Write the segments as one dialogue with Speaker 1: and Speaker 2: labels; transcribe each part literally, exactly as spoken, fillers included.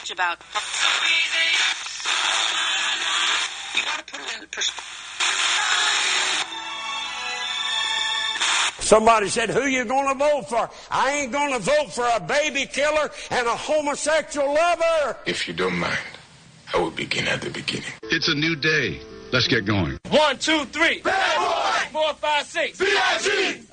Speaker 1: much about. You got to put it in perspective.
Speaker 2: Somebody said, who you going to vote for? I ain't going to vote for a baby killer and a homosexual lover.
Speaker 3: If you don't mind, I will begin at the beginning.
Speaker 4: It's a new day. Let's get going.
Speaker 5: One, two, three.
Speaker 6: Bad boy.
Speaker 5: Four, five, six.
Speaker 6: B I G.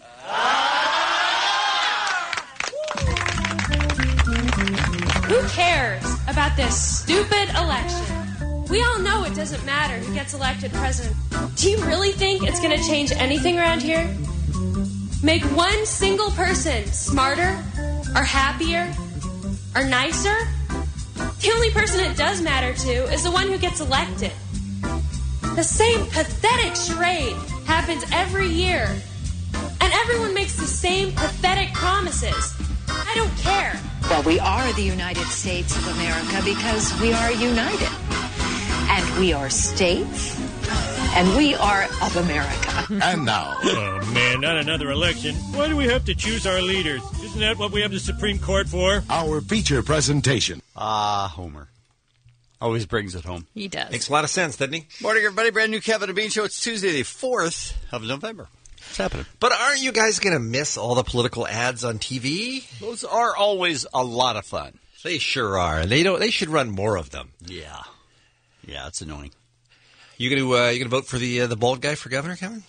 Speaker 7: Who cares about this stupid election? We all know it doesn't matter who gets elected president. Do you really think it's going to change anything around here? Make one single person smarter, or happier, or nicer? The only person it does matter to is the one who gets elected. The same pathetic charade happens every year. And everyone makes the same pathetic promises. I don't care.
Speaker 8: Well, we are the United States of America because we are united. And we are states. And we are of America.
Speaker 4: And now.
Speaker 9: Oh, man, not another election. Why do we have to choose our leaders? Isn't that what we have the Supreme Court for?
Speaker 4: Our feature presentation.
Speaker 10: Ah, Homer. Always brings it home.
Speaker 11: He does.
Speaker 10: Makes a lot of sense, doesn't he? Morning, everybody. Brand new Kevin and Bean Show. It's Tuesday, the fourth of November. What's happening? But aren't you guys going to miss all the political ads on T V?
Speaker 12: Those are always a lot of fun.
Speaker 10: They sure are. They don't. They should run more of them.
Speaker 12: Yeah. Yeah, it's annoying.
Speaker 10: You going to uh, you going to vote for the uh, the bald guy for governor, Kevin?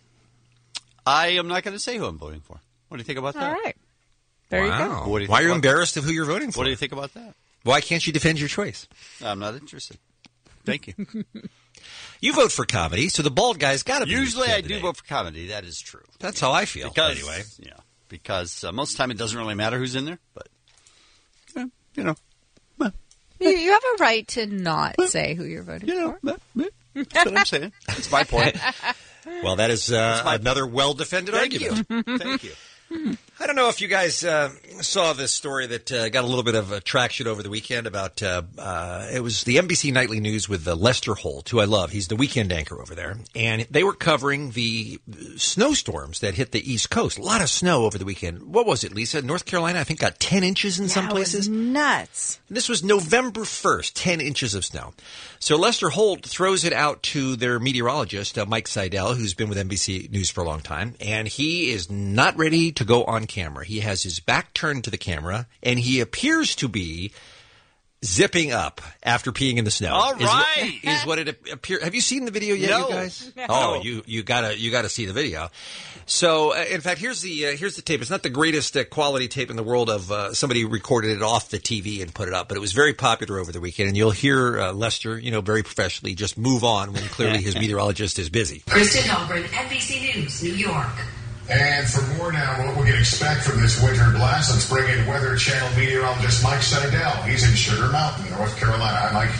Speaker 12: I am not going to say who I'm voting for. What do you think about that?
Speaker 11: All right. There
Speaker 10: wow.
Speaker 11: you
Speaker 10: What
Speaker 11: go.
Speaker 10: do you Why are you embarrassed that? of who you're voting for?
Speaker 12: What do you think about that?
Speaker 10: Why can't you defend your choice?
Speaker 12: I'm not interested. Thank you.
Speaker 10: You vote for comedy, so the bald guy's got to be.
Speaker 12: Usually I do vote for comedy. That is true.
Speaker 10: That's how I feel.
Speaker 12: Because,
Speaker 10: anyway.
Speaker 12: Yeah. Because uh, most of the time it doesn't really matter who's in there. But, yeah, you know.
Speaker 11: You, you have a right to not say who you're voting
Speaker 12: you know,
Speaker 11: for.
Speaker 12: That's what I'm saying. That's my point.
Speaker 10: Well, that is uh,
Speaker 12: my
Speaker 10: another well-defended
Speaker 12: Thank
Speaker 10: argument.
Speaker 12: You. Thank you.
Speaker 10: I don't know if you guys uh, saw this story that uh, got a little bit of uh, traction over the weekend about uh, uh, it was the N B C Nightly News with uh, Lester Holt, who I love. He's the weekend anchor over there. And they were covering the snowstorms that hit the East Coast. A lot of snow over the weekend. What was it, Lisa? North Carolina, I think, got ten inches in
Speaker 11: yeah,
Speaker 10: some places.
Speaker 11: It was nuts.
Speaker 10: And this was November first, ten inches of snow. So Lester Holt throws it out to their meteorologist, uh, Mike Seidel, who's been with N B C News for a long time. And he is not ready to go on camera. He has his back turned to the camera, and he appears to be zipping up after peeing in the snow.
Speaker 12: All
Speaker 10: is
Speaker 12: right,
Speaker 10: what, is what it appears. Have you seen the video yet,
Speaker 12: no.
Speaker 10: you guys?
Speaker 11: No.
Speaker 10: Oh, you you gotta you gotta see the video. So, uh, in fact, here's the uh, here's the tape. It's not the greatest uh, quality tape in the world. Of uh, somebody recorded it off the T V and put it up, but it was very popular over the weekend. And you'll hear uh, Lester, you know, very professionally, just move on when clearly his meteorologist is busy.
Speaker 13: Kristen Halgren, N B C News, New York.
Speaker 3: And for more now, what we can expect from this winter blast, let's bring in Weather Channel meteorologist Mike Seidel. He's in Sugar Mountain, North Carolina. Hi, Mike.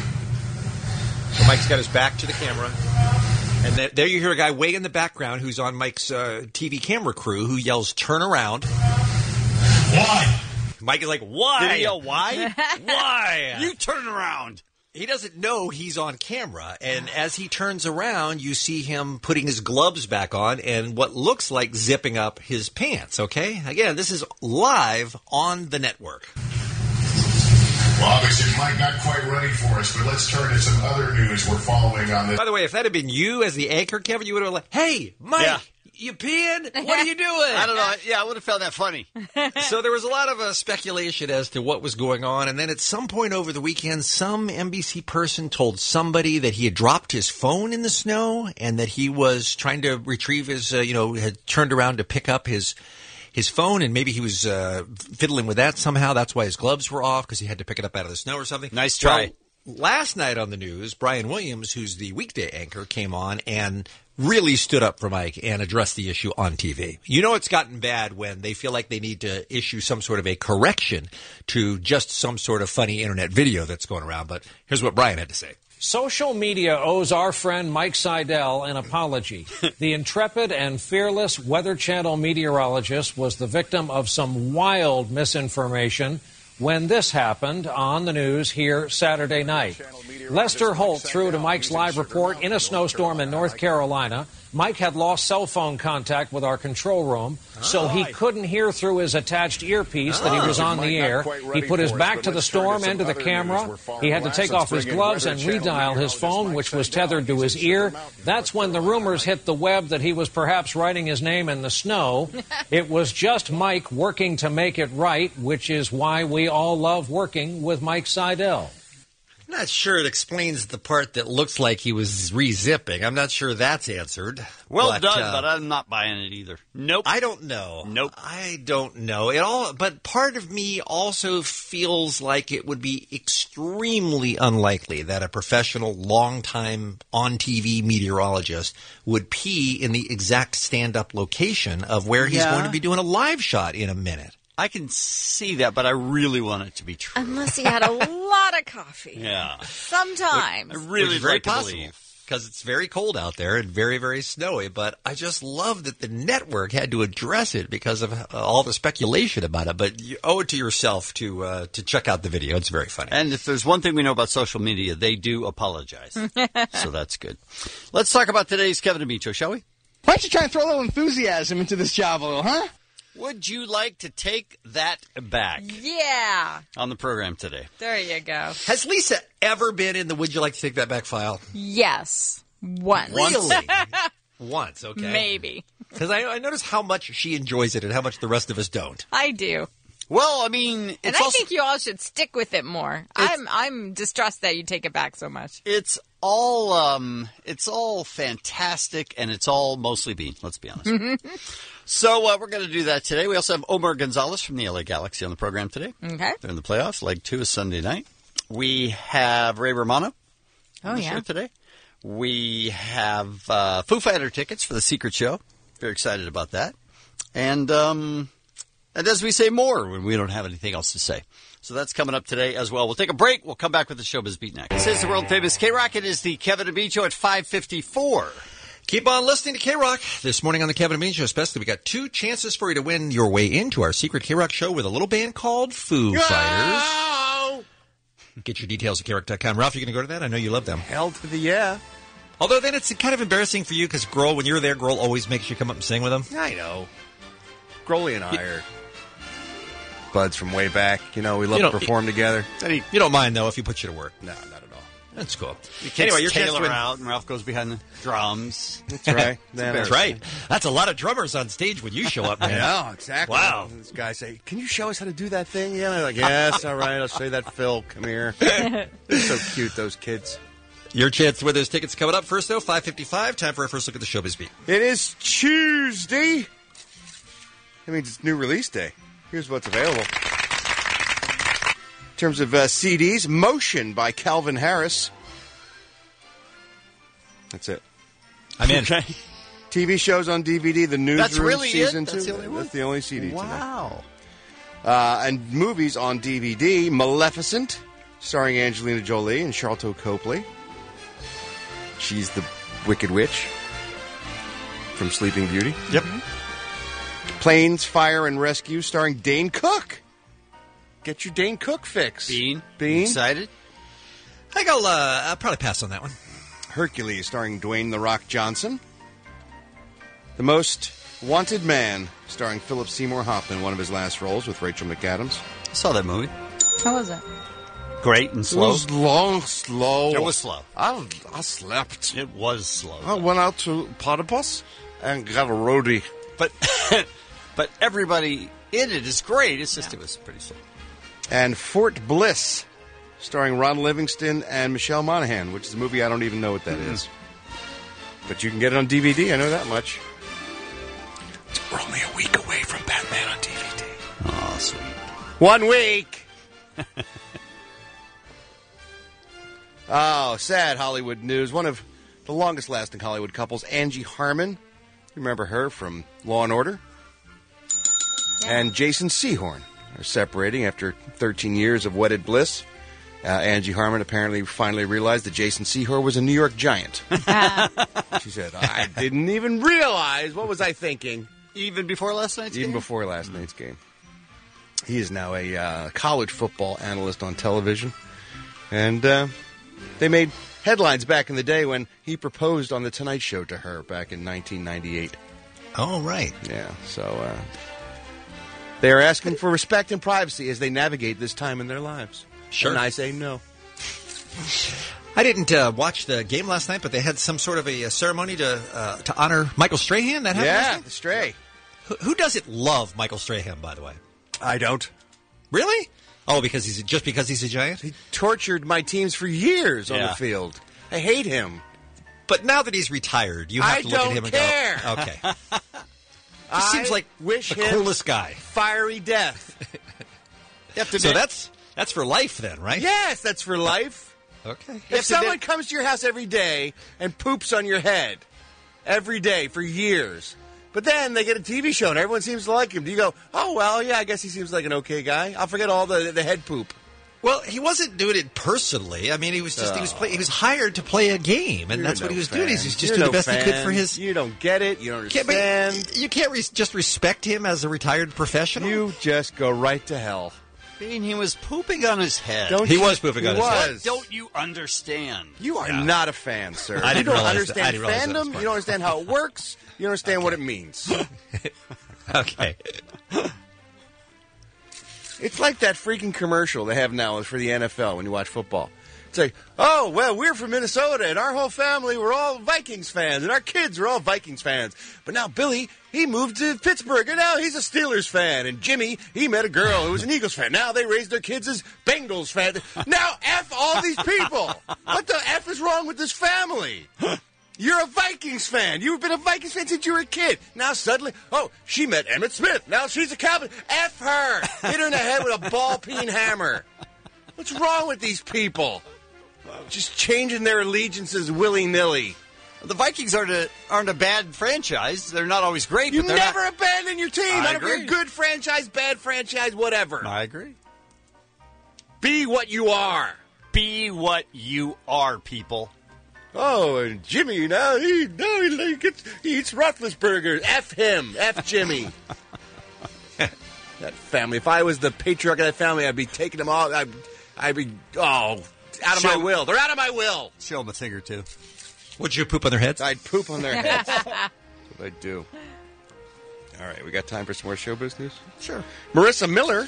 Speaker 10: So Mike's got his back to the camera. And th- there you hear a guy way in the background who's on Mike's uh, T V camera crew who yells, "Turn around."
Speaker 3: Why?
Speaker 10: Mike is like, why?
Speaker 12: Did he yell, why?
Speaker 10: Why?
Speaker 12: You turn around.
Speaker 10: He doesn't know he's on camera, and as he turns around, you see him putting his gloves back on and what looks like zipping up his pants, okay? Again, this is live on the network.
Speaker 3: Well, obviously, Mike not quite ready for us, but let's turn to some other news we're following on this.
Speaker 10: By the way, if that had been you as the anchor, Kevin, you would have like, hey, Mike,
Speaker 12: Yeah.
Speaker 10: you peeing? What are you doing?
Speaker 12: I don't know. Yeah, I would have found that funny.
Speaker 10: So there was a lot of uh, speculation as to what was going on. And then at some point over the weekend, some N B C person told somebody that he had dropped his phone in the snow and that he was trying to retrieve his, uh, you know, had turned around to pick up his his phone, and maybe he was uh, fiddling with that somehow. That's why his gloves were off, because he had to pick it up out of the snow or something.
Speaker 12: Nice try.
Speaker 10: Well, last night on the news, Brian Williams, who's the weekday anchor, came on and really stood up for Mike and addressed the issue on T V. You know it's gotten bad when they feel like they need to issue some sort of a correction to just some sort of funny internet video that's going around. But here's what Brian had to say.
Speaker 14: Social media owes our friend Mike Seidel an apology. The intrepid and fearless Weather Channel meteorologist was the victim of some wild misinformation when this happened on the news here Saturday night. Lester Holt threw to Mike's live report in a snowstorm in North Carolina. Mike had lost cell phone contact with our control room, so he couldn't hear through his attached earpiece that he was on the air. He put his back to the storm and to the camera. He had to take off his gloves and redial his phone, which was tethered to his ear. That's when the rumors hit the web that he was perhaps writing his name in the snow. It was just Mike working to make it right, which is why we all love working with Mike Seidel.
Speaker 10: I'm not sure it explains the part that looks like he was re-zipping. I'm not sure that's answered.
Speaker 12: Well
Speaker 10: but,
Speaker 12: done,
Speaker 10: uh,
Speaker 12: but I'm not buying it either. Nope.
Speaker 10: I don't know.
Speaker 12: Nope.
Speaker 10: I don't know. It all, but part of me also feels like it would be extremely unlikely that a professional, long-time on-T V meteorologist would pee in the exact stand-up location of where he's
Speaker 12: Yeah.
Speaker 10: going to be doing a live shot in a minute.
Speaker 12: I can see that, but I really want it to be true.
Speaker 11: Unless he had a lot of coffee.
Speaker 12: Yeah.
Speaker 11: Sometimes.
Speaker 12: I really
Speaker 10: Which is very
Speaker 12: like to
Speaker 10: possible.
Speaker 12: believe.
Speaker 10: Because it's very cold out there and very, very snowy. But I just love that the network had to address it because of uh, all the speculation about it. But you owe it to yourself to uh, to check out the video. It's very funny.
Speaker 12: And if there's one thing we know about social media, they do apologize. So that's good. Let's talk about today's Kevin and Beach Show, shall we?
Speaker 5: Why don't you try and throw a little enthusiasm into this job a little, huh?
Speaker 12: Would you like to take that back
Speaker 11: Yeah.
Speaker 12: on the program today?
Speaker 11: There you go.
Speaker 10: Has Lisa ever been in the Would You Like to Take That Back file?
Speaker 11: Yes. Once.
Speaker 10: Really? Once, okay.
Speaker 11: Maybe.
Speaker 10: Because I, I notice how much she enjoys it and how much the rest of us don't.
Speaker 11: I do.
Speaker 12: Well, I mean, it's
Speaker 11: and I
Speaker 12: also,
Speaker 11: think you all should stick with it more. I'm I'm distressed that you take it back so much.
Speaker 12: it's all um, it's all fantastic, and it's all mostly bean. Let's be honest. So uh, we're going to do that today. We also have Omar Gonzalez from the L A Galaxy on the program today.
Speaker 11: Okay.
Speaker 12: They're in the playoffs. Leg two is Sunday night. We have Ray Romano
Speaker 11: Oh,
Speaker 12: on the
Speaker 11: yeah.
Speaker 12: show today. We have uh, Foo Fighter tickets for the Secret Show. Very excited about that. And um, and as we say more when we don't have anything else to say. So that's coming up today as well. We'll take a break. We'll come back with the Showbiz Beat next. This is the world famous K-Rock. It is the Kevin and Beat Show at five fifty-four.
Speaker 10: Keep on listening to K-Rock. This morning on the Kevin and Bean Show, especially, we got two chances for you to win your way into our secret K-Rock show with a little band called Foo Fighters. Get your details at K rock dot com. Ralph, you going to go to that? I know you love them.
Speaker 6: Hell to the yeah.
Speaker 10: Although then it's kind of embarrassing for you because Grohl, when you're there, Grohl always makes you come up and sing with them.
Speaker 6: I know. Grohl and I are buds from way back. You know, we love
Speaker 10: You
Speaker 6: to
Speaker 10: don't-
Speaker 6: perform together.
Speaker 10: You don't mind, though, if you put you to work.
Speaker 6: No, not at all.
Speaker 10: That's cool.
Speaker 12: He kicks
Speaker 10: Anyway, your chance
Speaker 12: Taylor
Speaker 10: to win.
Speaker 12: out, and Ralph goes behind the drums.
Speaker 6: That's right.
Speaker 10: That's right. That's a lot of drummers on stage when you show up,
Speaker 6: I
Speaker 10: man.
Speaker 6: know, exactly.
Speaker 10: Wow.
Speaker 6: This guy say, "Can you show us how to do that thing?" Yeah, and I'm like, "Yes, all right, I'll show you that, Phil. Come here." They're so cute, those kids.
Speaker 10: Your chance to win those tickets coming up. First, though, five fifty-five. Time for our first look at the Showbiz Beat.
Speaker 6: It is Tuesday. That means it's new release day. Here's what's available. In terms of uh, C Ds, Motion by Calvin Harris. That's it.
Speaker 10: I'm in.
Speaker 12: Okay.
Speaker 6: T V shows on D V D, The Newsroom
Speaker 12: That's really it?
Speaker 6: Season
Speaker 12: That's
Speaker 6: two.
Speaker 12: the only one?
Speaker 6: That's the only C D today.
Speaker 12: Wow.
Speaker 6: Uh, and movies on D V D, Maleficent, starring Angelina Jolie and Charlton Copley. She's the Wicked Witch from Sleeping Beauty.
Speaker 10: Yep.
Speaker 6: Planes, Fire, and Rescue, starring Dane Cook. Get your Dane Cook fix.
Speaker 12: Bean.
Speaker 6: Bean.
Speaker 12: Excited?
Speaker 10: I think I'll, uh, I'll probably pass on that one.
Speaker 6: Hercules, starring Dwayne The Rock Johnson. The Most Wanted Man, starring Philip Seymour Hoffman, one of his last roles with Rachel McAdams.
Speaker 12: I saw that movie.
Speaker 11: How was it?
Speaker 12: Great and slow.
Speaker 6: It was long, slow.
Speaker 12: It was slow.
Speaker 6: I, I slept.
Speaker 12: It was slow.
Speaker 6: I went out to Potipus and got a roadie.
Speaker 12: But but everybody in it is great. It's just it was pretty slow.
Speaker 6: And Fort Bliss, starring Ron Livingston and Michelle Monaghan, which is a movie I don't even know what that
Speaker 12: Mm-hmm.
Speaker 6: is. But you can get it on D V D. I know that much. We're only a week away from Batman on D V D.
Speaker 12: Oh, sweet.
Speaker 6: One week. Oh, sad Hollywood news. One of the longest-lasting Hollywood couples, Angie Harmon. You remember her from Law and Order? And Jason Sehorn are separating after thirteen years of wedded bliss. Uh, Angie Harmon apparently finally realized that Jason Sehorn was a New York Giant. She said, I didn't even realize. What was I thinking?
Speaker 12: Even before last night's
Speaker 6: Even
Speaker 12: game?
Speaker 6: before last night's game. He is now a uh, college football analyst on television. And uh, They made headlines back in the day when he proposed on The Tonight Show to her back in nineteen ninety-eight.
Speaker 10: Oh, right.
Speaker 6: Yeah, so uh, they are asking for respect and privacy as they navigate this time in their lives.
Speaker 10: Sure.
Speaker 6: And I say no.
Speaker 10: I didn't uh, watch the game last night, but they had some sort of a, a ceremony to uh, to honor Michael Strahan. That happened last
Speaker 6: Yeah,
Speaker 10: night?
Speaker 6: the Stray.
Speaker 10: Who, who doesn't love Michael Strahan, by the way?
Speaker 6: I don't.
Speaker 10: Really? Oh, because he's just because he's a Giant?
Speaker 6: He tortured my teams for years on
Speaker 10: Yeah.
Speaker 6: the field. I hate him.
Speaker 10: But now that he's retired, you have
Speaker 6: I
Speaker 10: to look
Speaker 6: don't
Speaker 10: at him and
Speaker 6: care.
Speaker 10: go, okay.
Speaker 6: I
Speaker 10: He seems like
Speaker 6: wish
Speaker 10: the
Speaker 6: him
Speaker 10: coolest guy.
Speaker 6: Fiery death. You have to
Speaker 10: So
Speaker 6: admit-
Speaker 10: that's that's for life then, right?
Speaker 6: Yes, that's for life.
Speaker 10: Okay.
Speaker 6: If someone comes to your house every day and poops on your head every day for years, but then they get a T V show and everyone seems to like him, do you go, oh, well, yeah, I guess he seems like an okay guy. I'll forget all the, the head poop.
Speaker 10: Well, he wasn't doing it personally. I mean, he was just he was play, he was hired to play a game, and
Speaker 6: You're
Speaker 10: that's
Speaker 6: no
Speaker 10: what he was
Speaker 6: fan.
Speaker 10: doing. He's just
Speaker 6: You're
Speaker 10: doing
Speaker 6: no
Speaker 10: the best he could
Speaker 6: fan.
Speaker 10: for his.
Speaker 6: You don't get it. You don't
Speaker 10: Can't- but
Speaker 6: understand.
Speaker 10: You can't re- just respect him as a retired professional.
Speaker 6: You just go right to hell.
Speaker 12: Bean, he was pooping on his head.
Speaker 6: Don't
Speaker 10: He
Speaker 6: you-
Speaker 10: was pooping
Speaker 6: he
Speaker 10: on his
Speaker 6: was.
Speaker 10: head.
Speaker 12: What don't you understand?
Speaker 6: You are
Speaker 10: Yeah.
Speaker 6: not a fan, sir.
Speaker 10: I didn't
Speaker 6: you don't
Speaker 10: realize that- I
Speaker 6: understand
Speaker 10: didn't realize that was
Speaker 6: fandom.
Speaker 10: part
Speaker 6: You don't understand how it works. You don't understand what it means.
Speaker 10: Okay.
Speaker 6: It's like that freaking commercial they have now for the N F L when you watch football. It's like, oh, well, we're from Minnesota, and our whole family, we're all Vikings fans, and our kids are all Vikings fans. But now Billy, he moved to Pittsburgh, and now he's a Steelers fan. And Jimmy, he met a girl who was an Eagles fan. Now they raised their kids as Bengals fans. Now F all these people. What the F is wrong with this family? You're a Vikings fan. You've been a Vikings fan since you were a kid. Now suddenly, oh, she met Emmitt Smith. Now she's a Cowboy. F her. Hit her in the head with a ball-peen hammer. What's wrong with these people? Just changing their allegiances willy-nilly.
Speaker 12: The Vikings aren't a, aren't a bad franchise. They're not always great,
Speaker 6: You
Speaker 12: but they're
Speaker 6: never
Speaker 12: not...
Speaker 6: abandon your team.
Speaker 12: I
Speaker 6: I, don't care,
Speaker 12: agree.
Speaker 6: good franchise, bad franchise, whatever.
Speaker 12: I agree.
Speaker 6: Be what you are.
Speaker 12: Be what you are, people.
Speaker 6: Oh, and Jimmy, now he now he, he, gets, he eats Roethlisberger. F him. F Jimmy. That family. If I was the patriarch of that family, I'd be taking them all. I'd, I'd be, oh, out of
Speaker 12: Show-
Speaker 6: my will. They're out of my will.
Speaker 12: Show them a thing or two.
Speaker 10: Would you poop on their heads?
Speaker 6: I'd poop on their heads. That's what I'd do. All right, we got time for some more showbiz news?
Speaker 12: Sure.
Speaker 6: Marissa Miller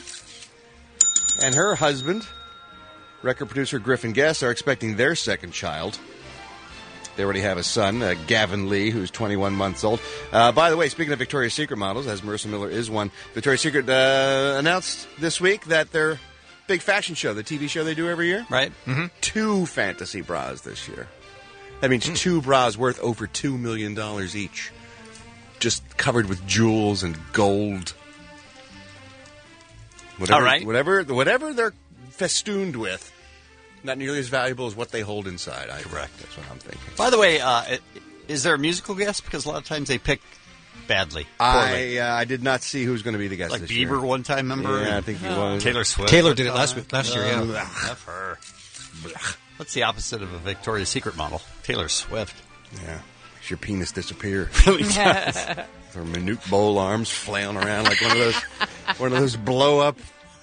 Speaker 6: and her husband, record producer Griffin Guest, are expecting their second child. They already have a son, uh, Gavin Lee, who's twenty-one months old. Uh, by the way, speaking of Victoria's Secret models, as Marissa Miller is one, Victoria's Secret uh, announced this week that their big fashion show, the T V show they do every year,
Speaker 12: Right?
Speaker 10: Mm-hmm.
Speaker 6: two fantasy bras this year. That means two bras worth over two million dollars each. Just covered with jewels and gold. Whatever,
Speaker 12: All right.
Speaker 6: Whatever, whatever they're festooned with, not nearly as valuable as what they hold inside. I Correct. That's what I'm thinking.
Speaker 12: By the way, uh, it- is there a musical guest? Because a lot of times they pick badly.
Speaker 6: I
Speaker 12: Poorly.
Speaker 6: uh, I did not see who's going to be the guest
Speaker 12: Like
Speaker 6: this
Speaker 12: Bieber
Speaker 6: year.
Speaker 12: one time, remember?
Speaker 6: Yeah, I think he was.
Speaker 12: Taylor Swift.
Speaker 10: Taylor did it last week, last year.
Speaker 12: Uh,
Speaker 10: Yeah.
Speaker 12: F her. What's the opposite of a Victoria's Secret model? Taylor Swift.
Speaker 6: Yeah. Makes your penis disappear.
Speaker 12: Really does.
Speaker 6: Her minute bowl arms flailing around like one of those one of those blow up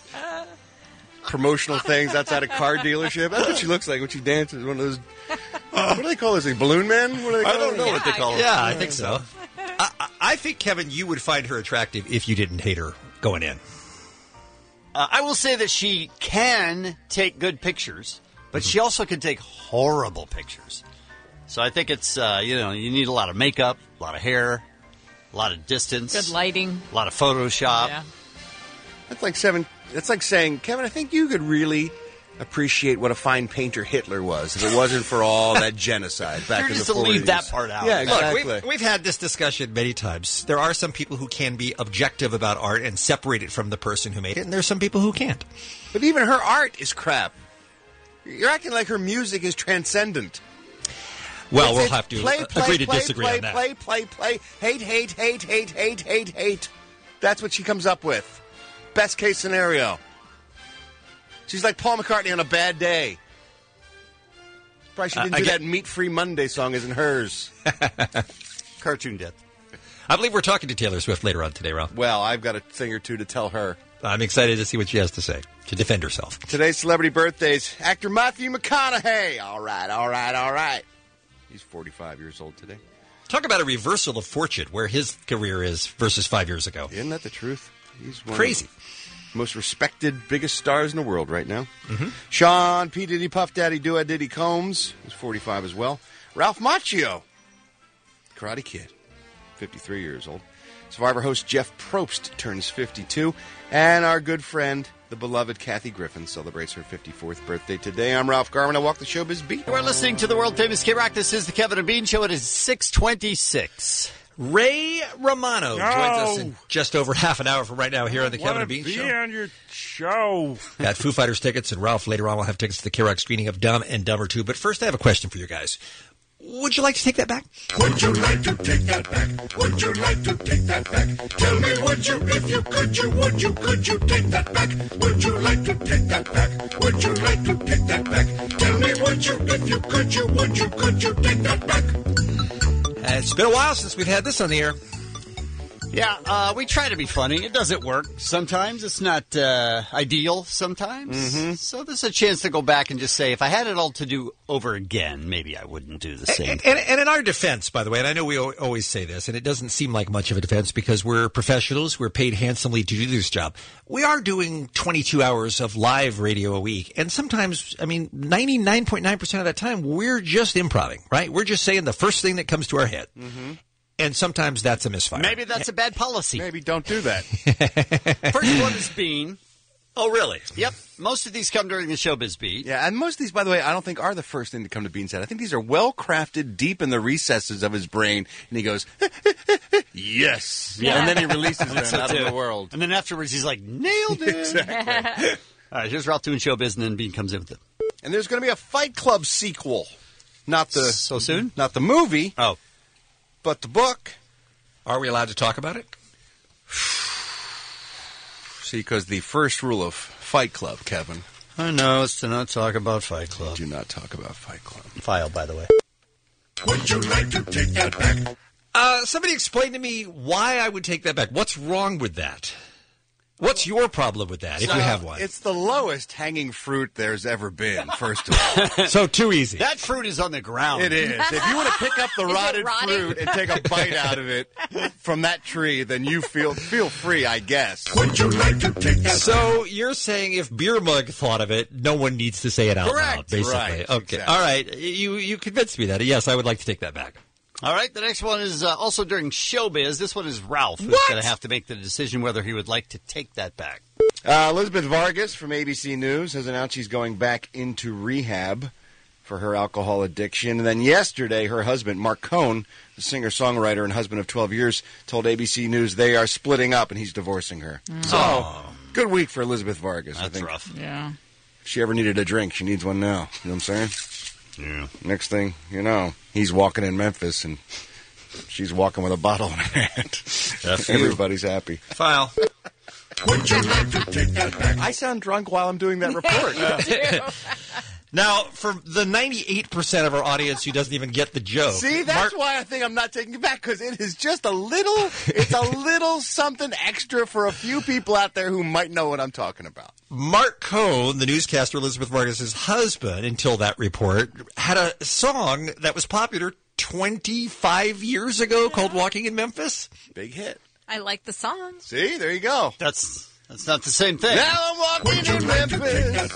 Speaker 6: promotional things outside a car dealership. That's what she looks like when she dances. One of those. What do they call this? Like balloon men? What do they call
Speaker 12: I don't know
Speaker 6: them?
Speaker 12: what they call them.
Speaker 10: Yeah, I think so. I, I- I think, Kevin, you would find her attractive if you didn't hate her going in.
Speaker 12: Uh, I will say that she can take good pictures, but she also can take horrible pictures. So I think it's, uh, you know, you need a lot of makeup, a lot of hair, a lot of distance,
Speaker 11: Good lighting.
Speaker 12: a lot of Photoshop.
Speaker 11: Yeah.
Speaker 6: That's like seven. That's like saying, Kevin, I think you could really appreciate what a fine painter Hitler was if it wasn't for all that genocide back
Speaker 12: You're
Speaker 6: in
Speaker 12: just
Speaker 6: the
Speaker 12: to
Speaker 6: forties.
Speaker 12: leave that part out.
Speaker 6: Yeah,
Speaker 10: Look,
Speaker 6: exactly.
Speaker 10: we've, we've had this discussion many times. There are some people who can be objective about art and separate it from the person who made it, and there's some people who can't.
Speaker 6: But even her art is crap. You're acting like her music is transcendent.
Speaker 10: Well,
Speaker 6: It's-
Speaker 10: we'll
Speaker 6: it's
Speaker 10: have to
Speaker 6: play,
Speaker 10: uh,
Speaker 6: play,
Speaker 10: agree to
Speaker 6: play,
Speaker 10: disagree
Speaker 6: play,
Speaker 10: on that.
Speaker 6: Play, play, play, hate, hate, hate, hate, hate, hate, hate. That's what she comes up with. Best case scenario. She's like Paul McCartney on a bad day. Probably she
Speaker 10: Uh,
Speaker 6: didn't
Speaker 10: I
Speaker 6: do
Speaker 10: get-
Speaker 6: that Meat Free Monday song isn't hers.
Speaker 12: Cartoon death.
Speaker 10: I believe we're talking to Taylor Swift later on today, Ralph.
Speaker 6: Well, I've got a thing or two to tell her.
Speaker 10: I'm excited to see what she has to say to defend herself.
Speaker 6: Today's celebrity birthdays. Actor Matthew McConaughey. All right, all right, all right. He's forty-five years old today.
Speaker 10: Talk about a reversal of fortune, where his career is versus five years ago.
Speaker 6: Isn't that the truth? He's one
Speaker 10: crazy.
Speaker 6: Of the most respected, biggest stars in the world right now.
Speaker 10: Mm-hmm.
Speaker 6: Sean P. Diddy, Puff Daddy, Dua Diddy Combs. He's forty-five as well. Ralph Macchio. Karate Kid. fifty-three years old. Survivor host Jeff Probst turns fifty-two. And our good friend, the beloved Kathy Griffin, celebrates her fifty-fourth birthday today. I'm Ralph Garman. I walk the showbiz beat.
Speaker 12: You are listening to the world-famous K-Rock. This is the Kevin and Bean Show. It is six twenty-six.
Speaker 10: Ray Romano
Speaker 2: No.
Speaker 10: joins us in just over half an hour from right now here on the Kevin and Bean
Speaker 2: be
Speaker 10: Show.
Speaker 2: on your show.
Speaker 10: Got Foo Fighters tickets, and Ralph later on will have tickets to the K-Rock screening of Dumb and Dumber two. But first, I have a question for you guys. Would you like to take that back?
Speaker 15: Would you like to take that back? Would you like to take that back? Tell me, would you, if you could, you, would you, could you take that back? Would you like to take that back? Would you like to take that back? Tell me, would you, if you could, you, would you, could you take that back?
Speaker 10: Uh, it's been a while since we've had this on the air.
Speaker 12: Yeah, uh, we try to be funny. It doesn't work. Sometimes it's not uh, ideal sometimes.
Speaker 6: Mm-hmm.
Speaker 12: So there's a chance to go back and just say, if I had it all to do over again, maybe I wouldn't do the same
Speaker 10: And,
Speaker 12: thing.
Speaker 10: and, and in our defense, by the way, and I know we al- always say this, and it doesn't seem like much of a defense because we're professionals, we're paid handsomely to do this job. We are doing twenty-two hours of live radio a week, and sometimes, I mean, ninety-nine point nine percent of that time, we're just improvising, right? We're just saying the first thing that comes to our head.
Speaker 6: Mm-hmm.
Speaker 10: And sometimes that's a misfire.
Speaker 12: Maybe that's a bad policy.
Speaker 6: Maybe don't do that.
Speaker 12: First one is Bean.
Speaker 10: Oh, really?
Speaker 12: Yep. Most of these come during the Showbiz Beat.
Speaker 6: Yeah, and most of these, by the way, I don't think are the first thing to come to Bean's head. I think these are well-crafted deep in the recesses of his brain, and he goes, yes.
Speaker 12: Yeah.
Speaker 6: And then he releases them
Speaker 12: So
Speaker 6: out
Speaker 12: too.
Speaker 6: of the world.
Speaker 12: And then afterwards, he's like, nailed it.
Speaker 6: Exactly.
Speaker 12: All right, here's Ralph doing Showbiz, and then Bean comes in with it.
Speaker 6: And there's going to be a Fight Club sequel. Not the
Speaker 12: So soon?
Speaker 6: Not the movie.
Speaker 12: Oh.
Speaker 6: But the book.
Speaker 10: Are we allowed to talk about it?
Speaker 6: See, because the first rule of Fight Club, Kevin.
Speaker 12: I know, it's to not talk about Fight Club.
Speaker 6: Do not talk about Fight Club.
Speaker 12: File, by the way.
Speaker 15: Would you like to take that back?
Speaker 10: Uh, somebody explain to me why I would take that back. What's wrong with that? What's your problem with that, if
Speaker 6: So,
Speaker 10: you have one?
Speaker 6: It's the lowest hanging fruit there's ever been, first of all.
Speaker 10: So too easy.
Speaker 12: That fruit is on the ground.
Speaker 6: It is. If you want to pick up the
Speaker 11: Is it
Speaker 6: rotted
Speaker 11: rotting?
Speaker 6: fruit and take a bite out of it from that tree, then you feel feel free, I guess.
Speaker 15: Would you like to take that
Speaker 10: So you're saying if Beer Mug thought of it, no one needs to say it out
Speaker 6: Correct.
Speaker 10: loud, basically.
Speaker 6: Right.
Speaker 10: Okay.
Speaker 6: Exactly.
Speaker 10: All right. You you convinced me that. Yes, I would like to take that back.
Speaker 12: All right, the next one is uh, also during Showbiz. This one is Ralph, who's
Speaker 10: What?
Speaker 12: going to have to make the decision whether he would like to take that back.
Speaker 6: Uh, Elizabeth Vargas from A B C News has announced she's going back into rehab for her alcohol addiction. And then yesterday, her husband, Mark Cohn, the singer-songwriter and husband of twelve years, told A B C News they are splitting up and he's divorcing her. So, good week for Elizabeth Vargas.
Speaker 12: That's
Speaker 6: I think
Speaker 12: rough.
Speaker 11: Yeah.
Speaker 6: if she ever needed a drink, she needs one now. You know what I'm saying?
Speaker 12: Yeah.
Speaker 6: Next thing you know, he's walking in Memphis and she's walking with a bottle in her hand. Everybody's happy.
Speaker 10: File.
Speaker 15: Would you like to take that back?
Speaker 6: I sound drunk while I'm doing that report.
Speaker 10: Now, for the ninety-eight percent of our audience who doesn't even get the joke.
Speaker 6: See, that's
Speaker 10: Mark,
Speaker 6: why I think I'm not taking it back, because it is just a little, it's a little something extra for a few people out there who might know what I'm talking about.
Speaker 10: Mark Cohn, the newscaster Elizabeth Vargas' husband, until that report, had a song that was popular twenty-five years ago called Walking in Memphis.
Speaker 6: Big hit.
Speaker 11: I like the song.
Speaker 6: See, there you go.
Speaker 12: That's that's not the same thing.
Speaker 6: Now I'm walking in Memphis,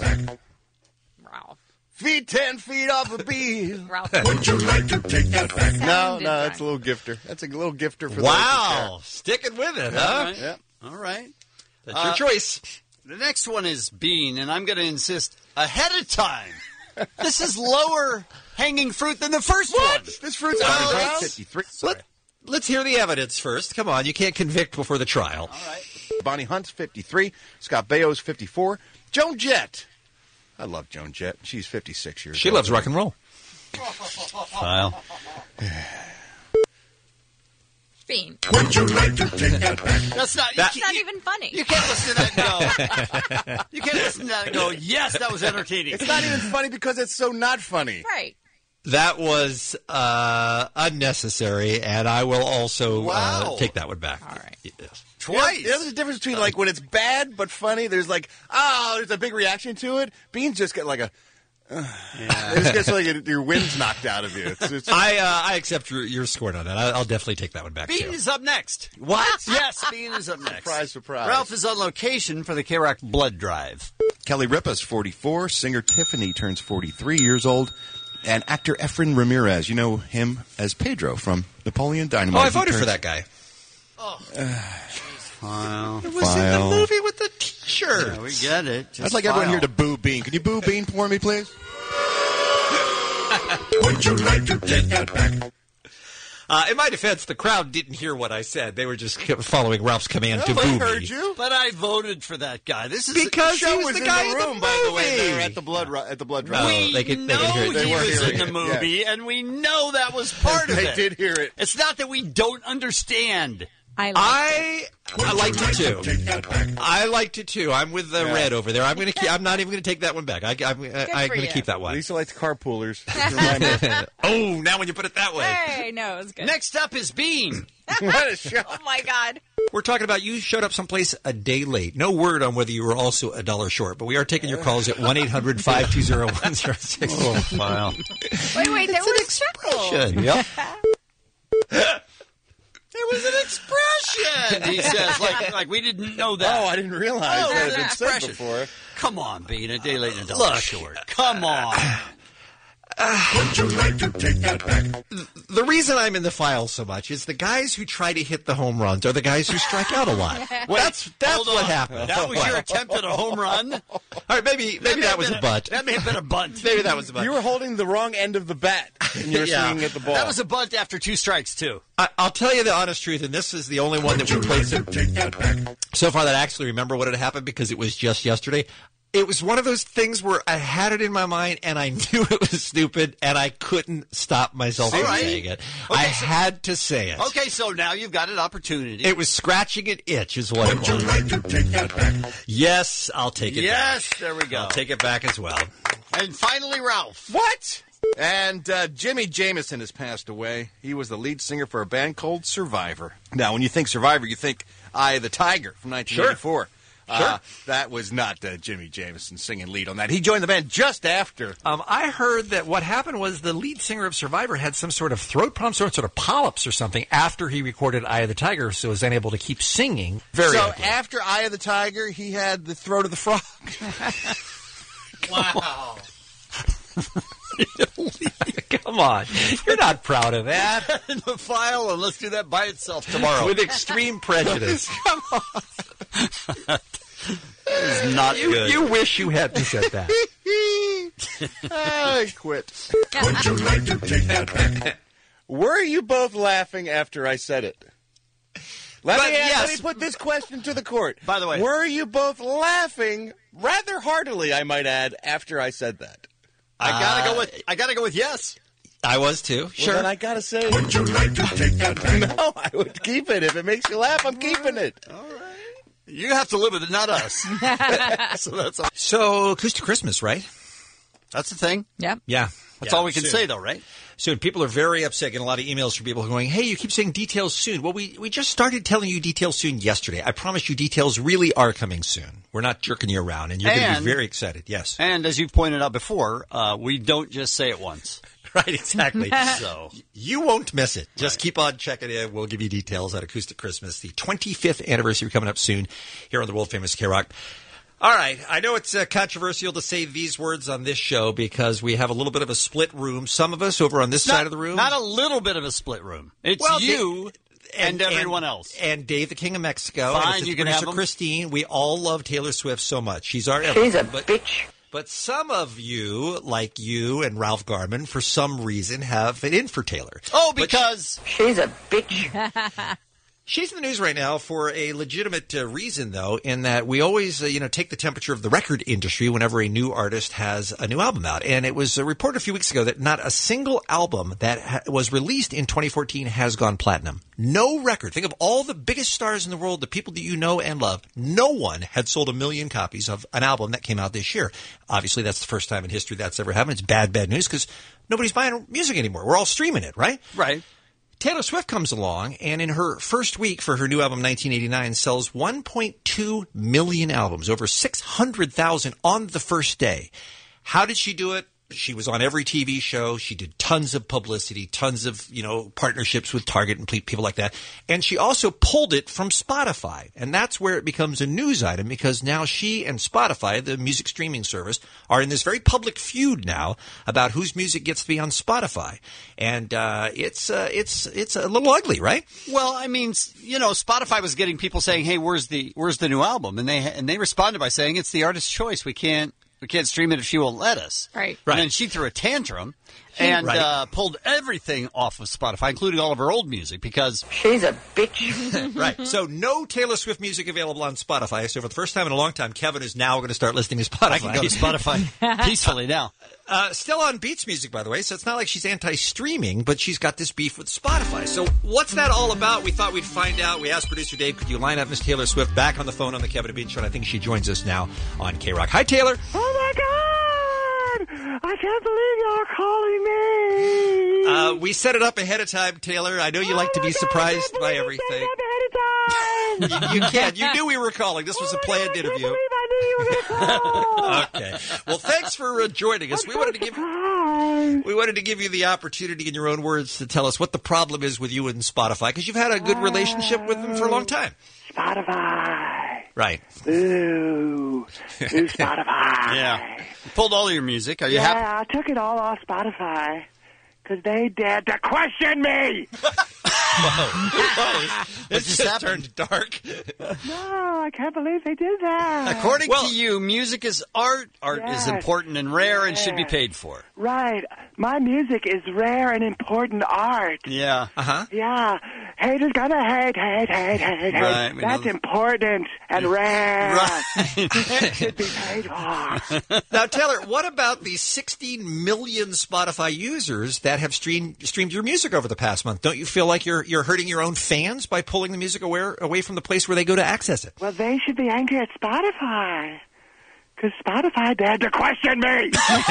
Speaker 11: Ralph.
Speaker 6: feet ten feet off a beat.
Speaker 11: Ralph.
Speaker 15: Would you like to take that back?
Speaker 6: No,
Speaker 11: Sounded
Speaker 6: no, that's
Speaker 11: right.
Speaker 6: a little gifter. That's a little gifter for
Speaker 10: Wow. Sticking with it,
Speaker 6: those
Speaker 10: huh?
Speaker 6: who care. Yeah.
Speaker 12: All right.
Speaker 10: That's
Speaker 12: Uh,
Speaker 10: your choice.
Speaker 12: The next one is Bean, and I'm going to insist ahead of time. This is lower hanging fruit than the first one.
Speaker 6: This fruit's
Speaker 10: Well,
Speaker 6: on
Speaker 10: let's-
Speaker 6: fifty-three. Sorry.
Speaker 10: Let, let's hear the evidence first. Come on, you can't convict before the trial.
Speaker 12: All right.
Speaker 6: Bonnie Hunt's fifty-three. Scott Baio's fifty-four. Joan Jett. I love Joan Jett. She's fifty-six years
Speaker 10: She
Speaker 6: old.
Speaker 10: loves rock and roll.
Speaker 12: File.
Speaker 11: Bean.
Speaker 15: Would you like to take that back?
Speaker 12: That's not.
Speaker 10: That-
Speaker 12: you,
Speaker 11: It's not
Speaker 12: can't-
Speaker 11: even funny.
Speaker 12: you can't listen to that and go. You can't listen to that and go. Yes, that was entertaining.
Speaker 6: It's not even funny because it's so not funny.
Speaker 11: Right.
Speaker 10: That was uh, unnecessary, and I will also
Speaker 6: Wow.
Speaker 10: uh, take that one back.
Speaker 11: All right.
Speaker 10: Yes.
Speaker 6: Twice. You know, there's a difference between like when it's bad but funny. There's like, oh, there's a big reaction to it. Beans just get like a. Uh, yeah. It just gets like a, your wind's knocked out of you. It's, it's,
Speaker 10: I uh, I accept your, your score on that. I, I'll definitely take that one back.
Speaker 12: Bean
Speaker 10: too.
Speaker 12: is up next.
Speaker 6: What?
Speaker 12: Yes, Bean is up next.
Speaker 6: Surprise, surprise.
Speaker 12: Ralph is on location for the K-Rock Blood Drive.
Speaker 6: Kelly Ripa's forty-four. Singer Tiffany turns forty-three years old. And actor Efren Ramirez, you know him as Pedro from Napoleon Dynamite.
Speaker 10: Oh, I voted for that guy.
Speaker 12: Oh.
Speaker 6: Uh,
Speaker 12: File.
Speaker 10: It was
Speaker 6: File.
Speaker 10: in the movie with the T-shirt.
Speaker 12: Yeah, we get it. Just
Speaker 6: I'd like
Speaker 12: file.
Speaker 6: everyone here to boo Bean. Can you boo Bean for me, please?
Speaker 15: Would you like to take that back?
Speaker 10: Uh, in my defense, the crowd didn't hear what I said. They were just following Ralph's command
Speaker 6: No,
Speaker 10: to
Speaker 6: they
Speaker 10: boo
Speaker 6: heard
Speaker 10: me.
Speaker 6: you.
Speaker 12: But I voted for that guy. This is
Speaker 10: Because
Speaker 6: The show
Speaker 10: he was
Speaker 6: was
Speaker 10: the
Speaker 6: in
Speaker 10: guy
Speaker 6: the
Speaker 10: in the
Speaker 6: room, by the way. They were
Speaker 10: movie.
Speaker 6: at the blood ri- at the blood
Speaker 10: No,
Speaker 6: drive.
Speaker 12: we
Speaker 10: they could- they
Speaker 12: know
Speaker 10: could hear it.
Speaker 12: he
Speaker 6: They were
Speaker 12: was
Speaker 6: hearing
Speaker 12: in the
Speaker 6: it,
Speaker 12: movie,
Speaker 6: yeah.
Speaker 12: and we know that was part of
Speaker 6: They
Speaker 12: it.
Speaker 6: did hear it.
Speaker 12: It's not that we don't understand.
Speaker 11: I liked
Speaker 10: I I liked it too.
Speaker 15: Take that back.
Speaker 10: I liked it too. I'm with the
Speaker 6: Yeah.
Speaker 10: red over there. I'm going to. keep I'm not even going to take that one back. I, I'm, I'm
Speaker 11: for
Speaker 10: going to
Speaker 11: you.
Speaker 10: keep that one.
Speaker 6: Lisa likes carpoolers.
Speaker 10: Oh, now when you put it that way.
Speaker 11: Hey, no, it was good.
Speaker 12: Next up is Bean.
Speaker 6: What a shock.
Speaker 11: Oh, my God.
Speaker 10: We're talking about you showed up someplace a day late. No word on whether you were also a dollar short, but we are taking your calls at one eight hundred five two zero one zero six.
Speaker 12: Oh, wow.
Speaker 11: Wait, wait, there was expression.
Speaker 10: Yep.
Speaker 12: It was an expression, he says, like like we didn't know that.
Speaker 6: Oh, I didn't realize
Speaker 12: Oh,
Speaker 6: that
Speaker 12: it
Speaker 6: had
Speaker 12: was an
Speaker 6: been said
Speaker 12: expression.
Speaker 6: before.
Speaker 12: Come on, Bean, a day late and a dollar
Speaker 10: Look.
Speaker 12: short. Come on.
Speaker 15: Would you like to take that back?
Speaker 10: The reason I'm in the file so much is the guys who try to hit the home runs are the guys who strike out a lot. that's that's
Speaker 12: Hold
Speaker 10: what
Speaker 12: on.
Speaker 10: happened.
Speaker 12: That was your attempt at a home run?
Speaker 10: All right, maybe maybe
Speaker 12: may
Speaker 10: that
Speaker 12: have
Speaker 10: was
Speaker 12: been
Speaker 10: a bunt.
Speaker 12: That may have been a bunt.
Speaker 10: Maybe that was a bunt.
Speaker 6: You were holding the wrong end of the bat, and you were
Speaker 10: Yeah.
Speaker 6: swinging at the ball.
Speaker 12: That was a bunt after two strikes, too.
Speaker 10: I, I'll tell you the honest truth, and this is the only one that we played so,
Speaker 15: Take that back.
Speaker 10: so far that I actually remember what had happened because it was just yesterday. It was one of those things where I had it in my mind and I knew it was stupid and I couldn't stop myself from
Speaker 12: All right.
Speaker 10: saying it.
Speaker 12: Okay,
Speaker 10: I
Speaker 12: so-
Speaker 10: had to say it.
Speaker 12: Okay, so now you've got an opportunity.
Speaker 10: It was scratching an itch is what it
Speaker 15: Would you
Speaker 10: was.
Speaker 15: like to take that back?
Speaker 10: Yes, I'll take it
Speaker 12: yes,
Speaker 10: back.
Speaker 12: there we go.
Speaker 10: I'll take it back as well.
Speaker 12: And finally, Ralph.
Speaker 6: What? And uh, Jimmy Jameson has passed away. He was the lead singer for a band called Survivor. Now, when you think Survivor, you think Eye of the Tiger from nineteen eighty-four. Sure. Uh, that was not uh, Jimmy Jameson singing lead on that. He joined the band just after.
Speaker 10: Um, I heard that what happened was the lead singer of Survivor had some sort of throat problem, some sort of polyps or something after he recorded Eye of the Tiger, so was unable to keep singing. Very
Speaker 6: so
Speaker 10: ugly.
Speaker 6: after Eye of the Tiger, he had the throat of the frog.
Speaker 12: Wow.
Speaker 10: Come on. You're not proud of that.
Speaker 12: In the file, and let's do that by itself tomorrow.
Speaker 10: With extreme prejudice.
Speaker 12: Come on. That is not
Speaker 10: you,
Speaker 12: good.
Speaker 10: You wish you hadn't said that.
Speaker 6: I quit.
Speaker 15: Would you like to take that back?
Speaker 6: Were you both laughing after I said it? Let
Speaker 12: But
Speaker 6: me, ask, let
Speaker 12: yes.
Speaker 6: me put this question to the court.
Speaker 12: By the way-
Speaker 6: were you both laughing rather heartily, I might add, after I said that?
Speaker 12: I gotta
Speaker 10: Uh,
Speaker 12: go with. I gotta go with yes.
Speaker 10: I was too. Sure.
Speaker 6: Well, then I gotta say,
Speaker 15: Would you like to take that back?
Speaker 6: no, I would keep it. If it makes you laugh, I'm keeping it.
Speaker 12: You have to live with it, not us. So that's all.
Speaker 10: So, Acoustic Christmas, right?
Speaker 12: That's the thing.
Speaker 11: Yep.
Speaker 10: Yeah.
Speaker 12: That's
Speaker 10: Yeah,
Speaker 12: all we can
Speaker 10: soon.
Speaker 12: say, though, right?
Speaker 10: Soon. People are very upset, getting a lot of emails from people who are going, hey, you keep saying details soon. Well, we, we just started telling you details soon yesterday. I promise you details really are coming soon. We're not jerking you around, and you're going to
Speaker 12: And-
Speaker 10: be very excited. Yes.
Speaker 12: And as you've pointed out before, uh, we don't just say it once.
Speaker 10: Right, exactly.
Speaker 12: So
Speaker 10: You won't miss it. Just keep on checking in. We'll give you details at Acoustic Christmas, the twenty-fifth anniversary coming up soon here on the world famous K-Rock. All right. I know it's uh, controversial to say these words on this show because we have a little bit of a split room. Some of us over on this
Speaker 12: not,
Speaker 10: side of the room.
Speaker 12: not a little bit of a split room. It's
Speaker 10: Well,
Speaker 12: you and, everyone else.
Speaker 10: And Dave, the King of Mexico.
Speaker 12: Fine,
Speaker 10: and it's
Speaker 12: you can
Speaker 10: producer
Speaker 12: have 'em.
Speaker 10: Christine. We all love Taylor Swift so much. She's our
Speaker 1: She's a
Speaker 10: everything. But,
Speaker 1: bitch.
Speaker 10: but some of you, like you and Ralph Garman, for some reason have it in for Taylor.
Speaker 12: Oh,
Speaker 10: But
Speaker 12: because
Speaker 1: She's a bitch.
Speaker 10: She's in the news right now for a legitimate uh, reason, though, in that we always, uh, you know, take the temperature of the record industry whenever a new artist has a new album out. And it was uh, reported a few weeks ago that not a single album that ha- was released in twenty fourteen has gone platinum. No record. Think of all the biggest stars in the world, the people that you know and love. No one had sold a million copies of an album that came out this year. Obviously, that's the first time in history that's ever happened. It's bad, bad news because nobody's buying music anymore. We're all streaming it, right?
Speaker 12: Right.
Speaker 10: Taylor Swift comes along, and in her first week for her new album, nineteen eighty-nine, sells one point two million albums, over six hundred thousand on the first day. How did she do it? She was on every T V show. She did tons of publicity, tons of, you know, partnerships with Target and people like that. And she also pulled it from Spotify. And that's where it becomes a news item because now she and Spotify, the music streaming service, are in this very public feud now about whose music gets to be on Spotify. And uh, it's uh, it's it's a little ugly, right?
Speaker 12: Well, I mean, you know, Spotify was getting people saying, "Hey, where's the where's the new album?" And they and they responded by saying, "It's the artist's choice. We can't." We can't stream it if she won't let us.
Speaker 11: Right.
Speaker 12: Right. And then she threw a tantrum and
Speaker 10: right.
Speaker 12: uh, pulled everything off of Spotify, including all of her old music, because
Speaker 1: she's a bitch.
Speaker 10: Right. So no Taylor Swift music available on Spotify. So for the first time in a long time, Kevin is now going to start listening to Spotify.
Speaker 12: I can go to Spotify peacefully now.
Speaker 10: Uh, still on Beats Music, by the way, so it's not like she's anti-streaming, but she's got this beef with Spotify. So what's that all about? We thought we'd find out. We asked producer Dave, could you line up Miss Taylor Swift back on the phone on the Kevin and Bean Show? And I think she joins us now on K-Rock. Hi, Taylor.
Speaker 16: Oh, my God! I can't believe you're calling me!
Speaker 10: Uh, we set it up ahead of time, Taylor. I know you
Speaker 16: oh
Speaker 10: like to be
Speaker 16: God,
Speaker 10: surprised by everything.
Speaker 16: Ahead of time.
Speaker 10: you, you can't. You knew we were calling. This was
Speaker 16: oh
Speaker 10: a planned
Speaker 16: God,
Speaker 10: interview.
Speaker 16: I can't believe I knew you were going to call.
Speaker 10: Okay. Well, thanks for uh, joining us.
Speaker 16: I'm
Speaker 10: we
Speaker 16: so
Speaker 10: wanted to give
Speaker 16: surprised.
Speaker 10: we wanted to give you the opportunity, in your own words, to tell us what the problem is with you and Spotify, because you've had a good relationship with them for a long time.
Speaker 16: Spotify.
Speaker 10: Right.
Speaker 16: Ooh. Ooh, Spotify.
Speaker 12: Yeah. You pulled all your music. Are you
Speaker 16: yeah,
Speaker 12: happy?
Speaker 16: I took it all off Spotify because they dared to question me.
Speaker 10: Whoa. This
Speaker 12: just
Speaker 10: just
Speaker 12: happened?
Speaker 10: turned dark.
Speaker 16: No, I can't believe they did that.
Speaker 12: According
Speaker 10: Well-
Speaker 12: to you, music is art. Art is
Speaker 16: Yes.
Speaker 12: important and rare and should be
Speaker 16: Yes.
Speaker 12: paid for.
Speaker 16: Right. My music is rare and important art.
Speaker 12: Yeah.
Speaker 10: Uh-huh.
Speaker 16: Yeah. Haters gonna hate, hate, hate, hate, hate.
Speaker 12: Right, we
Speaker 16: That's
Speaker 12: know.
Speaker 16: important and rare.
Speaker 12: Right.
Speaker 16: Should be paid for.
Speaker 10: Now, Taylor, what about the sixteen million Spotify users that have streamed streamed your music over the past month? Don't you feel like you're you're hurting your own fans by pulling the music away, away from the place where they go to access it?
Speaker 16: Well, they should be angry at Spotify. Because Spotify dared to question me.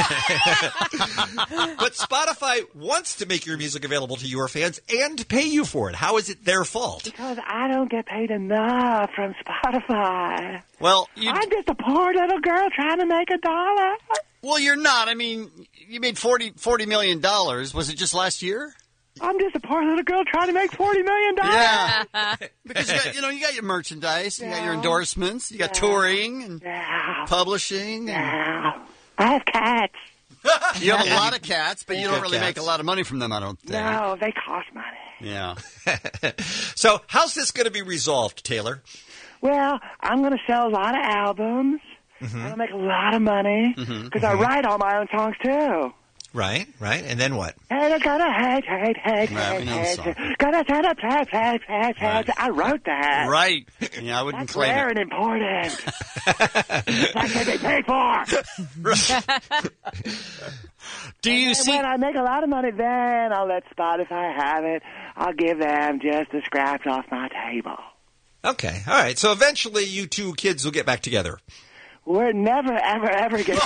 Speaker 10: But Spotify wants to make your music available to your fans and pay you for it. How is it their fault?
Speaker 16: Because I don't get paid enough from Spotify.
Speaker 12: Well, you
Speaker 16: I'm just a poor little girl trying to make a dollar.
Speaker 12: well, you're not. I mean, you made forty, forty million dollars. Was it just last year?
Speaker 16: I'm just a poor little girl trying to make forty million dollars.
Speaker 12: Yeah. Because you, got, you know, you got your merchandise, you got your
Speaker 16: Yeah.
Speaker 12: endorsements, you got
Speaker 16: Yeah.
Speaker 12: touring and
Speaker 16: Yeah.
Speaker 12: publishing. And
Speaker 16: Yeah. I have cats.
Speaker 12: you have a lot of cats, but you
Speaker 10: You
Speaker 12: don't
Speaker 10: got
Speaker 12: really make
Speaker 10: cats.
Speaker 12: a lot of money from them, I don't think.
Speaker 16: No, they cost money.
Speaker 12: Yeah.
Speaker 10: So how's this going to be resolved, Taylor?
Speaker 16: Well, I'm going to sell a lot of albums.
Speaker 10: Mm-hmm.
Speaker 16: I'm going to make a lot of money because
Speaker 12: Mhm.
Speaker 16: I write all my own songs too.
Speaker 10: Right, right. And then what?
Speaker 16: Hey, I gotta hate, hate, hate,
Speaker 12: Right, we
Speaker 16: hate,
Speaker 12: know the
Speaker 16: hate.
Speaker 12: song.
Speaker 16: Gotta try to play, play, play, play.
Speaker 12: Right.
Speaker 16: I wrote that.
Speaker 12: Right. Yeah, I wouldn't
Speaker 16: That's
Speaker 12: claim
Speaker 16: rare
Speaker 12: it.
Speaker 16: and important. That's what they paid for.
Speaker 12: Do you
Speaker 16: And
Speaker 12: see?
Speaker 16: when I make a lot of money, then I'll let Spotify have it. I'll give them just the scraps off my table.
Speaker 10: Okay, all right. So eventually you two kids will get back together.
Speaker 16: We're never, ever, ever getting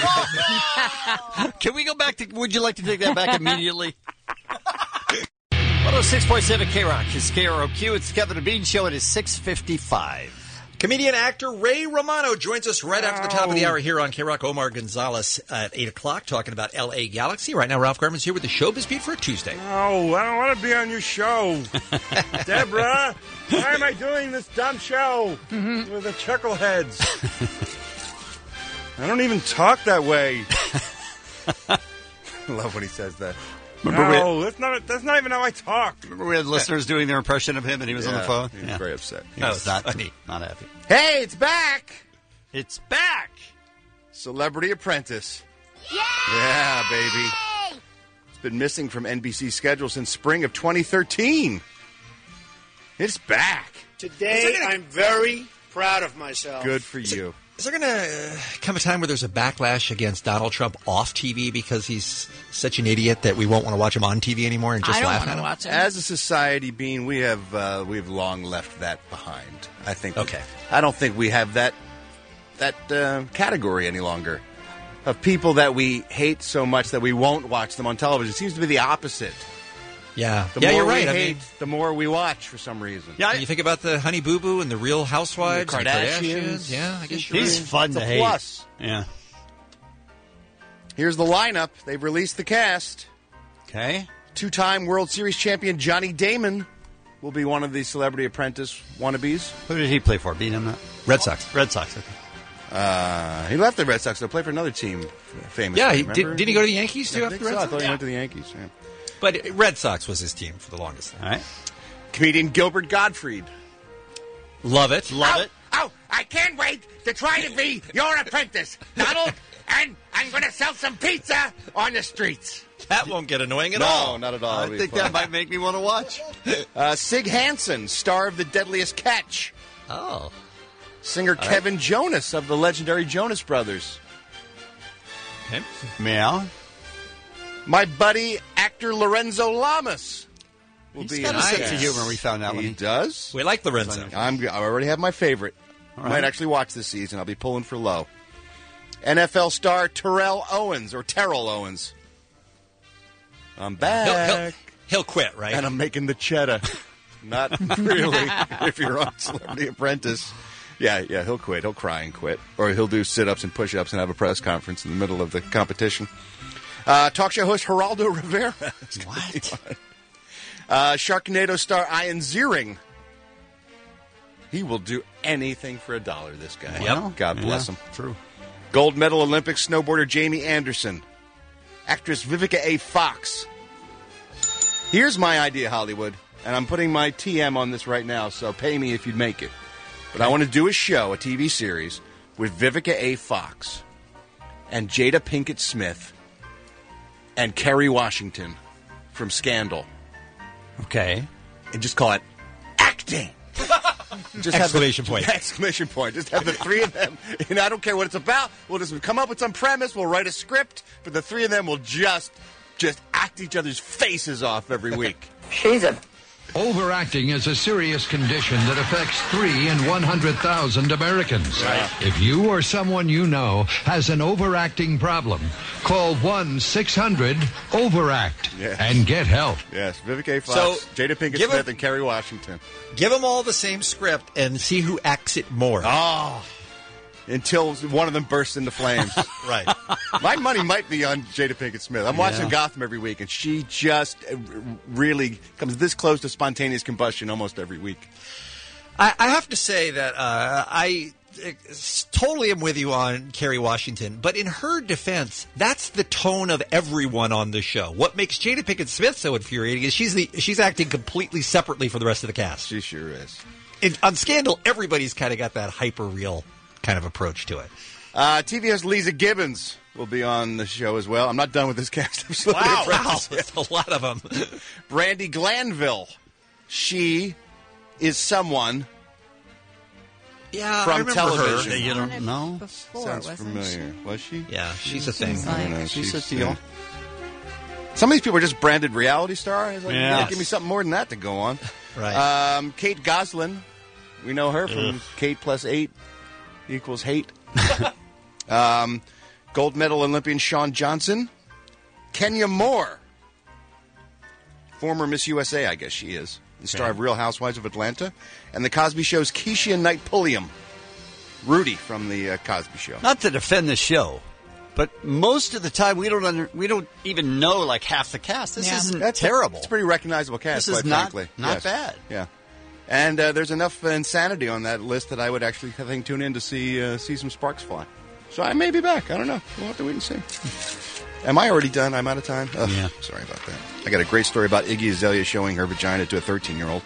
Speaker 16: back.
Speaker 12: Can we go back to? Would you like to take that back immediately? one oh six point seven K-Rock is K R O Q. It's the Kevin and Bean Show. It is six fifty-five.
Speaker 10: Comedian actor Ray Romano joins us right after the top of the hour here on K-Rock. Omar Gonzalez at eight o'clock talking about L A Galaxy. Right now, Ralph Garman's here with the Showbiz Beat for a Tuesday.
Speaker 2: Oh, I don't want to be on your show. Deborah, why am I doing this dumb show with the chuckleheads? I don't even talk that way.
Speaker 6: I love when he says that.
Speaker 12: Remember we-
Speaker 2: No, that's not, that's not even how I talk.
Speaker 12: Remember we had listeners doing their impression of him, and he was on the
Speaker 6: Yeah,
Speaker 12: phone.
Speaker 6: He was very upset.
Speaker 12: He was not not happy.
Speaker 6: Hey, it's back!
Speaker 12: It's back.
Speaker 6: Celebrity Apprentice. Yeah, baby. It's been missing from N B C's schedule since spring of twenty thirteen. It's back.
Speaker 17: Today, I'm very proud of myself.
Speaker 6: Good for you.
Speaker 10: Is there going to uh, come a time where there's a backlash against Donald Trump off T V because he's such an idiot that we won't want to watch him on T V anymore and just
Speaker 11: I don't
Speaker 10: laugh
Speaker 11: wanna
Speaker 10: at him?
Speaker 11: watch him.
Speaker 6: As a society, Bean, we have uh, we've long left that behind. I think.
Speaker 10: Okay.
Speaker 6: I don't think we have that that uh, category any longer of people that we hate so much that we won't watch them on television. It seems to be the opposite.
Speaker 10: Yeah,
Speaker 6: The
Speaker 10: yeah,
Speaker 6: more
Speaker 10: you're right.
Speaker 6: we
Speaker 10: I
Speaker 6: hate,
Speaker 10: mean,
Speaker 6: the more we watch for some reason.
Speaker 10: yeah, you think about the Honey Boo Boo and the Real Housewives,
Speaker 6: The
Speaker 10: and
Speaker 6: Kardashians.
Speaker 10: Yeah, I guess you're
Speaker 12: He's
Speaker 10: right.
Speaker 12: fun
Speaker 6: It's
Speaker 12: to
Speaker 6: a
Speaker 12: hate.
Speaker 6: plus.
Speaker 12: Yeah.
Speaker 6: Here's the lineup. They've released the cast.
Speaker 12: Okay.
Speaker 6: Two-time World Series champion Johnny Damon will be one of the Celebrity Apprentice wannabes.
Speaker 12: Who did he play for? Beat him that?
Speaker 10: Red Sox.
Speaker 12: Red Sox. Okay.
Speaker 6: Uh, he left the Red Sox to play for another team, famous.
Speaker 10: Yeah, he,
Speaker 6: remember?
Speaker 10: did, didn't he go to the Yankees too
Speaker 6: I
Speaker 10: after
Speaker 6: think
Speaker 10: the Red
Speaker 6: so. I
Speaker 10: Sox?
Speaker 6: thought he
Speaker 10: Yeah.
Speaker 6: went to the Yankees. Yeah.
Speaker 10: But Red Sox was his team for the longest time.
Speaker 12: All right.
Speaker 6: Comedian Gilbert Gottfried.
Speaker 10: Love it.
Speaker 12: Love it.
Speaker 1: Oh, I can't wait to try to be your apprentice, Donald, and I'm going to sell some pizza on the streets.
Speaker 10: That won't get annoying at
Speaker 6: no,
Speaker 10: all.
Speaker 6: not at all.
Speaker 12: I
Speaker 6: It'll be
Speaker 12: think
Speaker 6: fun.
Speaker 12: that might make me want to watch.
Speaker 6: Uh, Sig Hansen, star of The Deadliest Catch.
Speaker 12: Oh.
Speaker 6: Singer Kevin Jonas of the legendary Jonas Brothers.
Speaker 10: Okay.
Speaker 12: Meow.
Speaker 6: My buddy, actor Lorenzo Lamas. Will
Speaker 12: He's
Speaker 6: be
Speaker 12: got
Speaker 6: in
Speaker 12: a
Speaker 6: the
Speaker 12: sense
Speaker 6: cast.
Speaker 12: of humor, we found out. when
Speaker 6: He
Speaker 12: he-
Speaker 6: does.
Speaker 10: We like Lorenzo.
Speaker 6: I'm, I already have my favorite.
Speaker 12: right.
Speaker 6: Might actually watch this season. I'll be pulling for low. N F L star Terrell Owens, or Terrell Owens. I'm back.
Speaker 10: He'll, he'll, he'll quit, right?
Speaker 6: And I'm making the cheddar. Not really, if you're on Celebrity Apprentice. Yeah, yeah, he'll quit. He'll cry and quit. Or he'll do sit-ups and push-ups and have a press conference in the middle of the competition. Uh, talk show host Geraldo Rivera. What? Uh, Sharknado star Ian Ziering. He will do anything for a dollar, this guy.
Speaker 10: Yep.
Speaker 6: God bless
Speaker 12: Yeah,
Speaker 6: him.
Speaker 12: True.
Speaker 6: Gold medal Olympic snowboarder Jamie Anderson. Actress Vivica A. Fox. Here's my idea, Hollywood, and I'm putting my T M on this right now, so pay me if you'd make it. But I want to do a show, a T V series, with Vivica A. Fox and Jada Pinkett Smith and Kerry Washington from Scandal.
Speaker 12: Okay.
Speaker 6: And just call it acting. Just
Speaker 10: Exclamation
Speaker 6: have the,
Speaker 10: point.
Speaker 6: Exclamation point. Just have the three of them. And I don't care what it's about. We'll just come up with some premise. We'll write a script. But the three of them will just, just act each other's faces off every week.
Speaker 1: She's a...
Speaker 18: Overacting is a serious condition that affects three in one hundred thousand Americans.
Speaker 6: Right.
Speaker 18: If you or someone you know has an overacting problem, call one six hundred overact
Speaker 6: Yes.
Speaker 18: and get help.
Speaker 6: Yes, Vivica A. Fox,
Speaker 10: So,
Speaker 6: Jada Pinkett
Speaker 10: give
Speaker 6: Smith,
Speaker 10: him-
Speaker 6: and Kerry Washington.
Speaker 10: Give them all the same script and see who acts it more.
Speaker 6: Oh, until one of them bursts into flames.
Speaker 10: Right.
Speaker 6: My money might be on Jada Pinkett Smith. I'm watching
Speaker 12: Yeah.
Speaker 6: Gotham every week, and she just uh, really comes this close to spontaneous combustion almost every week.
Speaker 10: I, I have to say that uh, I uh, totally am with you on Kerry Washington, but in her defense, that's the tone of everyone on the show. What makes Jada Pinkett Smith so infuriating is she's the she's acting completely separately from the rest of the cast.
Speaker 6: She sure is.
Speaker 10: In, on Scandal, everybody's kind of got that hyper real kind of approach to it.
Speaker 6: Uh, T V host Lisa Gibbons will be on the show as well. I'm not done with this cast. I'm still
Speaker 10: Wow,
Speaker 6: gonna
Speaker 10: wow,
Speaker 6: press it.
Speaker 10: that's a lot of them.
Speaker 6: Brandy Glanville. She is someone
Speaker 10: Yeah,
Speaker 6: from
Speaker 10: I remember
Speaker 6: television.
Speaker 10: her.
Speaker 12: You
Speaker 11: On
Speaker 12: don't
Speaker 11: it
Speaker 12: know?
Speaker 11: Before,
Speaker 6: Sounds
Speaker 11: wasn't
Speaker 6: familiar.
Speaker 11: she?
Speaker 6: Was she?
Speaker 10: Yeah, she's a thing.
Speaker 11: Seems
Speaker 6: I don't know.
Speaker 11: like-
Speaker 12: She's a
Speaker 6: She's,
Speaker 12: deal.
Speaker 6: uh, Some of these people are just branded reality star. It's like,
Speaker 12: Yeah.
Speaker 6: yeah, give me something more than that to go on.
Speaker 10: Right.
Speaker 6: Um, Kate Goslin. We know her from Kate plus eight equals hate. um, gold medal Olympian Shawn Johnson. Kenya Moore. Former Miss U S A, I guess she is. The star
Speaker 10: Okay.
Speaker 6: of Real Housewives of Atlanta. And The Cosby Show's Keisha Knight Pulliam. Rudy from The uh, Cosby Show.
Speaker 12: Not to defend the show, but most of the time we don't under, we don't even know like half the cast. This
Speaker 11: Yeah.
Speaker 12: isn't
Speaker 6: That's
Speaker 12: terrible.
Speaker 6: It's a pretty recognizable cast,
Speaker 12: This is
Speaker 6: quite
Speaker 12: not-
Speaker 6: frankly.
Speaker 12: not
Speaker 6: Yes.
Speaker 12: bad.
Speaker 6: Yeah. And uh, there's enough insanity on that list that I would actually, I think, tune in to see uh, see some sparks fly. So I may be back. I don't know. We'll have to wait and see. Am I already done? I'm out of time? Ugh,
Speaker 12: Yeah.
Speaker 6: Sorry about that. I got a great story about Iggy Azalea showing her vagina to a thirteen-year-old.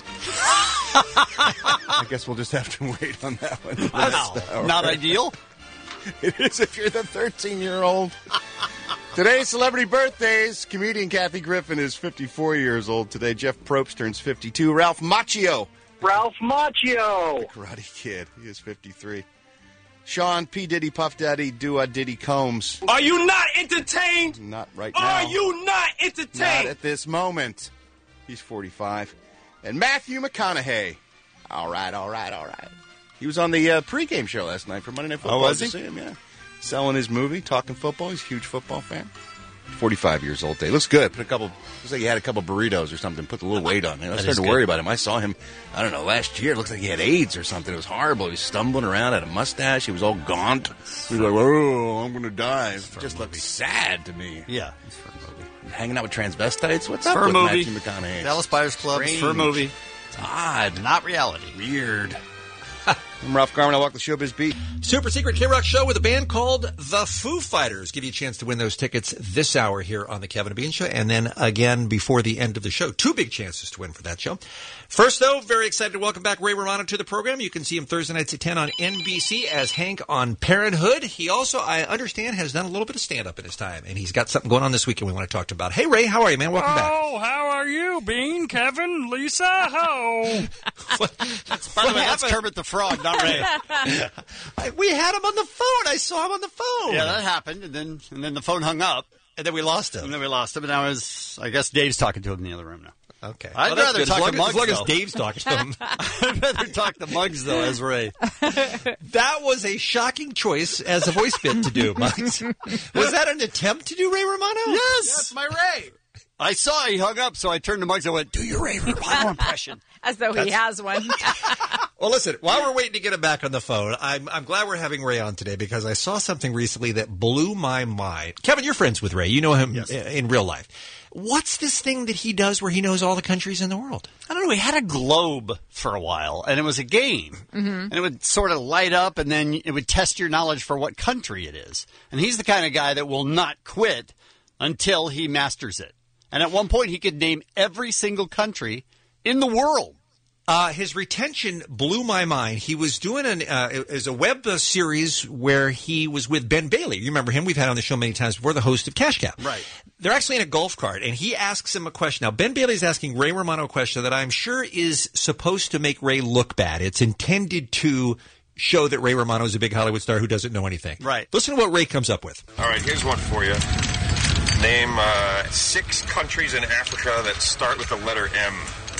Speaker 6: I guess we'll just have to wait on that one.
Speaker 12: Wow. Not ideal.
Speaker 6: It is if you're the thirteen-year-old. Today's celebrity birthdays. Comedian Kathy Griffin is fifty-four years old today. Jeff Probst turns fifty-two. Ralph Macchio,
Speaker 19: Ralph Macchio.
Speaker 6: Karate Kid. He is fifty-three. Sean P. Diddy Puff Daddy Dua Diddy Combs.
Speaker 20: Are you not entertained?
Speaker 6: Not right now.
Speaker 20: Are you not entertained?
Speaker 6: Not at this moment. He's forty-five. And Matthew McConaughey. All right, all right, all right. He was on the uh, pregame show last night for Monday Night Football.
Speaker 12: Oh, was he?
Speaker 6: See him, yeah. Selling his movie, talking football. He's a huge football fan. forty-five years old. He looks good. Put a couple. Looks like he had a couple burritos or something. Put a little weight on him. I
Speaker 12: That
Speaker 6: started
Speaker 12: is
Speaker 6: to
Speaker 12: good.
Speaker 6: worry about him. I saw him. I don't know. Last year, it looks like he had AIDS or something. It was horrible. He was stumbling around, had a mustache. He was all gaunt. He was like, "Oh, I'm going to die." It just looked sad to me.
Speaker 12: Yeah, it's for a movie.
Speaker 6: Hanging out with transvestites. What's
Speaker 12: It's
Speaker 6: up
Speaker 12: for a
Speaker 6: with
Speaker 12: movie.
Speaker 6: Matthew McConaughey?
Speaker 12: Dallas Buyers Club. It's for a
Speaker 6: Strange.
Speaker 12: movie.
Speaker 6: It's odd.
Speaker 12: Not reality.
Speaker 6: Weird. I'm Ralph Garman. I walk the showbiz beat.
Speaker 10: Super secret K-Rock show with a band called The Foo Fighters. Give you a chance to win those tickets this hour here on the Kevin and Bean Show, and then again before the end of the show. Two big chances to win for that show. First, though, very excited to welcome back Ray Romano to the program. You can see him Thursday nights at ten on N B C as Hank on Parenthood. He also, I understand, has done a little bit of stand-up in his time, and he's got something going on this weekend we want to talk to about. Hey, Ray, how are you, man? Welcome back.
Speaker 9: Oh, how are you, Bean, Kevin, Lisa? Ho!
Speaker 12: By the way, that's Kermit the Frog, not Ray.
Speaker 10: I, we had him on the phone. I saw him on the phone.
Speaker 12: Yeah, that happened, and then and then the phone hung up,
Speaker 10: and then we lost him.
Speaker 12: And then we lost him, and I was, I guess Dave's talking to him in the other room now.
Speaker 10: Okay.
Speaker 12: I'd
Speaker 10: Well, that's
Speaker 12: rather
Speaker 10: good.
Speaker 12: talk
Speaker 10: as long,
Speaker 12: to Muggs,
Speaker 10: as long as
Speaker 12: though.
Speaker 10: Dave's talking to him.
Speaker 12: I'd rather talk to Muggs, though, as Ray.
Speaker 10: That was a shocking choice as a voice bit to do, Muggs. Was that an attempt to do Ray Romano?
Speaker 12: Yes.
Speaker 10: That's my Ray.
Speaker 12: I saw he hung up, so I turned to Muggs and went, "Do your Ray Romano impression."
Speaker 11: As though he has one.
Speaker 10: Well, listen, while we're waiting to get him back on the phone, I'm, I'm glad we're having Ray on today because I saw something recently that blew my mind. Kevin, you're friends with Ray. You know him
Speaker 12: Yes.
Speaker 10: in, in real life. What's this thing that he does where he knows all the countries in the world?
Speaker 12: I don't know. He had a globe for a while, and it was a game.
Speaker 11: Mm-hmm.
Speaker 12: And it would sort of light up, and then it would test your knowledge for what country it is. And he's the kind of guy that will not quit until he masters it. And at one point, he could name every single country in the world.
Speaker 10: Uh, his retention blew my mind. He was doing an uh, it was a web uh, series where he was with Ben Bailey. You remember him? We've had on the show many times before, the host of Cash Cow.
Speaker 12: Right.
Speaker 10: They're actually in a golf cart, and he asks him a question. Now, Ben Bailey's asking Ray Romano a question that I'm sure is supposed to make Ray look bad. It's intended to show that Ray Romano is a big Hollywood star who doesn't know anything.
Speaker 12: Right.
Speaker 10: Listen to what Ray comes up with.
Speaker 21: All right, here's one for you. Name uh, six countries in Africa that start with the letter M.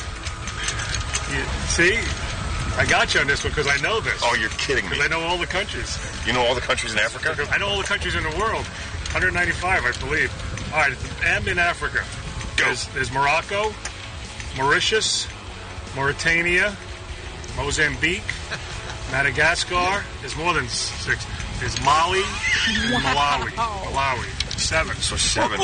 Speaker 22: You, see, I got you on this one because I know this.
Speaker 21: Oh, you're kidding me.
Speaker 22: Because I know all the countries.
Speaker 21: You know all the countries in Africa?
Speaker 22: I know all the countries in the world. one hundred ninety-five, I believe. All right, it's M in Africa.
Speaker 21: Go.
Speaker 22: There's, there's Morocco, Mauritius, Mauritania, Mozambique, Madagascar. There's more than six. There's Mali and Malawi. Malawi. Seven.
Speaker 21: So seven.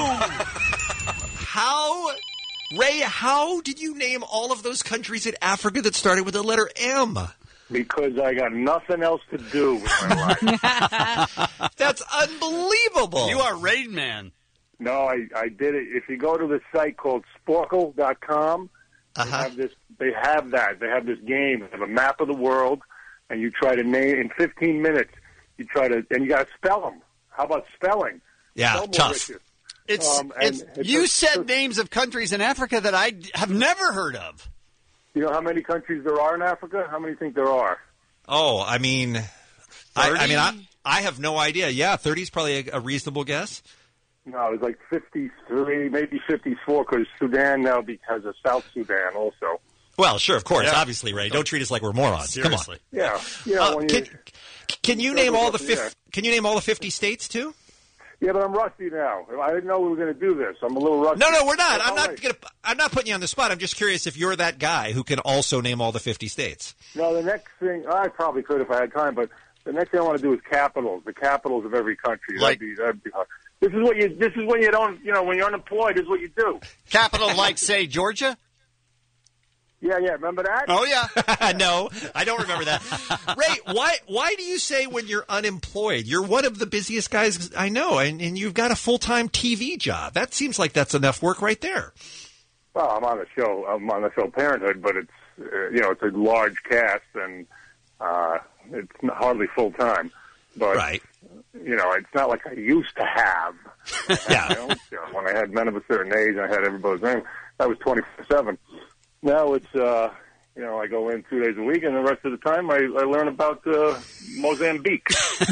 Speaker 10: How, Ray, how did you name all of those countries in Africa that started with the letter M?
Speaker 22: Because I got nothing else to do with my life.
Speaker 10: That's unbelievable.
Speaker 12: You are Rain Man.
Speaker 22: No, I, I did it. If you go to the site called Sporkle dot com,
Speaker 10: Uh-huh.
Speaker 22: they have this. They have that. They have this game. They have a map of the world, and you try to name in fifteen minutes. You try to, and you got to spell them. How about spelling?
Speaker 10: Yeah,
Speaker 22: Spell
Speaker 10: tough.
Speaker 22: Mauritius.
Speaker 12: It's,
Speaker 22: Um, and
Speaker 12: it's,
Speaker 22: it's
Speaker 12: you
Speaker 22: a-
Speaker 12: said names of countries in Africa that I have never heard of.
Speaker 22: You know how many countries there are in Africa? How many think there are?
Speaker 10: Oh, I mean, I, I
Speaker 12: thirty?
Speaker 10: mean, I, I have no idea. Yeah, thirty is probably a, a reasonable guess.
Speaker 22: No, it's like fifty-three, maybe fifty-four, because Sudan now has a South Sudan also.
Speaker 10: Well, sure, of course,
Speaker 12: Yeah.
Speaker 10: obviously, Ray. Don't treat us like we're morons.
Speaker 12: Seriously.
Speaker 22: Yeah, yeah.
Speaker 10: Come on. Uh,
Speaker 22: when
Speaker 10: can,
Speaker 22: you,
Speaker 10: can you name all the fif- Can you name all the fifty states too?
Speaker 22: yeah, but I'm rusty now. I didn't know we were going to do this. I'm a little rusty.
Speaker 10: No, no, we're not. I'm
Speaker 22: All
Speaker 10: not
Speaker 22: right.
Speaker 10: gonna. I'm not putting you on the spot. I'm just curious if you're that guy who can also name all the fifty states.
Speaker 22: No, the next thing I probably could if I had time, but the next thing I want to do is capitals. The capitals of every country.
Speaker 12: Like-
Speaker 22: that'd be, that'd be hard. This is what you. This is when you don't. You know, when you're unemployed, this is what you do.
Speaker 12: Capital like, say, Georgia?
Speaker 22: Yeah, yeah. Remember that?
Speaker 12: Oh, yeah.
Speaker 10: No, I don't remember that. Ray, why why do you say when you're unemployed? You're one of the busiest guys I know, and, and you've got a full-time T V job. That seems like that's enough work right there.
Speaker 22: Well, I'm on the show. I'm on the show Parenthood, but it's uh, you know it's a large cast and uh, it's not hardly full time. But
Speaker 10: Right.
Speaker 22: you know, it's not like I used to have.
Speaker 10: Yeah.
Speaker 22: You know, you know, when I had men of a certain age, and I had everybody's name. That was twenty-four seven. Now it's uh, You know, I go in two days a week, and the rest of the time I, I learn about uh, Mozambique.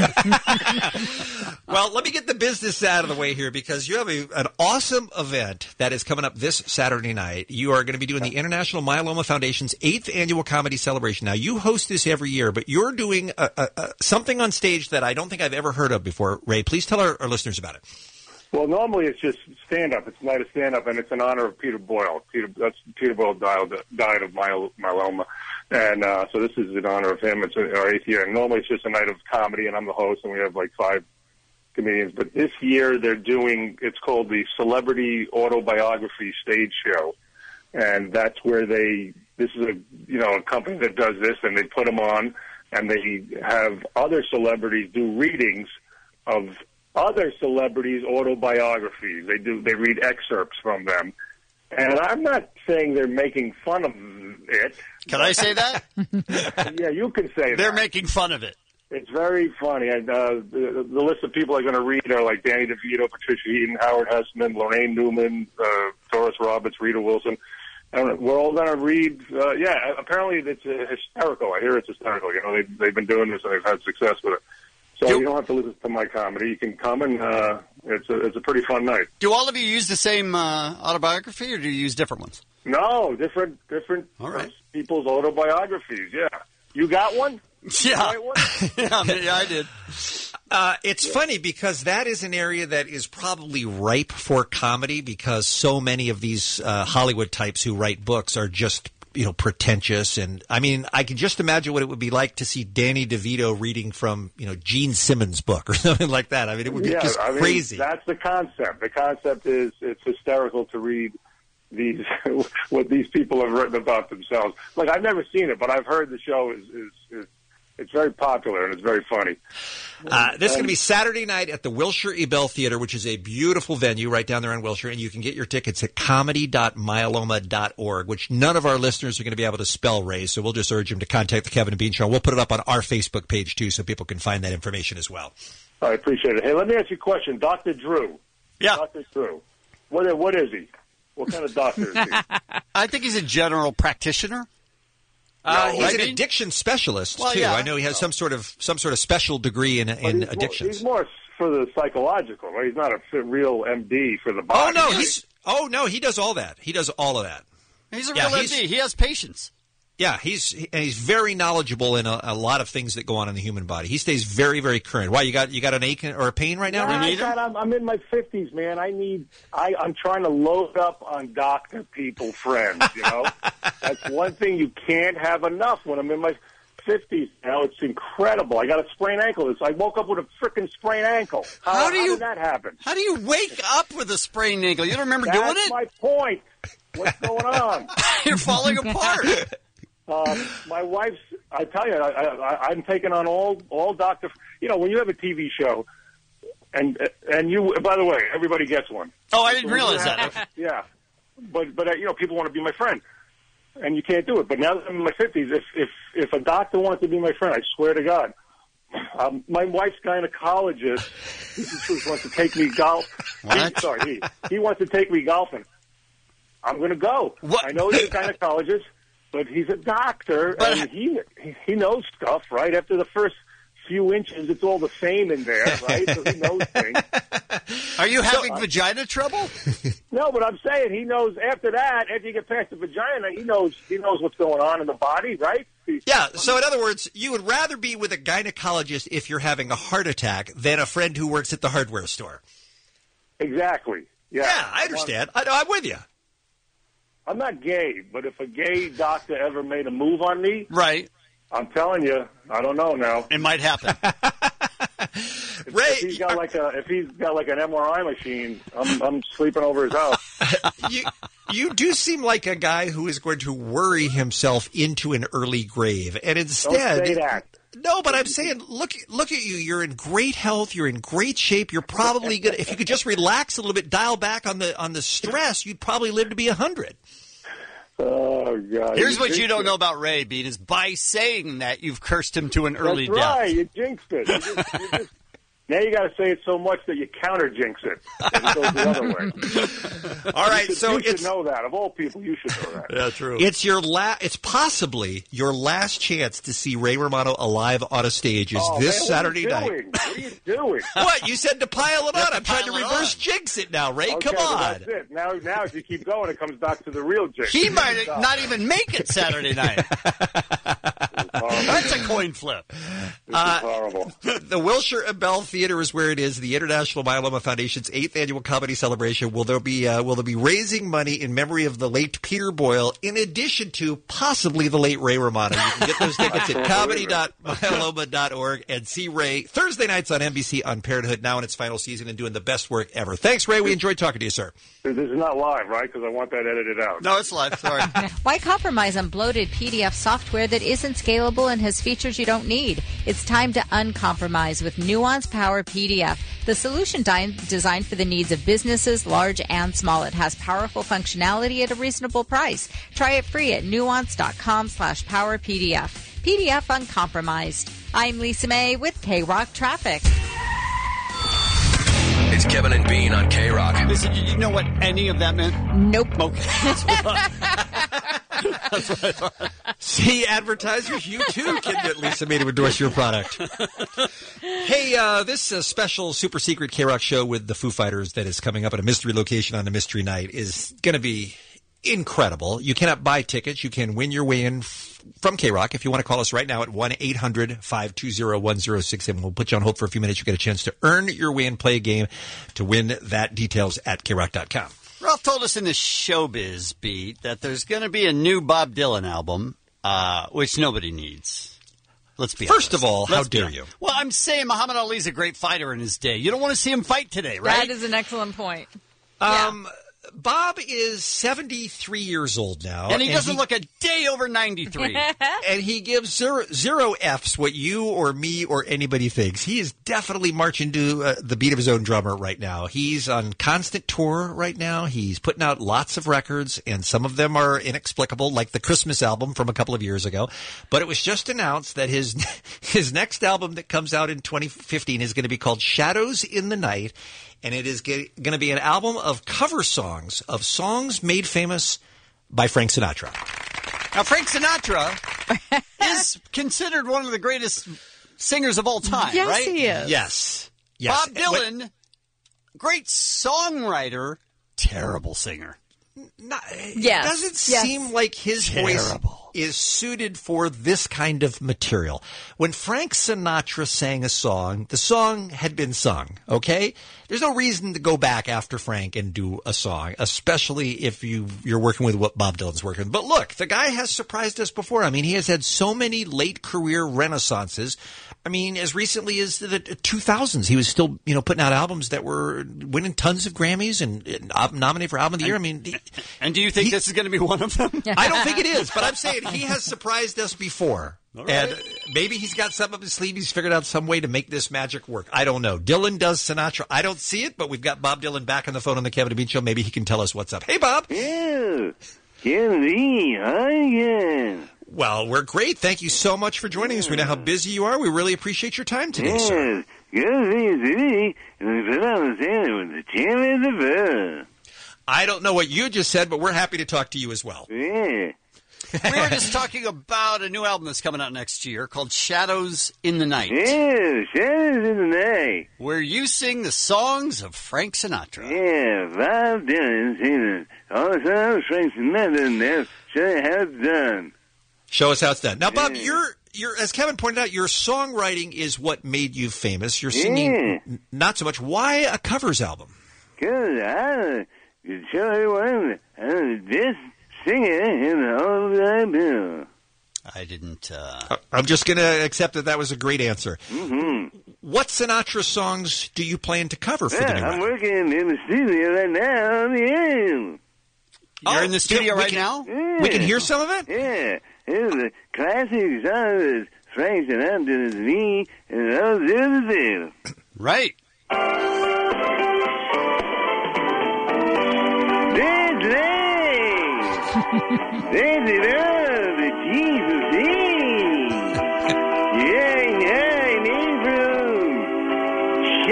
Speaker 10: Well, let me get the business out of the way here because you have a, an awesome event that is coming up this Saturday night. You are going to be doing the International Myeloma Foundation's eighth annual comedy celebration. Now, you host this every year, but you're doing a, a, a, something on stage that I don't think I've ever heard of before. Ray, please tell our, our listeners about it.
Speaker 22: Well, normally it's just stand-up. It's a night of stand-up, and it's in honor of Peter Boyle. Peter, that's, Peter Boyle died, died of myel- myeloma, and uh, so this is in honor of him. It's our eighth year, and normally it's just a night of comedy, and I'm the host, and we have like five comedians. But this year they're doing, it's called the Celebrity Autobiography Stage Show, and that's where they, this is a, you know, a company that does this, and they put them on, and they have other celebrities do readings of other celebrities' autobiographies. They do. They read excerpts from them, and I'm not saying they're making fun of it.
Speaker 12: Can I say that?
Speaker 22: Yeah, you can say that.
Speaker 12: They're making fun of it.
Speaker 22: It's very funny, and uh, the, the list of people I'm going to read are like Danny DeVito, Patricia Heaton, Howard Hessman, Lorraine Newman, uh, Doris Roberts, Rita Wilson. And we're all going to read. Uh, yeah, apparently it's uh, hysterical. I hear it's hysterical. You know, they, they've been doing this and they've had success with it. So you don't have to listen to my comedy. You can come and uh, it's a it's a pretty fun night.
Speaker 12: Do all of you use the same uh, autobiography, or do you use different ones?
Speaker 22: No, different different
Speaker 12: all right.
Speaker 22: people's autobiographies. Yeah, you got one?
Speaker 12: Yeah,
Speaker 22: Right one?
Speaker 12: yeah, I, mean, yeah, I did.
Speaker 10: Uh, it's funny because that is an area that is probably ripe for comedy because so many of these uh, Hollywood types who write books are just, you know, pretentious. And I mean, I can just imagine what it would be like to see Danny DeVito reading from, you know, Gene Simmons' book or something like that. I mean, it would be
Speaker 22: yeah,
Speaker 10: just
Speaker 22: I mean,
Speaker 10: crazy.
Speaker 22: That's the concept. The concept is it's hysterical to read these what these people have written about themselves. Like, I've never seen it, but I've heard the show is, is, is it's very popular and it's very funny.
Speaker 10: Uh, this is going to be Saturday night at the Wilshire Ebell Theater, which is a beautiful venue right down there in Wilshire, and you can get your tickets at comedy dot myeloma dot org, which none of our listeners are going to be able to spell, Ray, so we'll just urge them to contact the Kevin and Bean Show. We'll put it up on our Facebook page, too, so people can find that information as well.
Speaker 22: I appreciate it. Hey, let me ask you a question. Doctor Drew.
Speaker 12: Yeah.
Speaker 22: Doctor Drew. What, what is he? What kind of doctor is he?
Speaker 12: I think he's a general practitioner.
Speaker 10: Uh,
Speaker 22: No,
Speaker 10: he's
Speaker 22: right?
Speaker 10: an addiction specialist,
Speaker 22: Well,
Speaker 10: too.
Speaker 22: yeah.
Speaker 10: I know he has some sort of some sort of special degree in,
Speaker 22: But
Speaker 10: in
Speaker 22: he's more-
Speaker 10: addictions.
Speaker 22: He's more for the psychological, right? He's not a f- real M D for the
Speaker 10: Oh,
Speaker 22: body.
Speaker 10: no,
Speaker 22: right?
Speaker 10: he's oh no, he does all that. He does all of that.
Speaker 12: He's a
Speaker 10: Yeah,
Speaker 12: real
Speaker 10: he's-
Speaker 12: M D. He has patience.
Speaker 10: Yeah, he's and he's very knowledgeable in a, a lot of things that go on in the human body. He stays very, very current. Why you got you got an ache or a pain right now?
Speaker 22: Yeah,
Speaker 10: Ray?
Speaker 22: I got- I'm, I'm in my fifties, man. I need. I, I'm trying to load up on doctor people friends. You know, that's one thing you can't have enough when I'm in my fifties. You know, it's incredible. I got a sprained ankle. It's, I woke up with a freaking sprained ankle. How,
Speaker 12: How do you-
Speaker 22: did that happen?
Speaker 12: How do you wake up with a sprained ankle? You don't remember
Speaker 22: That's
Speaker 12: doing it?
Speaker 22: my point. What's going on?
Speaker 12: You're falling apart.
Speaker 22: Um, my wife's. I tell you, I, I, I'm taking on all all doctor. You know, when you have a T V show, and and you. By the way, everybody gets one.
Speaker 12: Oh, I didn't
Speaker 22: So when you
Speaker 12: realize
Speaker 22: have-
Speaker 12: that.
Speaker 22: Yeah, but but uh, you know, people want to be my friend, and you can't do it. But now that I'm in my fifties, if if if a doctor wants to be my friend, I swear to God, um, my wife's gynecologist this is true, wants to take me golf.
Speaker 12: What?
Speaker 22: He, sorry, he he wants to take me golfing. I'm going to go.
Speaker 12: What?
Speaker 22: I know he's a gynecologist, but he's a doctor,
Speaker 12: But-
Speaker 22: and he he knows stuff. Right after the first few inches, it's all the same in there, right? So he knows things.
Speaker 12: Are you having vagina trouble?
Speaker 22: No, but I'm saying he knows. After that, after you get past the vagina, he knows he knows what's going on in the body, right?
Speaker 10: Yeah, so in other words, you would rather be with a gynecologist if you're having a heart attack than a friend who works at the hardware store.
Speaker 22: Exactly. Yeah,
Speaker 10: Yeah, I understand. I, I'm with you.
Speaker 22: I'm not gay, but if a gay doctor ever made a move on me,
Speaker 12: right?
Speaker 22: I'm telling you, I don't know now.
Speaker 12: It might happen.
Speaker 22: If, Ray, if he's got like a if he's got like an M R I machine, I'm I'm sleeping over his house.
Speaker 10: you, you do seem like a guy who is going to worry himself into an early grave, and instead,
Speaker 22: Don't say that.
Speaker 10: No, but I'm saying, look, look at you. You're in great health. You're in great shape. You're probably good. If you could just relax a little bit, dial back on the on the stress, you'd probably live to be a hundred.
Speaker 22: Oh God!
Speaker 12: Here's what you don't know about Ray, Bean, is by saying that you've cursed him to an early
Speaker 22: That's
Speaker 12: death.
Speaker 22: right. You jinxed it. You just, you just, Now you got to say it so much that you counter jinx it. And it goes the other way.
Speaker 10: All right,
Speaker 22: you should,
Speaker 10: so
Speaker 22: you
Speaker 10: it's
Speaker 22: should know that. Of all people, you should know that.
Speaker 12: Yeah, true.
Speaker 10: It's your la- It's possibly your last chance to see Ray Romano alive on a stage is
Speaker 22: Oh,
Speaker 10: this
Speaker 22: man,
Speaker 10: Saturday
Speaker 22: what are you
Speaker 10: night.
Speaker 22: doing? What are you doing?
Speaker 10: What? You said to pile it on. I'm trying to
Speaker 12: pile it
Speaker 10: reverse
Speaker 12: on.
Speaker 10: jinx it now, Ray.
Speaker 22: Okay,
Speaker 10: Come
Speaker 22: well,
Speaker 10: on.
Speaker 22: that's it. Now, now, if you keep going, it comes back to the real jinx.
Speaker 12: He might not even make it Saturday night. That's a coin flip.
Speaker 22: This is horrible.
Speaker 10: The Wilshire and Bell Theater is where it is. The International Myeloma Foundation's eighth annual comedy celebration. Will there be uh, will there be raising money in memory of the late Peter Boyle, in addition to possibly the late Ray Romano? You can get those tickets at comedy dot myeloma dot org and see Ray Thursday nights on N B C on Parenthood, now in its final season and doing the best work ever. Thanks, Ray. We enjoyed talking to you, sir.
Speaker 22: This is not live, right? Because I want that edited out.
Speaker 12: No, it's live. Sorry.
Speaker 11: Why compromise on bloated P D F software that isn't scalable and has features you don't need? It's time to uncompromise with Nuance Power P D F, the solution di- designed for the needs of businesses, large and small. It has powerful functionality at a reasonable price. Try it free at nuance dot com slash power P D F. P D F uncompromised. I'm Lisa May with K-Rock Traffic.
Speaker 7: It's Kevin and Bean on K-Rock.
Speaker 12: Listen, did you know what any of that meant?
Speaker 11: Nope.
Speaker 12: Okay. That's what I, that's what I thought.
Speaker 10: See, advertisers, you too can get Lisa May to endorse your product. Hey, uh, this uh, special super secret K-Rock show with the Foo Fighters that is coming up at a mystery location on a mystery night is going to be incredible. You cannot buy tickets. You can win your way in f- from K-Rock. If you want to call us right now at one eight hundred five two zero one zero six seven, we'll put you on hold for a few minutes. You get a chance to earn your way and play a game to win that. Details at K rock dot com.
Speaker 12: Ralph told us in the Showbiz beat that there's going to be a new Bob Dylan album, uh, which nobody needs. Let's be
Speaker 10: First
Speaker 12: honest.
Speaker 10: of all, how
Speaker 12: Let's be
Speaker 10: dare
Speaker 12: honest.
Speaker 10: you?
Speaker 12: Well, I'm saying Muhammad Ali's a great fighter in his day. You don't want to see him fight today, right?
Speaker 11: That is an excellent point.
Speaker 10: Um, Bob is seventy-three years old now.
Speaker 12: And he doesn't look a day over ninety-three.
Speaker 10: And he gives zero, zero F's what you or me or anybody thinks. He is definitely marching to uh, the beat of his own drummer right now. He's on constant tour right now. He's putting out lots of records, and some of them are inexplicable, like the Christmas album from a couple of years ago. But it was just announced that his his next album that comes out in twenty fifteen is going to be called Shadows in the Night. And it is going to be an album of cover songs, of songs made famous by Frank Sinatra.
Speaker 12: Now, Frank Sinatra is considered one of the greatest singers of all time,
Speaker 11: Yes,
Speaker 12: right?
Speaker 11: he is.
Speaker 10: Yes. Yes.
Speaker 12: Bob Dylan, great songwriter, terrible singer.
Speaker 10: Not,
Speaker 11: Yes.
Speaker 10: It doesn't
Speaker 11: Yes.
Speaker 10: seem like his
Speaker 12: Terrible.
Speaker 10: voice is suited for this kind of material. When Frank Sinatra sang a song, the song had been sung, okay? There's no reason to go back after Frank and do a song, especially if you, you're working with what Bob Dylan's working with. But look, the guy has surprised us before. I mean, he has had so many late career renaissances. I mean, as recently as the two thousands, he was still, you know, putting out albums that were winning tons of Grammys and, and nominated for Album of the Year. I mean, he,
Speaker 12: And do you think
Speaker 10: He-
Speaker 12: this is going to be one of them?
Speaker 10: I don't think it is, but I'm saying he has surprised us before.
Speaker 12: All right.
Speaker 10: And maybe he's got something up his sleeve. He's figured out some way to make this magic work. I don't know. Dylan does Sinatra. I don't see it, but we've got Bob Dylan back on the phone on the Kevin and Bean Show. Maybe he can tell us what's up. Hey, Bob.
Speaker 16: Yeah. Kennedy, hi again.
Speaker 10: Well, we're great. Thank you so much for joining us. We know how busy you are. We really appreciate your time today, sir.
Speaker 16: Yes. Good thing today, and I don't understand it was the champion of the bird.
Speaker 10: I don't know what you just said, but we're happy to talk to you as well.
Speaker 16: Yeah.
Speaker 12: We were just talking about a new album that's coming out next year called Shadows in the Night.
Speaker 16: Yeah, Shadows in the Night.
Speaker 12: Where you sing the songs of Frank Sinatra.
Speaker 16: Yeah, Bob Dylan singing all the songs Frank Sinatra and them. Show you how it's done.
Speaker 10: Show us how it's done. Now, Bob,
Speaker 16: Yeah.
Speaker 10: you're, you're, as Kevin pointed out, your songwriting is what made you famous. You're singing
Speaker 16: Yeah.
Speaker 10: n- not so much. Why a covers album?
Speaker 16: Because I could show you one. I'm just singing in all the bill.
Speaker 12: I didn't. Uh...
Speaker 10: I'm just going to accept that that was a great answer.
Speaker 16: Mm-hmm.
Speaker 10: What Sinatra songs do you plan to cover for the
Speaker 16: Yeah,
Speaker 10: new
Speaker 16: I'm
Speaker 10: record?
Speaker 16: working in the studio right now on the air.
Speaker 12: You're in the studio
Speaker 10: we
Speaker 12: right
Speaker 10: can-
Speaker 12: now?
Speaker 16: Yeah.
Speaker 10: We can hear some of it?
Speaker 16: Yeah, it's a classic song that Frank Sinatra is me, and I'll do the deal.
Speaker 12: Right.
Speaker 16: That's right. That's it all, the Jesus is. Yeah, yeah, April.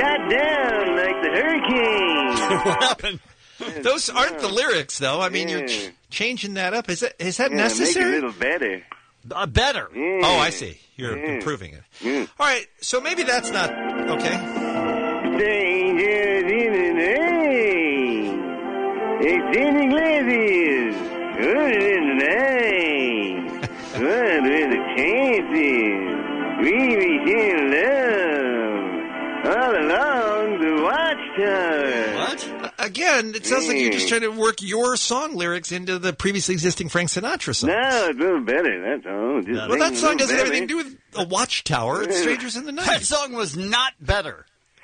Speaker 12: What happened?
Speaker 10: Those aren't the lyrics, though. I mean, you're ch- changing that up. Is that is that
Speaker 16: Yeah,
Speaker 10: necessary?
Speaker 16: make it a little better.
Speaker 12: Uh, better.
Speaker 16: Yeah.
Speaker 10: Oh, I see. You're
Speaker 16: Yeah.
Speaker 10: improving it.
Speaker 16: Yeah.
Speaker 10: All right, so maybe that's not okay.
Speaker 16: Strangers in the night, extending glances, good in the night. What are the chances we be sharing love all along the watchtower?
Speaker 12: What?
Speaker 10: Again, it sounds like you're just
Speaker 16: Yeah.
Speaker 10: trying to work your song lyrics into the previously existing Frank Sinatra song.
Speaker 16: No, it's a little better, that's all. Just
Speaker 10: Well,
Speaker 16: make
Speaker 10: that
Speaker 16: it a
Speaker 10: song
Speaker 16: little
Speaker 10: doesn't have
Speaker 16: better.
Speaker 10: anything to do with a watchtower. It's Strangers in the
Speaker 12: That
Speaker 10: Night.
Speaker 12: song was not better.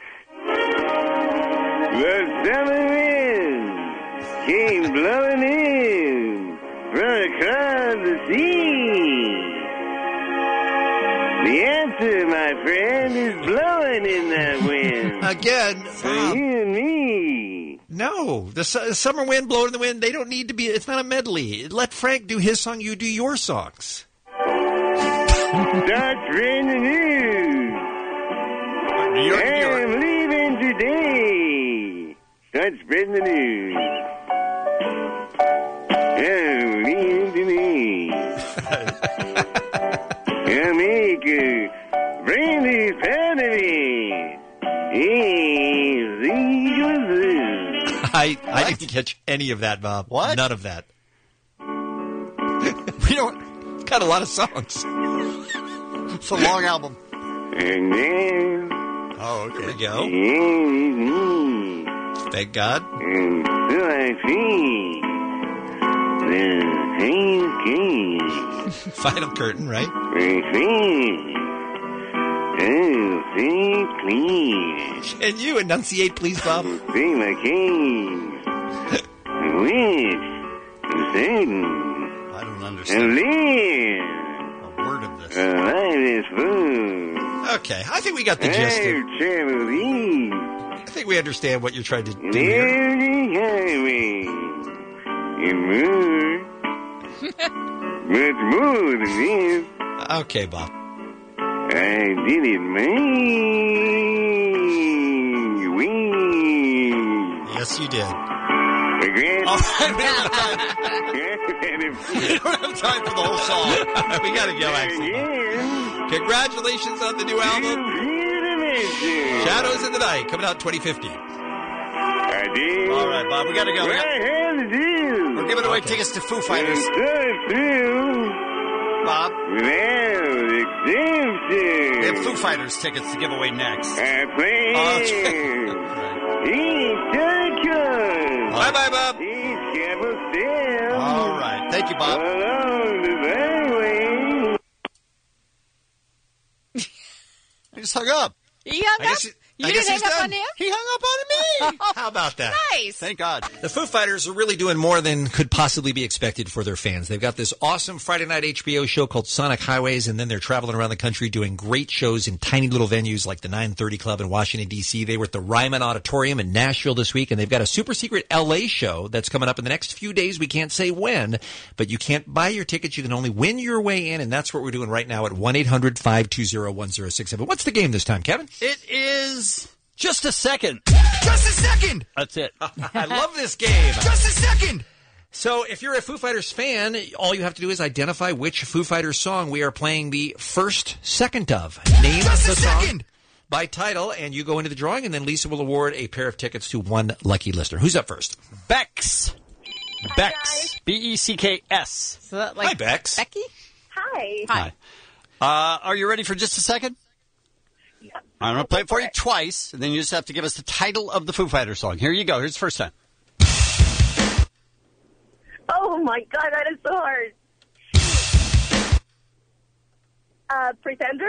Speaker 16: The summer wind came blowing in from across the sea. The answer, my friend, is blowing in that wind.
Speaker 10: Again,
Speaker 16: For
Speaker 10: Bob,
Speaker 16: you and me.
Speaker 10: no. The su- summer wind, blowing in the wind, they don't need to be, it's not a medley. Let Frank do his song, you do your songs.
Speaker 16: Start spreading the news.
Speaker 12: New York, New York.
Speaker 16: I'm leaving today. Start spreading the news. I'm leaving today. I'll make a brand new pound of it.
Speaker 10: I, I didn't catch any of that, Bob.
Speaker 12: What?
Speaker 10: None of that.
Speaker 12: We don't.
Speaker 10: Got a lot of songs.
Speaker 12: It's a long album.
Speaker 16: And then,
Speaker 10: Oh, okay. There we go.
Speaker 16: yeah,
Speaker 10: Thank God.
Speaker 16: and so I see the same king.
Speaker 10: Final curtain, right?
Speaker 16: My friend, oh, see clean.
Speaker 10: Can you enunciate, please, Bob?
Speaker 16: See my king. Wish, certain,
Speaker 12: I don't
Speaker 16: and
Speaker 12: understand
Speaker 16: live.
Speaker 12: a word of this.
Speaker 16: Alive is food.
Speaker 10: Okay, I think we got the gist of
Speaker 16: I've traveled east.
Speaker 10: I think we understand what you're trying to
Speaker 16: In
Speaker 10: do here.
Speaker 16: every highway, and more, much more than this.
Speaker 10: Okay, Bob.
Speaker 16: I did it my way.
Speaker 10: Yes, you did.
Speaker 16: The grand-
Speaker 12: All right, we don't have time. We don't have time for the whole song.
Speaker 10: We got to go, actually.
Speaker 16: Again,
Speaker 10: Congratulations on the new album,
Speaker 16: Shadows.
Speaker 10: Shadows in the Night, coming out twenty fifteen.
Speaker 16: I did.
Speaker 12: All right, Bob, we got to go. We
Speaker 16: What
Speaker 12: got-
Speaker 16: I had to do.
Speaker 12: We're giving away tickets to Foo Fighters.
Speaker 16: And so through
Speaker 12: Bob,
Speaker 16: without exemption.
Speaker 12: we have Foo Fighters tickets to give away next.
Speaker 16: I play
Speaker 12: Oh, okay.
Speaker 16: each turn.
Speaker 10: Bye bye, Bob.
Speaker 16: Each careful step
Speaker 12: All right. Thank you, Bob.
Speaker 16: along the byway.
Speaker 12: He just hung up.
Speaker 11: You hung
Speaker 10: I
Speaker 11: up?
Speaker 10: guess it-
Speaker 11: you
Speaker 10: I
Speaker 11: didn't
Speaker 10: guess
Speaker 11: hang
Speaker 10: he's
Speaker 11: up
Speaker 10: done.
Speaker 11: on him?
Speaker 12: He hung up on me.
Speaker 10: How about that?
Speaker 11: Nice.
Speaker 12: Thank God.
Speaker 10: The Foo Fighters are really doing more than could possibly be expected for their fans. They've got this awesome Friday night H B O show called Sonic Highways, and then they're traveling around the country doing great shows in tiny little venues like the nine thirty Club in Washington, D C They were at the Ryman Auditorium in Nashville this week, and they've got a super secret L A show that's coming up in the next few days. We can't say when, but you can't buy your tickets. You can only win your way in, and that's what we're doing right now at one eight hundred five two zero one zero six seven. What's the game this time, Kevin?
Speaker 12: It is just a second.
Speaker 10: Just a second!
Speaker 12: That's it.
Speaker 10: I love this game.
Speaker 12: Just a second.
Speaker 10: So if you're a Foo Fighters fan, all you have to do is identify which Foo Fighters song we are playing the first second of. Name
Speaker 12: Just a
Speaker 10: the song
Speaker 12: second.
Speaker 10: by title, and you go into the drawing, and then Lisa will award a pair of tickets to one lucky listener. Who's up first?
Speaker 12: Bex. Bex. B E C K S.
Speaker 11: So that, like,
Speaker 10: Hi, Bex.
Speaker 11: Becky?
Speaker 4: Hi.
Speaker 12: Hi. Uh, are you ready for just a second? I'm going to play it for you twice, and then you just have to give us the title of the Foo Fighters song. Here you go. Here's the first time.
Speaker 4: Oh my God, that is so hard. Uh, Pretender?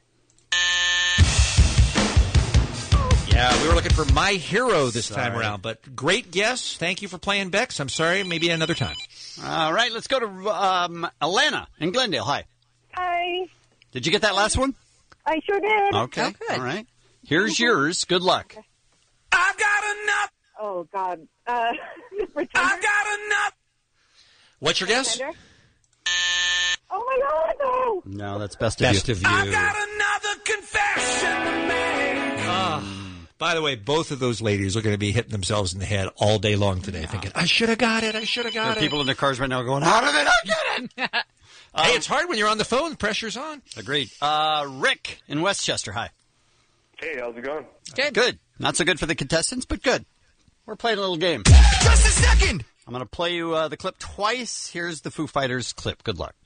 Speaker 10: Yeah, we were looking for My Hero this time around, but great guess. Thank you for playing, Bex. I'm sorry, maybe another time.
Speaker 12: All right, let's go to um, Alana in Glendale. Hi.
Speaker 4: Hi.
Speaker 12: Did you get that last one?
Speaker 4: I sure did.
Speaker 12: Okay. All right. Here's yours. Good luck.
Speaker 20: I've got enough.
Speaker 4: Oh, God. Uh, Pretender?
Speaker 20: I've got enough.
Speaker 10: What's your guess?
Speaker 4: Pretender? Oh, my God, no.
Speaker 12: No, that's best of
Speaker 10: Best
Speaker 12: you.
Speaker 10: of you.
Speaker 20: I've got another confession to make.
Speaker 10: By the way, both of those ladies are going to be hitting themselves in the head all day long today, yeah. thinking, I should have got it, I should have got
Speaker 12: there
Speaker 10: it.
Speaker 12: There are people in their cars right now going, how did I get it?
Speaker 10: um, hey, it's hard when you're on the phone. The pressure's on.
Speaker 12: Agreed. Uh, Rick in Westchester, hi.
Speaker 8: Hey, how's it going?
Speaker 12: Good. Good. Not so good for the contestants, but good. We're playing a little game. Just a second! I'm going to play you uh, the clip twice. Here's the Foo Fighters clip. Good luck.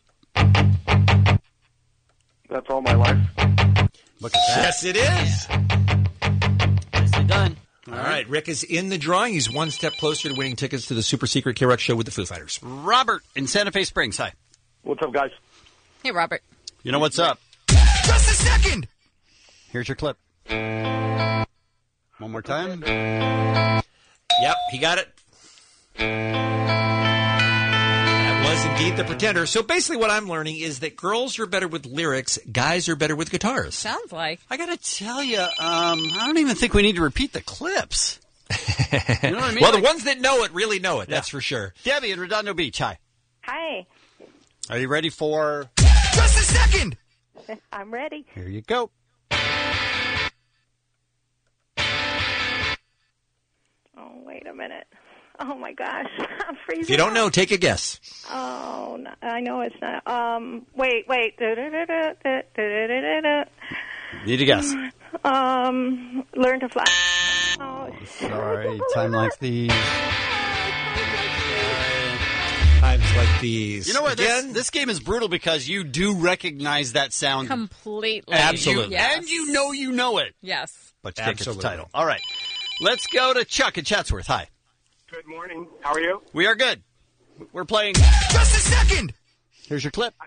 Speaker 8: That's all my life.
Speaker 12: Look at that.
Speaker 10: Yes, it is.
Speaker 12: Yeah. Nicely done.
Speaker 10: All, all right. right. Rick is in the drawing. He's one step closer to winning tickets to the super secret K-Rock show with the Foo Fighters.
Speaker 12: Robert in Santa Fe Springs. Hi.
Speaker 8: What's up, guys?
Speaker 11: Hey, Robert.
Speaker 12: You know what's up? Just a second. Here's your clip. One more time.
Speaker 10: Yep, he got it. That was indeed the Pretender. So basically what I'm learning is that girls are better with lyrics, guys are better with guitars.
Speaker 11: Sounds like.
Speaker 12: I got to tell you, um, I don't even think we need to repeat the clips. You know what I mean?
Speaker 10: Well,
Speaker 12: like,
Speaker 10: the ones that know it really know it, yeah. That's for sure.
Speaker 12: Debbie in Redondo Beach, hi.
Speaker 4: Hi.
Speaker 12: Are you ready for... Just a second!
Speaker 4: I'm ready.
Speaker 12: Here you go.
Speaker 4: Oh, wait a minute. Oh, my gosh. I'm freezing.
Speaker 10: If you don't know, take a guess.
Speaker 4: Oh, no, I know it's not. Um, wait, wait.
Speaker 12: Need to guess.
Speaker 4: Um, learn to fly. Oh,
Speaker 12: sorry. Time like these.
Speaker 10: Times like these.
Speaker 12: You know what?
Speaker 10: Again?
Speaker 12: This, this game is brutal because you do recognize that sound.
Speaker 11: Completely.
Speaker 12: Absolutely.
Speaker 11: Yes.
Speaker 12: And you know you know it.
Speaker 11: Yes.
Speaker 12: But you can't get the title. All right. Let's go to Chuck in Chatsworth. Hi.
Speaker 8: Good morning. How are you?
Speaker 12: We are good. We're playing... Just a second! Here's your clip.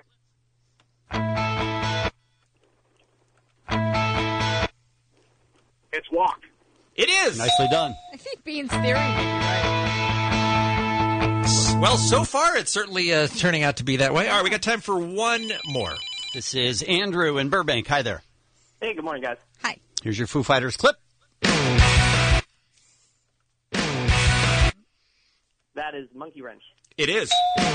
Speaker 8: It's Walk.
Speaker 10: It is!
Speaker 12: Nicely done.
Speaker 11: I think Bean's theory may be right.
Speaker 10: Well, so far it's certainly uh, turning out to be that way. All right, we got time for one more.
Speaker 12: This is Andrew in Burbank. Hi there.
Speaker 8: Hey, good morning, guys.
Speaker 11: Hi.
Speaker 12: Here's your Foo Fighters clip.
Speaker 8: That is Monkey Wrench.
Speaker 10: It is.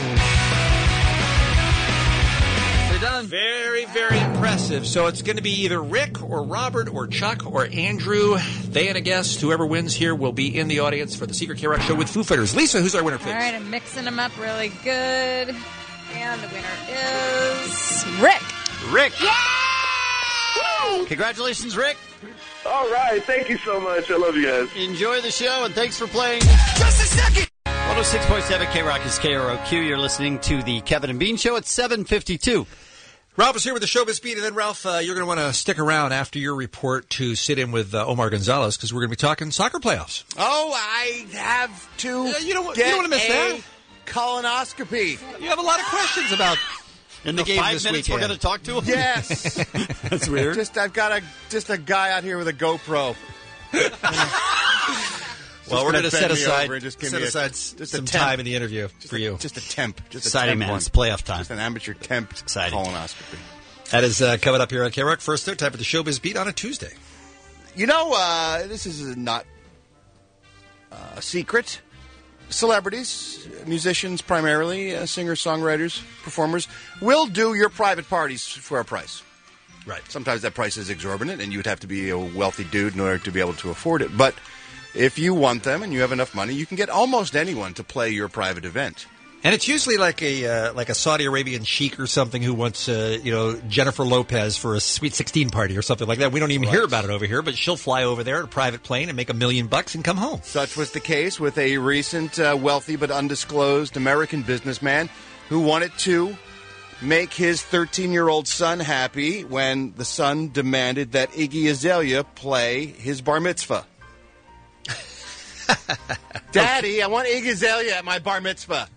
Speaker 12: They're done.
Speaker 10: Very, very impressive. So it's going to be either Rick or Robert or Chuck or Andrew. They and a guest, whoever wins here, will be in the audience for the Secret K-Rock show with Foo Fighters. Lisa, who's our winner, please?
Speaker 11: All right, I'm mixing them up really good. And the winner is Rick.
Speaker 12: Rick.
Speaker 11: Yeah!
Speaker 12: Woo! Congratulations, Rick.
Speaker 8: All right. Thank you so much. I love you guys.
Speaker 12: Enjoy the show, and thanks for playing. Just a second. one oh six point seven K-Rock is K R O Q. You're listening to the Kevin and Bean Show at seven fifty-two.
Speaker 10: Ralph is here with the Showbiz Beat, and then, Ralph, uh, you're going to want to stick around after your report to sit in with uh, Omar Gonzalez, because we're going to be talking soccer playoffs.
Speaker 6: Oh, I have to
Speaker 10: uh, you don't,
Speaker 6: get
Speaker 10: you don't want to miss
Speaker 6: a
Speaker 10: that.
Speaker 6: colonoscopy.
Speaker 10: You have a lot of questions about
Speaker 12: in
Speaker 10: the,
Speaker 12: the
Speaker 10: game
Speaker 12: five
Speaker 10: this
Speaker 12: minutes
Speaker 10: weekend.
Speaker 12: We're going to talk to him?
Speaker 6: Yes.
Speaker 12: That's weird.
Speaker 6: Just I've got a just a guy out here with a GoPro.
Speaker 10: Well, we're going to set aside,
Speaker 6: just
Speaker 10: set aside
Speaker 6: just
Speaker 10: some time in the interview
Speaker 6: just
Speaker 10: for
Speaker 6: a,
Speaker 10: you.
Speaker 6: Just a temp. Just
Speaker 12: exciting,
Speaker 6: a temp
Speaker 12: man.
Speaker 6: One.
Speaker 12: It's playoff time.
Speaker 6: Just an amateur temp
Speaker 12: exciting.
Speaker 6: colonoscopy.
Speaker 10: That is uh, coming up here on K-Rock. First, though, time for the Showbiz Beat on a Tuesday.
Speaker 6: You know, uh, this is not uh, a secret. Celebrities, musicians primarily, uh, singers, songwriters, performers, will do your private parties for a price.
Speaker 10: Right.
Speaker 6: Sometimes that price is exorbitant, and you'd have to be a wealthy dude in order to be able to afford it. But if you want them and you have enough money, you can get almost anyone to play your private event.
Speaker 10: And it's usually like a uh, like a Saudi Arabian sheik or something who wants, uh, you know, Jennifer Lopez for a Sweet sixteen party or something like that. We don't even right. hear about it over here, but she'll fly over there in a private plane and make a million bucks and come home.
Speaker 6: Such was the case with a recent uh, wealthy but undisclosed American businessman who wanted to make his thirteen-year-old son happy when the son demanded that Iggy Azalea play his bar mitzvah. Daddy, I want Iggy Azalea at my bar mitzvah.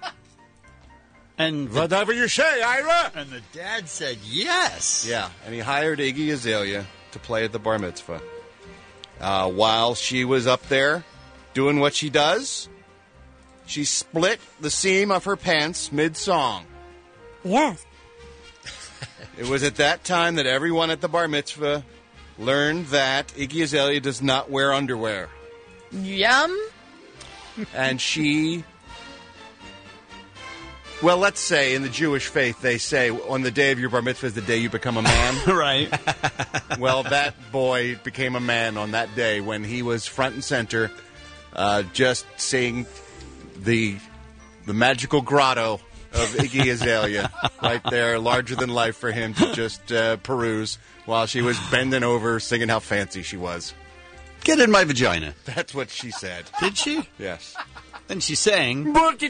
Speaker 12: And
Speaker 6: whatever you say, Ira.
Speaker 12: And the dad said yes.
Speaker 6: Yeah, and he hired Iggy Azalea to play at the bar mitzvah. Uh, while she was up there doing what she does, she split the seam of her pants mid-song.
Speaker 4: Yes.
Speaker 6: It was at that time that everyone at the bar mitzvah learned that Iggy Azalea does not wear underwear.
Speaker 11: Yum.
Speaker 6: And she Well, let's say in the Jewish faith, they say on the day of your bar mitzvah is the day you become a man.
Speaker 12: Right.
Speaker 6: Well, that boy became a man on that day when he was front and center, uh, just seeing the the magical grotto of Iggy Azalea right there, larger than life for him to just uh, peruse while she was bending over singing how fancy she was.
Speaker 12: Get in my vagina.
Speaker 6: That's what she said.
Speaker 12: Did she?
Speaker 6: Yes.
Speaker 12: Then she sang.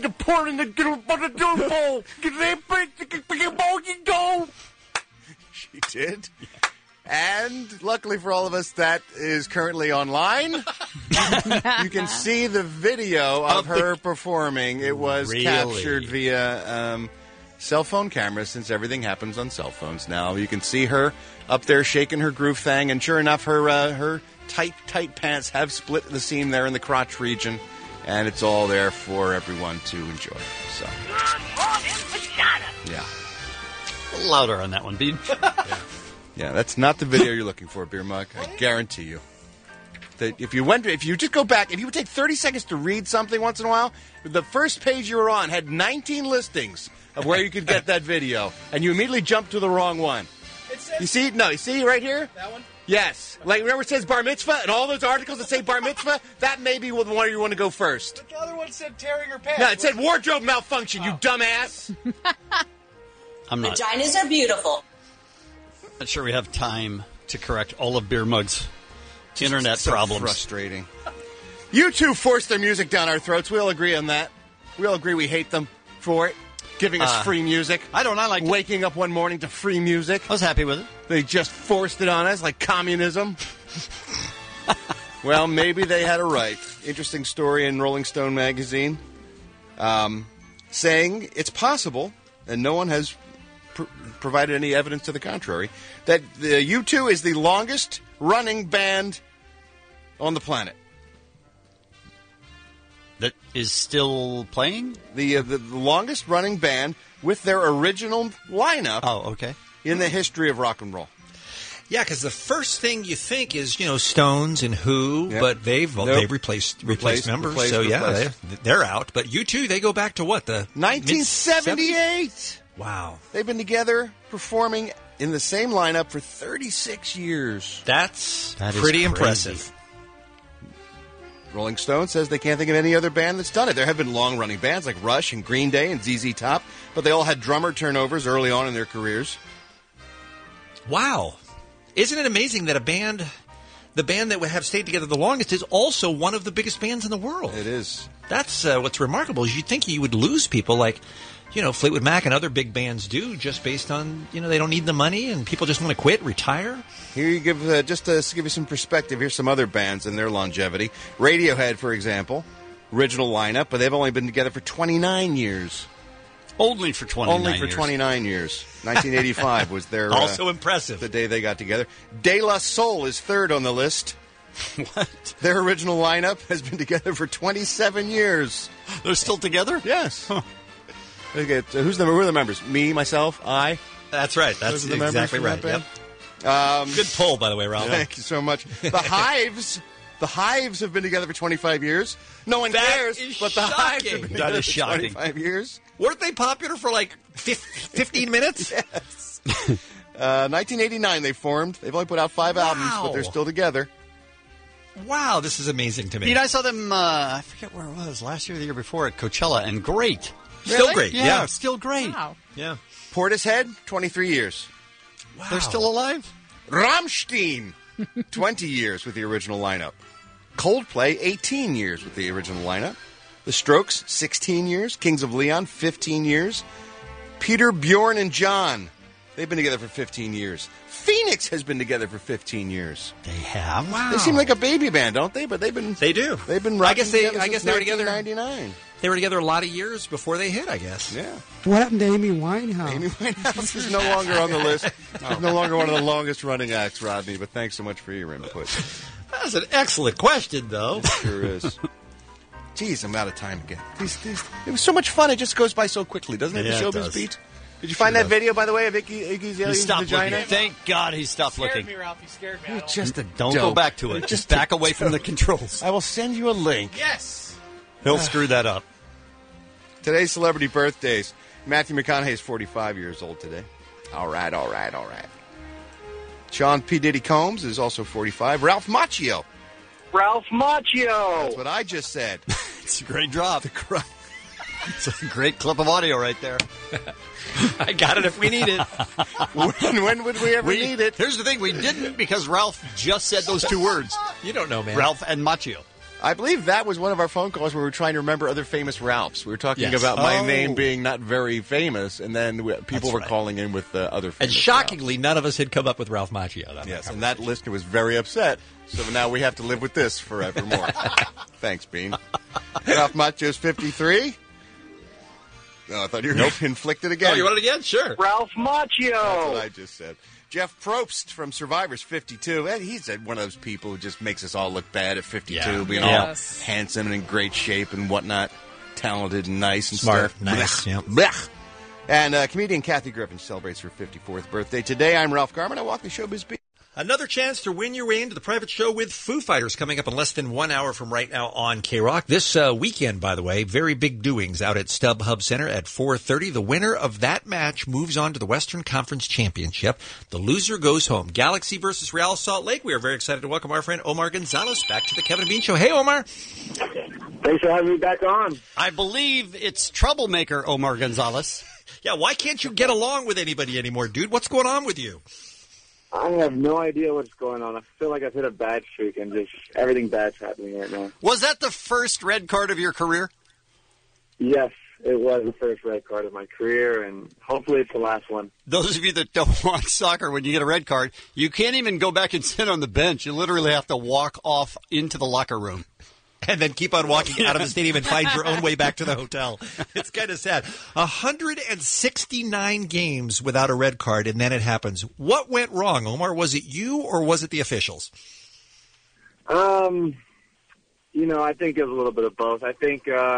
Speaker 6: She did. And luckily for all of us, that is currently online. You can see the video of, of her the... performing. It was really? captured via um, cell phone cameras, since everything happens on cell phones now. You can see her up there shaking her groove thing, and sure enough, her uh, her tight, tight pants have split the seam there in the crotch region, and it's all there for everyone to enjoy. So, yeah.
Speaker 12: A little louder on that one, Bean.
Speaker 6: Yeah. Yeah, that's not the video you're looking for, Beer Mug. I guarantee you. That if you went, if you just go back, if you would take thirty seconds to read something once in a while, the first page you were on had nineteen listings of where you could get that video, and you immediately jumped to the wrong one.
Speaker 3: It says,
Speaker 6: you see? No, you see right here?
Speaker 3: That one?
Speaker 6: Yes. Like, remember it says bar mitzvah, and all those articles that say bar mitzvah, that may be the one you want to go first.
Speaker 3: But the other one said tearing her pants.
Speaker 6: No, it said wardrobe malfunction, oh. You dumbass.
Speaker 12: I'm not.
Speaker 13: Vaginas are beautiful.
Speaker 12: Not sure we have time to correct all of Beer Mug's internet
Speaker 6: so
Speaker 12: problems.
Speaker 6: Frustrating. You two force their music down our throats. We all agree on that. We all agree we hate them for it. Giving us
Speaker 12: uh,
Speaker 6: free music.
Speaker 12: I don't. I like
Speaker 6: waking up one morning to free music.
Speaker 12: I was happy with it.
Speaker 6: They just forced it on us like communism. Well, maybe they had a right. Interesting story in Rolling Stone magazine, um, saying it's possible, and no one has pr- provided any evidence to the contrary, that the U two is the longest running band on the planet.
Speaker 12: That is still playing?
Speaker 6: The, uh, the the longest running band with their original lineup.
Speaker 12: Oh, okay.
Speaker 6: In the history of rock and roll.
Speaker 10: Yeah, because the first thing you think is, you know, Stones and Who, yep. but they've well, nope. they've replaced replaced, replaced members, replaced, so yeah, replaced. They, they're out. But U two, they go back to what, the
Speaker 6: nineteen seventy-eight?
Speaker 10: Wow,
Speaker 6: they've been together performing in the same lineup for thirty-six years.
Speaker 10: That's
Speaker 12: that
Speaker 10: pretty impressive.
Speaker 6: Rolling Stone says they can't think of any other band that's done it. There have been long-running bands like Rush and Green Day and Z Z Top, but they all had drummer turnovers early on in their careers.
Speaker 10: Wow. Isn't it amazing that a band, the band that would have stayed together the longest, is also one of the biggest bands in the world?
Speaker 6: It is.
Speaker 10: That's uh, what's remarkable. Is you'd think you would lose people like, you know, Fleetwood Mac and other big bands do, just based on, you know, they don't need the money and people just want to quit, retire.
Speaker 6: Here you give, uh, just to give you some perspective, here's some other bands and their longevity. Radiohead, for example, original lineup, but they've only been together for twenty-nine years.
Speaker 12: Only for twenty-nine
Speaker 6: Only for
Speaker 12: years.
Speaker 6: twenty-nine years. nineteen eighty-five was their...
Speaker 10: also
Speaker 6: uh,
Speaker 10: impressive.
Speaker 6: The day they got together. De La Soul is third on the list.
Speaker 12: What?
Speaker 6: Their original lineup has been together for twenty-seven years.
Speaker 12: They're still together?
Speaker 6: Yes. Huh. Okay, so who's the, who are the members? Me, myself, I?
Speaker 10: That's right. That's exactly right. Yep.
Speaker 6: Um,
Speaker 10: Good poll, by the way, Ralph.
Speaker 6: Thank you so much. The Hives... The Hives have been together for twenty-five years. No one
Speaker 10: that
Speaker 6: cares, but the
Speaker 10: shocking.
Speaker 6: Hives have been
Speaker 10: that
Speaker 6: together
Speaker 10: is
Speaker 6: for
Speaker 10: shocking.
Speaker 6: twenty-five years.
Speaker 10: Weren't they popular for like fifteen minutes?
Speaker 6: Yes. uh, nineteen eighty-nine they formed. They've only put out five
Speaker 10: wow.
Speaker 6: albums, but they're still together.
Speaker 10: Wow, this is amazing to me.
Speaker 12: Pete, I saw them, uh, I forget where it was, last year or the year before at Coachella, and great.
Speaker 10: Still
Speaker 6: Really?
Speaker 10: great,
Speaker 12: Yeah,
Speaker 10: yeah.
Speaker 12: still great.
Speaker 11: Wow.
Speaker 10: Yeah.
Speaker 6: Portishead, twenty-three years.
Speaker 10: Wow.
Speaker 12: They're still alive?
Speaker 6: Rammstein, twenty years with the original lineup. Coldplay, eighteen years with the original lineup. The Strokes, sixteen years. Kings of Leon, fifteen years. Peter, Bjorn, and John, they've been together for fifteen years. Phoenix has been together for fifteen years.
Speaker 12: They have?
Speaker 10: Wow.
Speaker 6: They seem like a baby band, don't they? But they've been
Speaker 10: They do.
Speaker 6: They've been
Speaker 10: I
Speaker 6: rocking
Speaker 10: guess they
Speaker 6: together
Speaker 10: I guess
Speaker 6: since
Speaker 10: they were together
Speaker 6: nineteen ninety-nine.
Speaker 10: They were together a lot of years before they hit, I guess.
Speaker 6: Yeah.
Speaker 23: What happened to Amy Winehouse?
Speaker 6: Amy Winehouse is no longer on the list. She's no longer one of the longest running acts, Rodney, but thanks so much for your input.
Speaker 10: That's an excellent question, though.
Speaker 6: It sure is. Jeez, I'm out of time again. These, these, it was so much fun. It just goes by so quickly, doesn't it?
Speaker 12: Yeah,
Speaker 6: the
Speaker 12: it
Speaker 6: showbiz
Speaker 12: does.
Speaker 6: beat. Did you find
Speaker 12: Sure
Speaker 6: that
Speaker 12: does.
Speaker 6: video, by the way, of Iggy, Iggy
Speaker 12: He
Speaker 6: Azalea's
Speaker 12: stopped
Speaker 6: vagina?
Speaker 12: looking. Thank God he stopped
Speaker 3: You scared
Speaker 12: looking.
Speaker 3: me, Ralph. You scared me. I
Speaker 6: You're
Speaker 3: don't
Speaker 6: just a
Speaker 12: Don't
Speaker 6: dope.
Speaker 12: go back to it. Just back away from the controls.
Speaker 6: I will send you a link.
Speaker 3: Yes.
Speaker 12: He'll screw that up.
Speaker 6: Today's celebrity birthdays. Matthew McConaughey is forty-five years old today. All right, all right, all right. Sean P. Diddy Combs is also forty-five. Ralph Macchio.
Speaker 19: Ralph Macchio.
Speaker 6: That's what I just said.
Speaker 12: It's a great drop. It's a great clip of audio right there.
Speaker 10: I got it if we need it.
Speaker 6: when, when would we ever
Speaker 12: We-
Speaker 6: need it?
Speaker 12: Here's the thing. We didn't because Ralph just said those two words.
Speaker 10: You don't know, man.
Speaker 12: Ralph and Macchio.
Speaker 6: I believe that was one of our phone calls where we were trying to remember other famous Ralphs. We were talking
Speaker 10: Yes.
Speaker 6: about my
Speaker 10: Oh.
Speaker 6: name being not very famous, and then we, people
Speaker 10: That's
Speaker 6: were
Speaker 10: right.
Speaker 6: calling in with uh, other
Speaker 10: And
Speaker 6: famous
Speaker 10: shockingly, none of us had come up with Ralph Macchio.
Speaker 6: Ralphs. Yes, and that listener was very upset, so now we have to live with this forevermore. Thanks, Bean. Ralph Macchio's fifty-three. No, I thought you were
Speaker 10: Nope.
Speaker 6: inflicted again.
Speaker 10: Oh, you want it again? Sure.
Speaker 19: Ralph Macchio.
Speaker 6: That's what I just said. Jeff Probst from Survivor's fifty-two. And he's a- one of those people who just makes us all look bad at fifty-two,
Speaker 10: Yeah.
Speaker 6: being
Speaker 10: Yes.
Speaker 6: all handsome and in great shape and whatnot, talented and nice and
Speaker 10: Smart,
Speaker 6: stuff.
Speaker 10: nice,
Speaker 6: Blech.
Speaker 10: yeah.
Speaker 6: Blech. And uh, comedian Kathy Griffin celebrates her fifty-fourth birthday today. I'm Ralph Garman. I walk the showbiz beat.
Speaker 10: Another chance to win your way into the private show with Foo Fighters coming up in less than one hour from right now on K-Rock. This uh, weekend, by the way, very big doings out at StubHub Center at four thirty. The winner of that match moves on to the Western Conference Championship. The loser goes home. Galaxy versus Real Salt Lake. We are very excited to welcome our friend Omar Gonzalez back to the Kevin and Bean Show. Hey, Omar.
Speaker 19: Thanks for having me back on.
Speaker 12: I believe it's troublemaker Omar Gonzalez.
Speaker 10: Yeah, why can't you get along with anybody anymore, dude? What's going on with you?
Speaker 5: I have no idea what's going on. I feel like I've hit a bad streak and just everything bad's happening right now.
Speaker 12: Was that the first red card of your career?
Speaker 5: Yes, it was the first red card of my career, and hopefully it's the last one.
Speaker 12: Those of you that don't watch soccer, when you get a red card, you can't even go back and sit on the bench. You literally have to walk off into the locker room.
Speaker 10: And then keep on walking out of the stadium and find your own way back to the hotel. It's kind of sad. one hundred sixty-nine games without a red card, and then it happens. What went wrong, Omar? Was it you or was it the officials?
Speaker 5: Um, you know, I think it was a little bit of both. I think uh,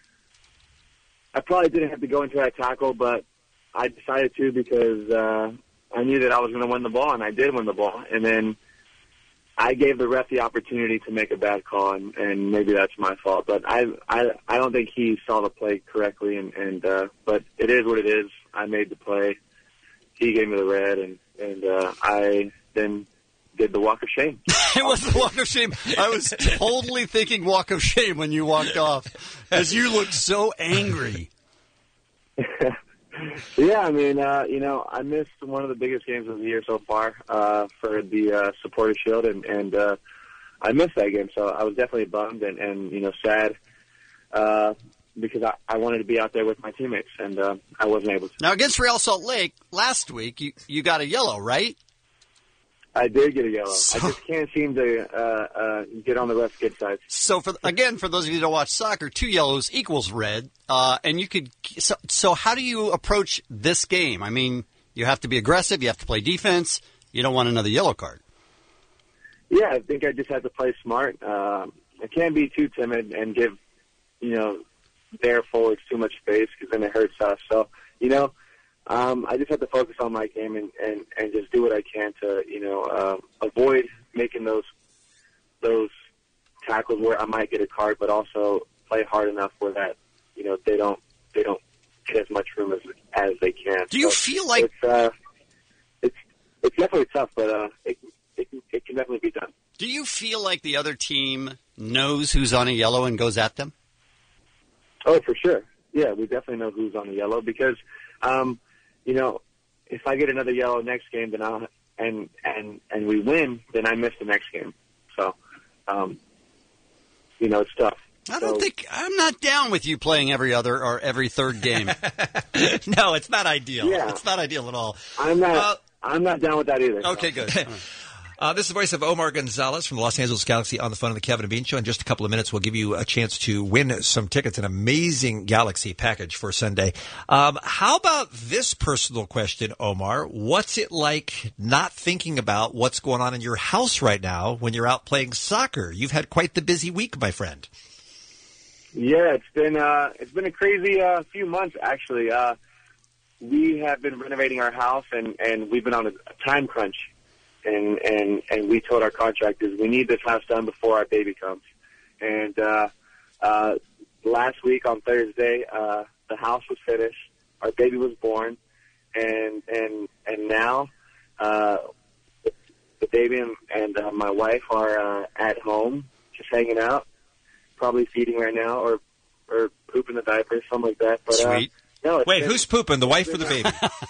Speaker 5: I probably didn't have to go into that tackle, but I decided to because uh, I knew that I was going to win the ball, and I did win the ball. And then I gave the ref the opportunity to make a bad call, and, and maybe that's my fault. But I, I, I don't think he saw the play correctly, and, and uh, but it is what it is. I made the play. He gave me the red, and and uh, I then did the walk of shame.
Speaker 12: It was the walk of shame. I was totally thinking walk of shame when you walked off, as you looked so angry.
Speaker 5: Yeah, I mean, uh, you know, I missed one of the biggest games of the year so far uh, for the uh, Supporter Shield, and, and uh, I missed that game, so I was definitely bummed and, and you know, sad uh, because I, I wanted to be out there with my teammates, and uh, I wasn't able to.
Speaker 12: Now, against Real Salt Lake last week, you, you got a yellow, right?
Speaker 5: I did get a yellow. So, I just can't seem to uh, uh, get on the ref's good side.
Speaker 12: So, for again, for those of you who don't watch soccer, two yellows equals red, uh, and you could. So, so, how do you approach this game? I mean, you have to be aggressive. You have to play defense. You don't want another yellow card.
Speaker 5: Yeah, I think I just have to play smart. Um, I can't be too timid and give, you know, their forwards too much space because then it hurts us. So, you know. Um, I just have to focus on my game and, and, and just do what I can to, you know, uh, avoid making those those tackles where I might get a card, but also play hard enough where that, you know, they don't they don't get as much room as as they can.
Speaker 12: Do you
Speaker 5: so
Speaker 12: feel like
Speaker 5: it's uh, it's it's definitely tough, but uh, it it it can definitely be done.
Speaker 12: Do you feel like the other team knows who's on a yellow and goes at them?
Speaker 5: Oh, for sure. Yeah, we definitely know who's on the yellow because. Um, You know, if I get another yellow next game, then I'll, and and and we win, then I miss the next game. So, um, you know, it's tough.
Speaker 12: I don't so, think I'm not down with you playing every other or every third game.
Speaker 10: No, it's not ideal.
Speaker 5: Yeah.
Speaker 10: It's not ideal at all.
Speaker 5: I'm not.
Speaker 10: Uh,
Speaker 5: I'm not down with that either.
Speaker 12: Okay,
Speaker 5: so.
Speaker 12: good.
Speaker 10: Uh, this is the voice of Omar Gonzalez from the Los Angeles Galaxy on the Fun of the Kevin and Bean Show. In just a couple of minutes, we'll give you a chance to win some tickets, an amazing Galaxy package for Sunday. Um, how about this personal question, Omar? What's it like not thinking about what's going on in your house right now when you're out playing soccer? You've had quite the busy week, my friend.
Speaker 5: Yeah, it's been uh, it's been a crazy uh, few months actually. Uh, we have been renovating our house, and, and we've been on a, a time crunch. And, and, and we told our contractors we need this house done before our baby comes. And uh, uh, last week on Thursday, uh, the house was finished. our baby was born, and and and now uh, the, the baby and, and uh, my wife are uh, at home, just hanging out, probably feeding right now, or or pooping the diapers, something like that. But,
Speaker 10: Sweet.
Speaker 5: Uh, no, it's
Speaker 10: Wait,
Speaker 5: been-
Speaker 10: who's pooping, the wife or the baby?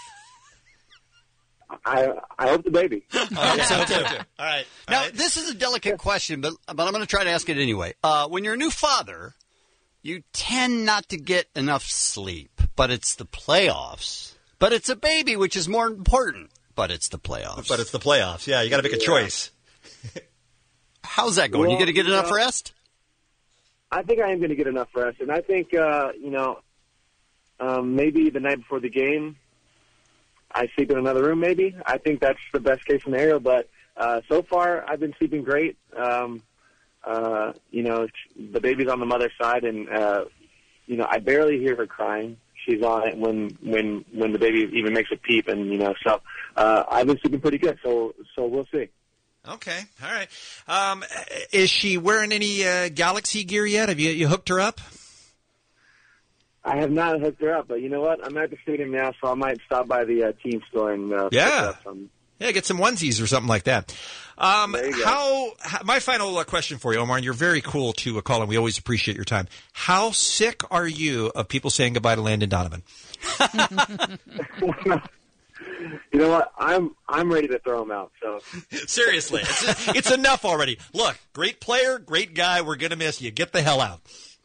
Speaker 5: I I hope the baby.
Speaker 12: Yeah, so too.
Speaker 10: All right.
Speaker 12: Now, this is a delicate question, but but I'm going to try to ask it anyway. Uh, when you're a new father, you tend not to get enough sleep, but it's the playoffs. But it's a baby, which is more important. But it's the playoffs.
Speaker 10: But it's the playoffs. Yeah, you got to make a
Speaker 5: Yeah.
Speaker 10: choice.
Speaker 12: How's that going?
Speaker 5: Well,
Speaker 12: you going to get
Speaker 5: you
Speaker 12: enough
Speaker 5: know,
Speaker 12: rest?
Speaker 5: I think I am going to get enough rest, and I think uh, you know um, maybe the night before the game, I sleep in another room. Maybe I think that's the best case scenario. But uh, so far, I've been sleeping great. Um, uh, you know, the baby's on the mother's side, and uh, you know, I barely hear her crying. She's on it when when when the baby even makes a peep, and you know, so uh, I've been sleeping pretty good. So so we'll see.
Speaker 10: Okay, all right. Um, is she wearing any uh, Galaxy gear yet? Have you you hooked her up?
Speaker 5: I have not hooked her up, but you know what? I'm at the stadium now, so I might stop by the uh, team store and uh, pick
Speaker 10: Yeah.
Speaker 5: up some.
Speaker 10: Yeah, get some onesies or something like that. Um,
Speaker 5: There you go.
Speaker 10: how, how? My final uh, question for you, Omar, and you're very cool to uh, call in. We always appreciate your time. How sick are you of people saying goodbye to Landon Donovan?
Speaker 5: You know what? I'm I'm ready to throw him out. So
Speaker 10: Seriously, it's, it's enough already. Look, great player, great guy. We're gonna miss you. Get the hell out.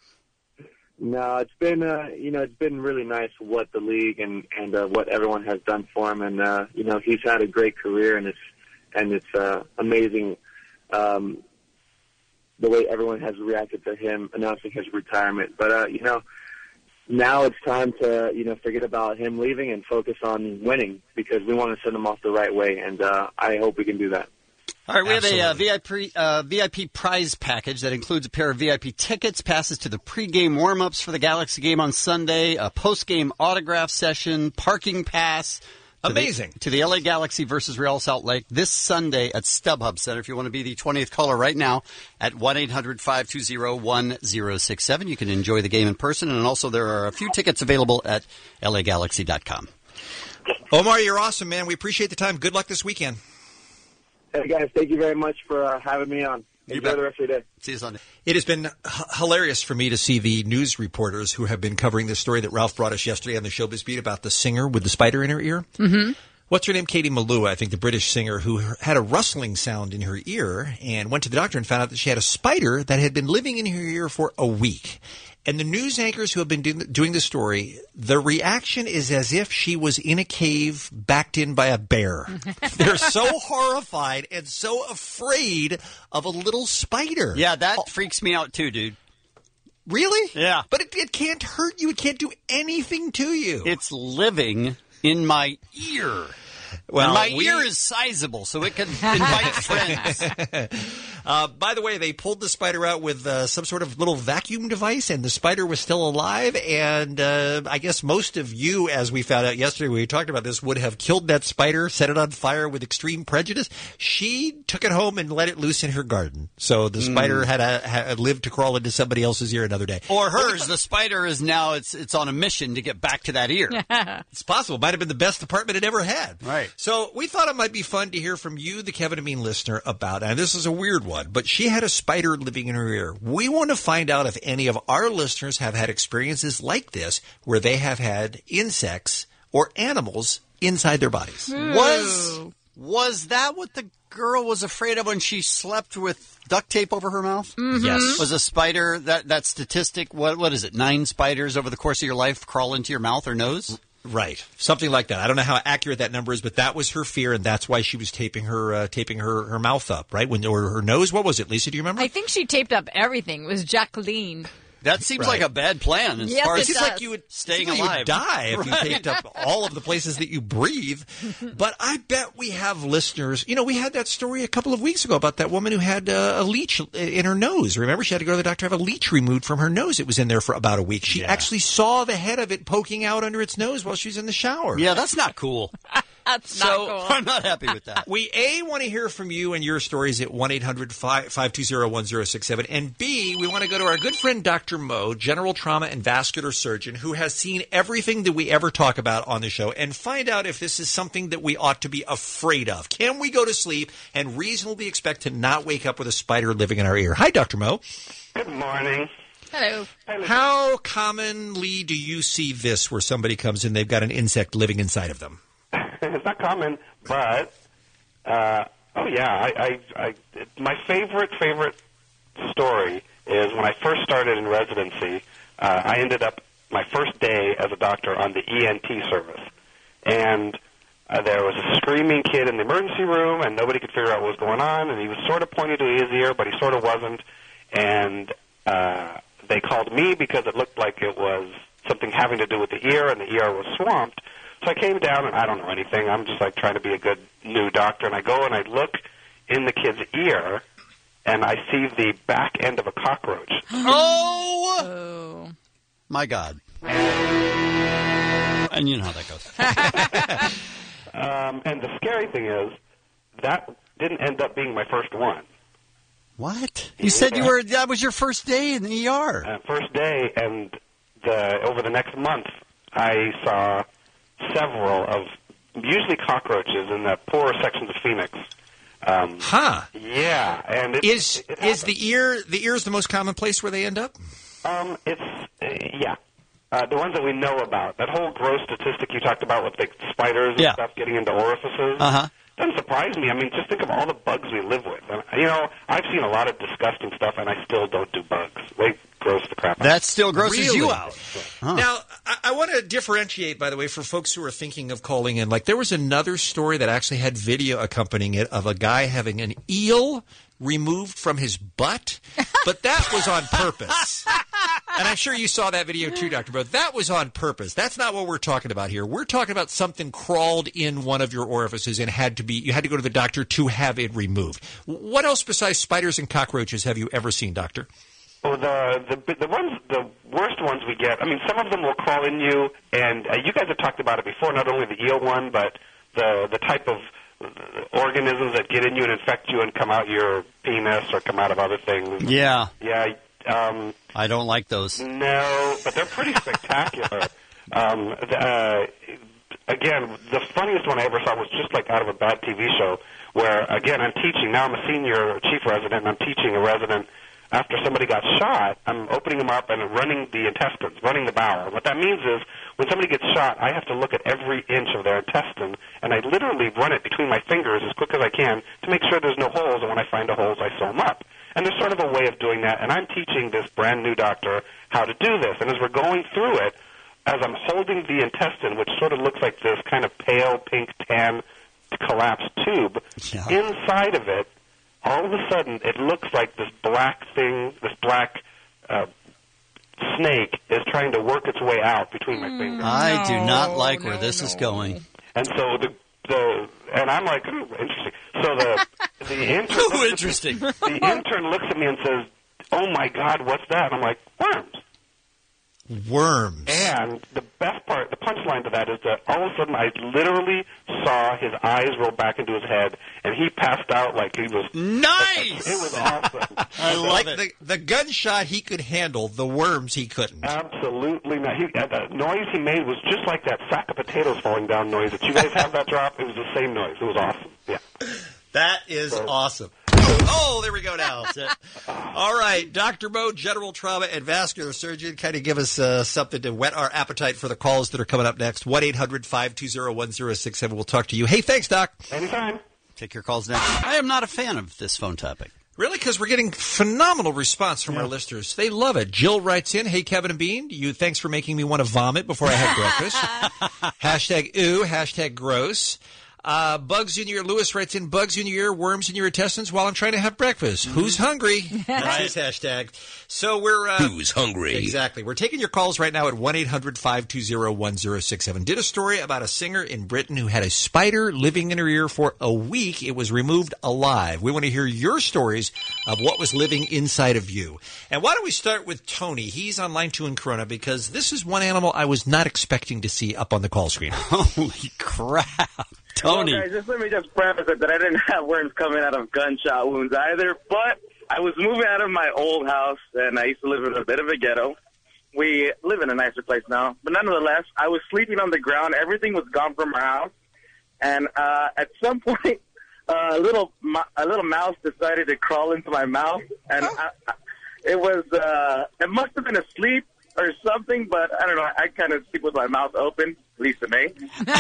Speaker 5: no, it's been uh, you know it's been really nice what the league and and uh, what everyone has done for him, and uh, you know he's had a great career, and it's and it's uh, amazing um, the way everyone has reacted to him announcing his retirement. But uh, you know. Now it's time to, you know, forget about him leaving and focus on winning because we want to send him off the right way, and uh, I hope we can do that.
Speaker 12: All right, we Absolutely. have a uh, V I P uh, V I P prize package that includes a pair of V I P tickets, passes to the pregame warm-ups for the Galaxy game on Sunday, a postgame autograph session, parking pass. To
Speaker 10: Amazing.
Speaker 12: The, to the L A Galaxy versus Real Salt Lake this Sunday at StubHub Center. If you want to be the twentieth caller right now at one eight hundred five two zero one zero six seven, you can enjoy the game in person. And also there are a few tickets available at L A Galaxy dot com.
Speaker 10: Omar, you're awesome, man. We appreciate the time. Good luck this weekend.
Speaker 5: Hey, guys, thank you very much for uh, having me on.
Speaker 10: You
Speaker 5: Enjoy
Speaker 10: bet.
Speaker 5: the rest of your day.
Speaker 12: See you Sunday.
Speaker 10: It has been h- hilarious for me to see the news reporters who have been covering this story that Ralph brought us yesterday on the Showbiz Beat about the singer with the spider in her ear.
Speaker 11: Mm-hmm.
Speaker 10: What's her name? Katie Malua, I think the British singer who had a rustling sound in her ear and went to the doctor and found out that she had a spider that had been living in her ear for a week. And the news anchors who have been do- doing the story, the reaction is as if she was in a cave backed in by a bear. They're so horrified and so afraid of a little spider.
Speaker 12: Yeah, that freaks me out too, dude.
Speaker 10: Really?
Speaker 12: Yeah.
Speaker 10: But it, it can't hurt you. It can't do anything to you.
Speaker 12: It's living in my ear.
Speaker 10: Well,
Speaker 12: and my
Speaker 10: we-
Speaker 12: ear is sizable, so it can invite friends.
Speaker 10: Uh, by the way, they pulled the spider out with uh, some sort of little vacuum device, and the spider was still alive. And uh, I guess most of you, as we found out yesterday when we talked about this, would have killed that spider, set it on fire with extreme prejudice. She took it home and let it loose in her garden. So the spider
Speaker 12: Mm.
Speaker 10: had, a, had lived to crawl into somebody else's ear another day.
Speaker 12: Or hers. The spider is now it's it's on a mission to get back to that ear.
Speaker 10: It's possible. Might have been the best apartment it ever had.
Speaker 12: Right.
Speaker 10: So we thought it might be fun to hear from you, the Kevin and Bean listener, about, and this is a weird one, but she had a spider living in her ear. We want to find out if any of our listeners have had experiences like this where they have had insects or animals inside their bodies.
Speaker 12: Was was that what the girl was afraid of when she slept with duct tape over her mouth?
Speaker 10: Mhm. Yes.
Speaker 12: Was a spider that that statistic? What what is it? Nine spiders over the course of your life crawl into your mouth or nose?
Speaker 10: Right, something like that. I don't know how accurate that number is, but that was her fear, and that's why she was taping her uh, taping her, her mouth up, right? When or her nose. What was it, Lisa? Do you remember?
Speaker 11: I think she taped up everything. It was Jacqueline.
Speaker 12: That seems
Speaker 10: Right.
Speaker 12: like a bad plan as
Speaker 11: Yes,
Speaker 12: far
Speaker 11: it
Speaker 12: as
Speaker 11: does.
Speaker 10: like you would
Speaker 12: staying
Speaker 10: seems like
Speaker 12: alive.
Speaker 10: You'd die if
Speaker 12: Right.
Speaker 10: you taped up all of the places that you breathe. But I bet we have listeners. You know, we had that story a couple of weeks ago about that woman who had uh, a leech in her nose. Remember, she had to go to the doctor to have a leech removed from her nose. It was in there for about a week. She
Speaker 12: Yeah.
Speaker 10: actually saw the head of it poking out under its nose while she was in the shower.
Speaker 12: Yeah, that's not cool.
Speaker 11: That's
Speaker 10: So
Speaker 11: not cool.
Speaker 12: I'm not happy with that.
Speaker 10: We, A, want to hear from you and your stories at one eight hundred five two zero one zero six seven. And B, we want to go to our good friend Doctor Mo, general trauma and vascular surgeon, who has seen everything that we ever talk about on the show, and find out if this is something that we ought to be afraid of. Can we go to sleep and reasonably expect to not wake up with a spider living in our ear? Hi, Doctor Mo.
Speaker 8: Good morning.
Speaker 11: Hello.
Speaker 10: How commonly do you see this where somebody comes in, they've got an insect living inside of them?
Speaker 8: It's not common, but uh, oh yeah, I, I, I my favorite favorite story is when I first started in residency. Uh, I ended up my first day as a doctor on the E N T service, and uh, there was a screaming kid in the emergency room, and nobody could figure out what was going on, and he was sort of pointing to his ear, but he sort of wasn't, and uh, they called me because it looked like it was something having to do with the ear, and the ear was swamped. So I came down, and I don't know anything. I'm just like trying to be a good new doctor, and I go and I look in the kid's ear, and I see the back end of a cockroach.
Speaker 12: Oh!
Speaker 11: Oh.
Speaker 12: My God. And you know how that goes.
Speaker 8: um, and the scary thing is, that didn't end up being my first one.
Speaker 12: What? You said you were, that was your first day in the E R.
Speaker 8: Uh, first day, and the over the next month, I saw several of, usually cockroaches in the poorer sections of Phoenix. Um,
Speaker 10: huh.
Speaker 8: Yeah, and it,
Speaker 10: is
Speaker 8: it, it
Speaker 10: is the ear the ear is the most common place where they end up?
Speaker 8: Um, it's uh, yeah, uh, the ones that we know about. That whole gross statistic you talked about with the spiders and
Speaker 12: Yeah.
Speaker 8: stuff getting into orifices.
Speaker 12: Uh huh.
Speaker 8: Doesn't surprise me. I mean, just think of all the bugs we live with. And, you know, I've seen a lot of disgusting stuff, and I still don't do bugs. They gross the crap out.
Speaker 12: That still grosses
Speaker 10: Really?
Speaker 12: you out. Huh.
Speaker 10: Now, I, I want to differentiate, by the way, for folks who are thinking of calling in. Like, there was another story that actually had video accompanying it of a guy having an eel removed from his butt, but that was on purpose. And I'm sure you saw that video too, Doctor Bo. That was on purpose. That's not what we're talking about here. We're talking about something crawled in one of your orifices and had to be, you had to go to the doctor to have it removed. What else besides spiders and cockroaches have you ever seen, Doctor?
Speaker 8: Well, the, the the ones, the worst ones we get, I mean, some of them will crawl in you, and uh, you guys have talked about it before, not only the eel one, but the the type of organisms that get in you and infect you and come out your penis or come out of other things.
Speaker 12: Yeah.
Speaker 8: Yeah. Um,
Speaker 12: I don't like those.
Speaker 8: No, but they're pretty spectacular. um, the, uh, again, the funniest one I ever saw was just like out of a bad T V show where, again, I'm teaching. Now I'm a senior chief resident, and I'm teaching a resident. After somebody got shot, I'm opening them up and running the intestines, running the bowel. What that means is when somebody gets shot, I have to look at every inch of their intestine, and I literally run it between my fingers as quick as I can to make sure there's no holes, and when I find the holes, I sew them up. And there's sort of a way of doing that, and I'm teaching this brand-new doctor how to do this. And as we're going through it, as I'm holding the intestine, which sort of looks like this kind of pale pink tan collapsed tube,
Speaker 12: Yeah.
Speaker 8: inside of it, all of a sudden, it looks like this black thing, this black uh, snake is trying to work its way out between my fingers.
Speaker 12: I do not like where this is going.
Speaker 8: And so the the and I'm like, ooh, interesting. So the the intern
Speaker 12: Ooh,
Speaker 8: looks at
Speaker 12: interesting.
Speaker 8: me- the intern looks at me and says, "Oh my God, what's that?" And I'm like, "Worms."
Speaker 10: Worms.
Speaker 8: And the best part, the punchline to that is that all of a sudden I literally saw his eyes roll back into his head, and he passed out like he was
Speaker 12: nice.
Speaker 8: It was awesome.
Speaker 10: I love like it. The, the gunshot he could handle, the worms he couldn't.
Speaker 8: Absolutely not. He, uh, the noise he made was just like that sack of potatoes falling down noise. Did you guys have that drop? It was the same noise. It was awesome. Yeah.
Speaker 10: That is awesome. Oh, there we go now. All right, Doctor Mo, general trauma and vascular surgeon. Kind of give us uh, something to whet our appetite for the calls that are coming up next. one eight hundred five two zero one zero six seven. We'll talk to you. Hey, thanks, Doc.
Speaker 8: Anytime.
Speaker 12: Take your calls next. I am not a fan of this phone topic.
Speaker 10: Really? Because we're getting phenomenal response from
Speaker 12: Yeah.
Speaker 10: our listeners. They love it. Jill writes in, hey, Kevin and Bean, you thanks for making me want to vomit before I had breakfast. Hashtag ooh, hashtag gross. Uh, Bugs in your Lewis writes in, bugs in your ear, worms in your intestines while I'm trying to have breakfast. Mm-hmm. Who's hungry? That's his hashtag. So we're... Uh,
Speaker 7: Who's hungry?
Speaker 10: Exactly. We're taking your calls right now at one eight hundred five two zero one zero six seven. Did a story about a singer in Britain who had a spider living in her ear for a week. It was removed alive. We want to hear your stories of what was living inside of you. And why don't we start with Tony? He's on line two in Corona because this is one animal I was not expecting to see up on the call screen.
Speaker 12: Holy crap. Tony.
Speaker 13: Well, guys, just let me just preface it that I didn't have worms coming out of gunshot wounds either, but I was moving out of my old house, and I used to live in a bit of a ghetto. We live in a nicer place now, but nonetheless, I was sleeping on the ground. Everything was gone from our house, and uh, at some point, uh, a little a little mouse decided to crawl into my mouth, and I, I, it was uh, it must have been asleep or something, but I don't know. I kind of sleep with my mouth open, at least to me.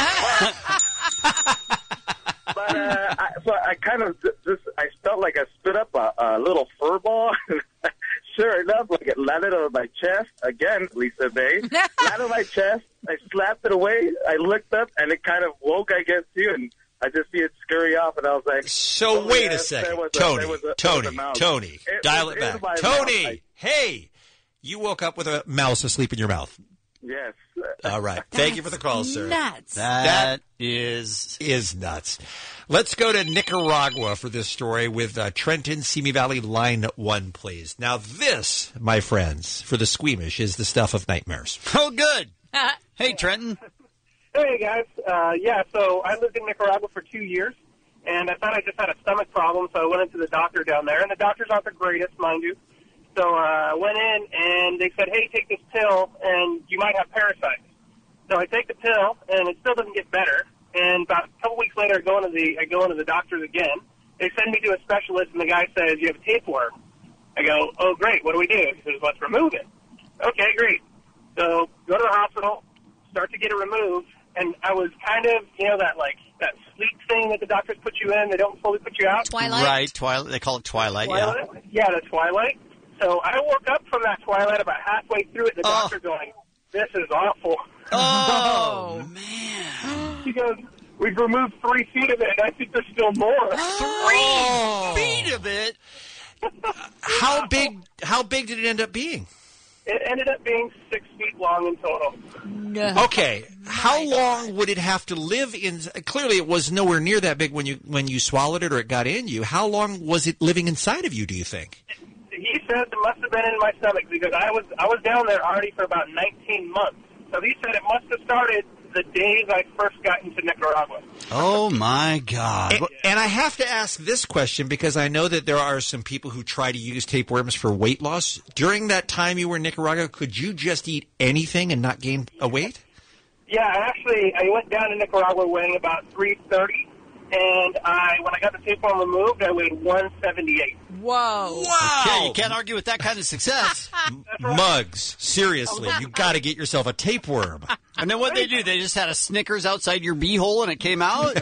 Speaker 13: But uh, I, so I kind of just I felt like I spit up a, a little fur ball. Sure enough, like it landed on my chest again. Lisa May landed on my chest. I slapped it away. I looked up and it kind of woke, I guess, too, and I just see it scurry off, and I was like,
Speaker 10: So
Speaker 13: oh,
Speaker 10: wait
Speaker 13: yes,
Speaker 10: a second,
Speaker 13: there was a-
Speaker 10: Tony,
Speaker 13: there was a- there was
Speaker 10: Tony,
Speaker 13: a mouse.
Speaker 10: Tony,
Speaker 13: It
Speaker 10: dial
Speaker 13: was
Speaker 10: it
Speaker 13: in
Speaker 10: back,
Speaker 13: my
Speaker 10: Tony.
Speaker 13: mouth. I-
Speaker 10: Hey, you woke up with a mouse asleep in your mouth.
Speaker 13: Yes.
Speaker 10: All right. Thank you for the call, sir.
Speaker 11: Nuts.
Speaker 12: That is
Speaker 10: is nuts. Let's go to Nicaragua for this story with uh, Trenton, Simi Valley, line one, please. Now, this, my friends, for the squeamish, is the stuff of nightmares.
Speaker 12: Oh, good. Hey, Trenton.
Speaker 3: Hey, guys. Uh, yeah, so I lived in Nicaragua for two years, and I thought I just had a stomach problem, so I went into the doctor down there. And the doctors aren't the greatest, mind you. So uh, I went in, and they said, hey, take this pill, and you might have parasites. So I take the pill, and it still doesn't get better. And about a couple weeks later, I go into the I go into the doctors again. They send me to a specialist, and the guy says, you have a tapeworm. I go, oh, great, what do we do? He says, let's remove it. Okay, great. So go to the hospital, start to get it removed, and I was kind of, you know, that, like, that sleep thing that the doctors put you in. They don't fully put you out.
Speaker 11: Twilight?
Speaker 12: Right, Twilight. They call it Twilight,
Speaker 3: Twilight? Yeah, the Twilight. So I woke up from that Twilight about halfway through it, the
Speaker 12: Oh.
Speaker 3: doctor going, this is awful.
Speaker 12: Oh, man.
Speaker 3: He goes, we've removed three feet of it, and I think there's still more.
Speaker 12: Three
Speaker 10: Oh.
Speaker 12: feet of it?
Speaker 10: How big? How big did it end up being?
Speaker 3: It ended up being six feet long in total.
Speaker 11: No.
Speaker 10: Okay, how long would it have to live in? Clearly, it was nowhere near that big when you when you swallowed it or it got in you. How long was it living inside of you? Do you think?
Speaker 3: He says it must have been in my stomach because I was I was down there already for about nineteen months. So he said it must have started the days I first got into Nicaragua.
Speaker 12: Oh, my God.
Speaker 10: And, and I have to ask this question because I know that there are some people who try to use tapeworms for weight loss. During that time you were in Nicaragua, could you just eat anything and not gain a weight?
Speaker 3: Yeah, actually, I went down to Nicaragua weighing about three thirty, and I when I got the tapeworm removed, I weighed one seventy-eight.
Speaker 11: Whoa.
Speaker 12: Okay, you can't argue with that kind of success.
Speaker 10: Mugs, seriously, you got to get yourself a tapeworm.
Speaker 12: And then what they do? They just had a Snickers outside your beehole and it came out?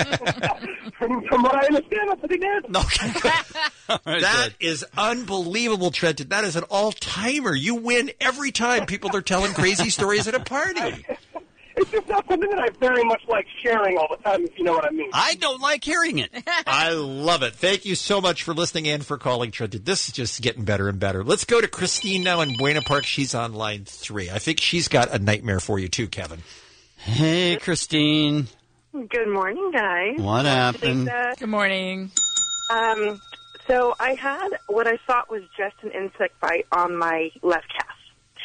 Speaker 3: From, from what I understand, that's what he did.
Speaker 10: Okay, good. That is unbelievable, Trenton. That is an all-timer. You win every time people are telling crazy stories at a party.
Speaker 3: It's just not something that I very much like sharing all the time, if you know what I mean.
Speaker 12: I don't like hearing it.
Speaker 10: I love it. Thank you so much for listening and for calling, Trenton. This is just getting better and better. Let's go to Christine now in Buena Park. She's on line three. I think she's got a nightmare for you too, Kevin.
Speaker 12: Hey, Christine.
Speaker 14: Good morning, guys.
Speaker 12: What happened?
Speaker 14: Lisa.
Speaker 11: Good morning.
Speaker 14: Um, so I had what I thought was just an insect bite on my left calf.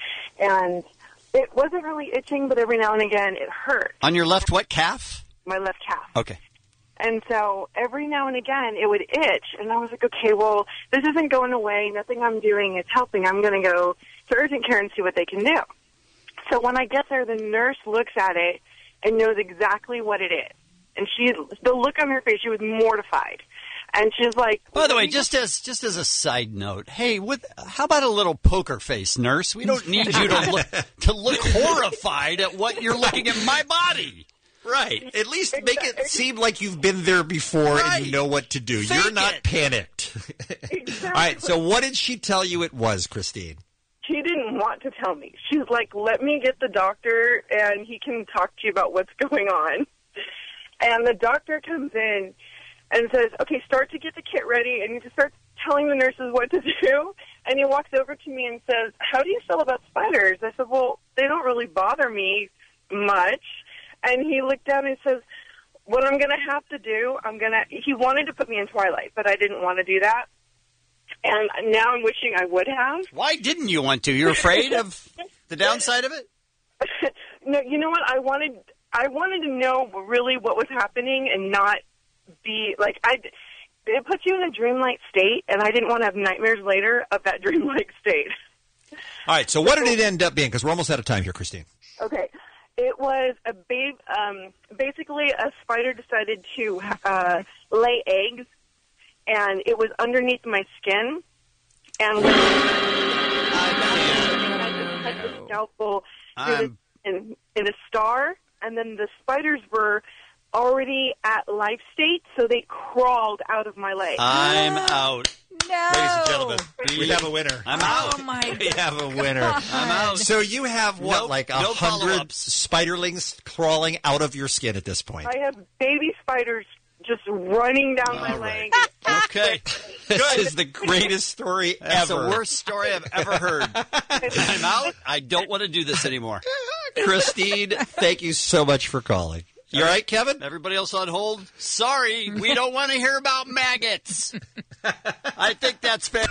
Speaker 14: And it wasn't really itching, but every now and again it hurt.
Speaker 12: On your left what calf?
Speaker 14: My left calf.
Speaker 12: Okay.
Speaker 14: And so every now and again it would itch. And I was like, okay, well, this isn't going away. Nothing I'm doing is helping. I'm going to go to urgent care and see what they can do. So when I get there, the nurse looks at it and knows exactly what it is. And she, the look on her face, she was mortified. And she's like...
Speaker 12: By the way, just as just as a side note, hey, with, how about a little poker face, nurse? We don't need you to look, to look horrified at what you're looking at my body.
Speaker 10: Right. At least make it seem like you've been there before
Speaker 12: Right.
Speaker 10: and you know what to do.
Speaker 12: Fake
Speaker 10: You're not
Speaker 12: it.
Speaker 10: panicked.
Speaker 14: Exactly.
Speaker 10: All right, so what did she tell you it was, Christine?
Speaker 14: She didn't want to tell me. She's like, let me get the doctor, and he can talk to you about what's going on. And the doctor comes in and says, okay, start to get the kit ready, and you just start telling the nurses what to do. And he walks over to me and says, how do you feel about spiders? I said, well, they don't really bother me much. And he looked down and says, what I'm going to have to do, I'm going to, he wanted to put me in Twilight, but I didn't want to do that. And now I'm wishing I would have.
Speaker 12: Why didn't you want to? You're afraid of the downside of it?
Speaker 14: No, you know what? I wanted I wanted to know really what was happening and not be like I. It puts you in a dreamlike state, and I didn't want to have nightmares later of that dreamlike state.
Speaker 10: All right, so what did it end up being? Because we're almost out of time here, Christine.
Speaker 14: Okay. It was a babe. Um, basically, a spider decided to uh, lay eggs, and it was underneath my skin. And when I had the scalpel in, in, in a star, and then the spiders were already at life state, so they crawled out of my leg.
Speaker 12: I'm out.
Speaker 11: No.
Speaker 10: Ladies and gentlemen, we have a winner.
Speaker 12: I'm out.
Speaker 11: Oh, my
Speaker 10: We have a winner.
Speaker 11: God.
Speaker 12: I'm out.
Speaker 10: So you have, what,
Speaker 12: Nope,
Speaker 10: like a
Speaker 12: no
Speaker 10: hundred
Speaker 12: follow-ups.
Speaker 10: spiderlings crawling out of your skin at this point?
Speaker 14: I have baby spiders just running down my leg.
Speaker 12: Okay.
Speaker 10: This is the greatest story
Speaker 12: That's
Speaker 10: ever.
Speaker 12: the worst story I've ever heard. I'm out. I don't want to do this anymore.
Speaker 10: Christine, thank you so much for calling. You all right, Kevin?
Speaker 12: Everybody else on hold? Sorry, we don't want to hear about maggots. I think that's fair.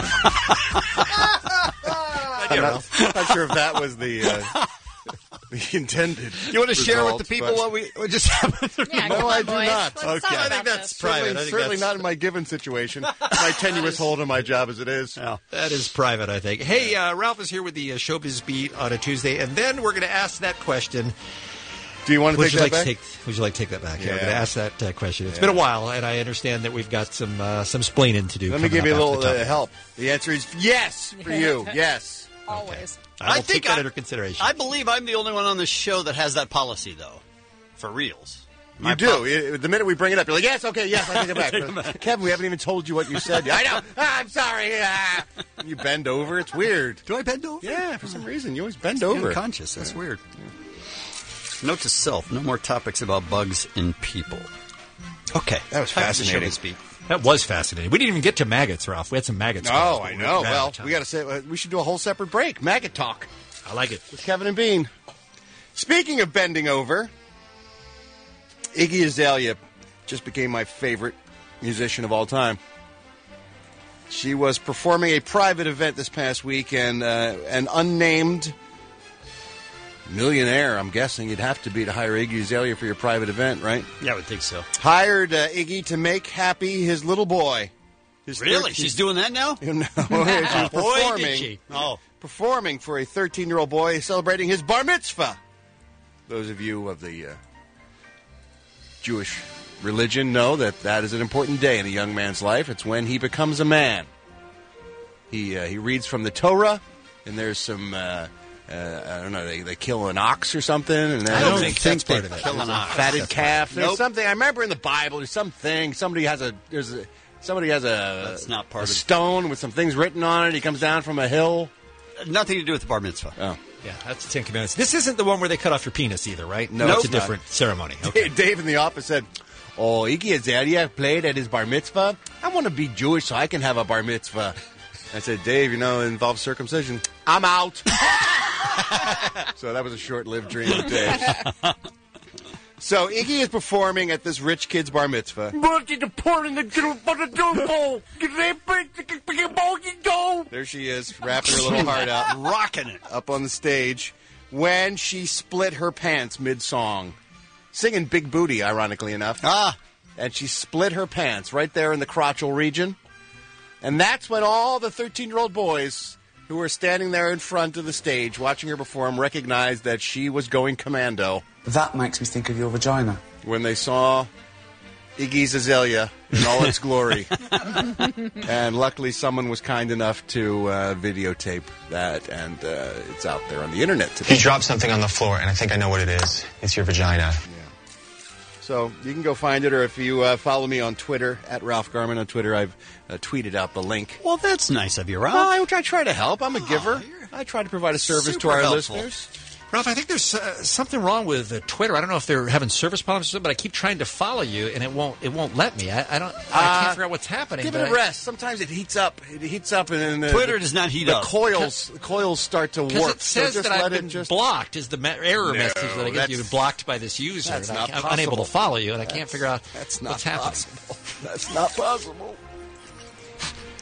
Speaker 6: I'm not, not sure if that was the uh, the intended.
Speaker 12: You want to share with the
Speaker 6: result,
Speaker 12: people
Speaker 6: but-
Speaker 12: what we what just happened?
Speaker 11: Yeah,
Speaker 6: No,
Speaker 11: come
Speaker 6: I
Speaker 11: on,
Speaker 6: do
Speaker 11: boys.
Speaker 6: not.
Speaker 11: Let's
Speaker 6: Okay.
Speaker 11: talk
Speaker 6: I
Speaker 11: about
Speaker 10: think that's
Speaker 11: this.
Speaker 10: private.
Speaker 6: Certainly,
Speaker 10: I think
Speaker 6: certainly
Speaker 10: that's-
Speaker 6: not in my given situation. My tenuous hold on my job as it is.
Speaker 12: Yeah.
Speaker 10: That is private, I think. Hey, uh, Ralph is here with the uh, Showbiz Beat on a Tuesday, and then we're going to ask that question.
Speaker 6: Do you want to
Speaker 10: Would
Speaker 6: take
Speaker 10: you
Speaker 6: that
Speaker 10: like
Speaker 6: back?
Speaker 10: to take? Would you like to take that back? Yeah,
Speaker 6: Yeah.
Speaker 10: we're going to ask that uh, question. It's
Speaker 6: Yeah.
Speaker 10: been a while, and I understand that we've got some uh, some splaining to do.
Speaker 6: Let me
Speaker 10: coming
Speaker 6: give you a
Speaker 10: up after
Speaker 6: little
Speaker 10: the top.
Speaker 6: uh, help. The answer is yes for you. Yes.
Speaker 11: Always.
Speaker 10: I will
Speaker 12: I
Speaker 10: take
Speaker 12: think
Speaker 10: that
Speaker 12: I-
Speaker 10: under consideration.
Speaker 12: I believe I'm the only one on this show that has that policy, though. For reals.
Speaker 6: You do. You- The minute we bring it up, you're like, yes, okay, yes, I take it back. Kevin, we haven't even told you what you said yet. I know. Ah, I'm sorry. Ah. You bend over. It's weird.
Speaker 12: Do I bend over?
Speaker 6: Yeah, for some reason. You always bend over.
Speaker 12: Unconscious. That's weird. Note to self: no more topics about bugs in people.
Speaker 10: Okay,
Speaker 6: That was
Speaker 10: Time for the
Speaker 6: fascinating.
Speaker 10: Showbiz Beat. That was fascinating. We didn't even get to maggots, Ralph. We had some maggots.
Speaker 6: Oh, I know. Well, we got to say, uh, we should do a whole separate break. Maggot talk.
Speaker 10: I like it.
Speaker 6: With Kevin and Bean. Speaking of bending over, Iggy Azalea just became my favorite musician of all time. She was performing a private event this past week, and uh, an unnamed millionaire, I'm guessing you'd have to be to hire Iggy Azalea for your private event, right?
Speaker 12: Yeah, I would think so.
Speaker 6: Hired uh, Iggy to make happy his little boy. His
Speaker 12: Really?
Speaker 6: thirteen
Speaker 12: She's doing that now?
Speaker 6: No, she was
Speaker 12: Boy, did
Speaker 6: performing.
Speaker 12: she. Oh.
Speaker 6: Performing for a thirteen-year-old boy celebrating his bar mitzvah. Those of you of the uh, Jewish religion know that that is an important day in a young man's life. It's when he becomes a man. He uh, he reads from the Torah, and there's some uh, uh, I don't know they, they kill an ox or something, and then
Speaker 10: I don't
Speaker 6: they
Speaker 10: think that's
Speaker 6: they
Speaker 10: part of it.
Speaker 6: kill an
Speaker 12: ox.
Speaker 6: fatted
Speaker 12: That's
Speaker 6: calf. There's
Speaker 12: Nope.
Speaker 6: something I remember in the Bible. There's something somebody has a there's a, somebody has a
Speaker 12: That's not part
Speaker 6: a
Speaker 12: of it.
Speaker 6: stone with some things written on it. He comes down from a hill.
Speaker 12: Nothing to do with the bar mitzvah.
Speaker 6: Oh.
Speaker 10: Yeah, that's the Ten Commandments. This isn't the one where they cut off your penis either, right?
Speaker 6: No,
Speaker 10: it's
Speaker 6: it's
Speaker 10: a
Speaker 6: not.
Speaker 10: different ceremony. Okay.
Speaker 6: Dave in the office said, "Oh, Iggy Azalea played at his bar mitzvah. I want to be Jewish so I can have a bar mitzvah." I said, "Dave, you know, it involves circumcision. I'm out." So that was a short-lived dream of Dave. So Iggy is performing at this rich kid's bar mitzvah. There she is, rapping her little heart out,
Speaker 12: Rocking it.
Speaker 6: up on the stage, when she split her pants mid-song, singing Big Booty, ironically enough.
Speaker 12: Ah.
Speaker 6: And she split her pants right there in the crotchal region. And that's when all the thirteen-year-old boys who were standing there in front of the stage watching her perform recognized that she was going commando.
Speaker 2: That makes me think of your vagina.
Speaker 6: When they saw Iggy's Azalea in all its glory. And luckily someone was kind enough to uh, videotape that, and uh, it's out there on the internet today.
Speaker 15: You dropped something on the floor, and I think I know what it is. It's your vagina.
Speaker 6: So you can go find it, or if you uh, follow me on Twitter, at Ralph Garman on Twitter, I've uh, tweeted out the link.
Speaker 12: Well, that's nice of you, Ralph.
Speaker 6: Well, I, I try to help. I'm a giver. I try to provide a service to
Speaker 12: super
Speaker 6: our
Speaker 12: helpful.
Speaker 6: listeners.
Speaker 10: Ralph, I think there's uh, something wrong with uh, Twitter. I don't know if they're having service problems or something, but I keep trying to follow you, and it won't it won't let me. I, I don't. I
Speaker 6: Uh,
Speaker 10: can't figure out what's happening.
Speaker 6: Give
Speaker 10: but
Speaker 6: it a
Speaker 10: I-
Speaker 6: rest. Sometimes it heats up. It heats up, and then the,
Speaker 12: Twitter does not heat
Speaker 6: the
Speaker 12: up.
Speaker 6: coils the coils start to
Speaker 10: Because
Speaker 6: warp.
Speaker 10: it says
Speaker 6: so just
Speaker 10: that I've
Speaker 6: let
Speaker 10: been
Speaker 6: it just
Speaker 10: blocked is the ma- error
Speaker 6: No,
Speaker 10: message that I get
Speaker 6: that's-
Speaker 10: you've been blocked by this user.
Speaker 6: that's
Speaker 10: and
Speaker 6: not
Speaker 10: I, I'm unable
Speaker 6: possible.
Speaker 10: to follow you, and I can't figure out
Speaker 6: That's not
Speaker 10: what's happening.
Speaker 6: possible. That's not possible.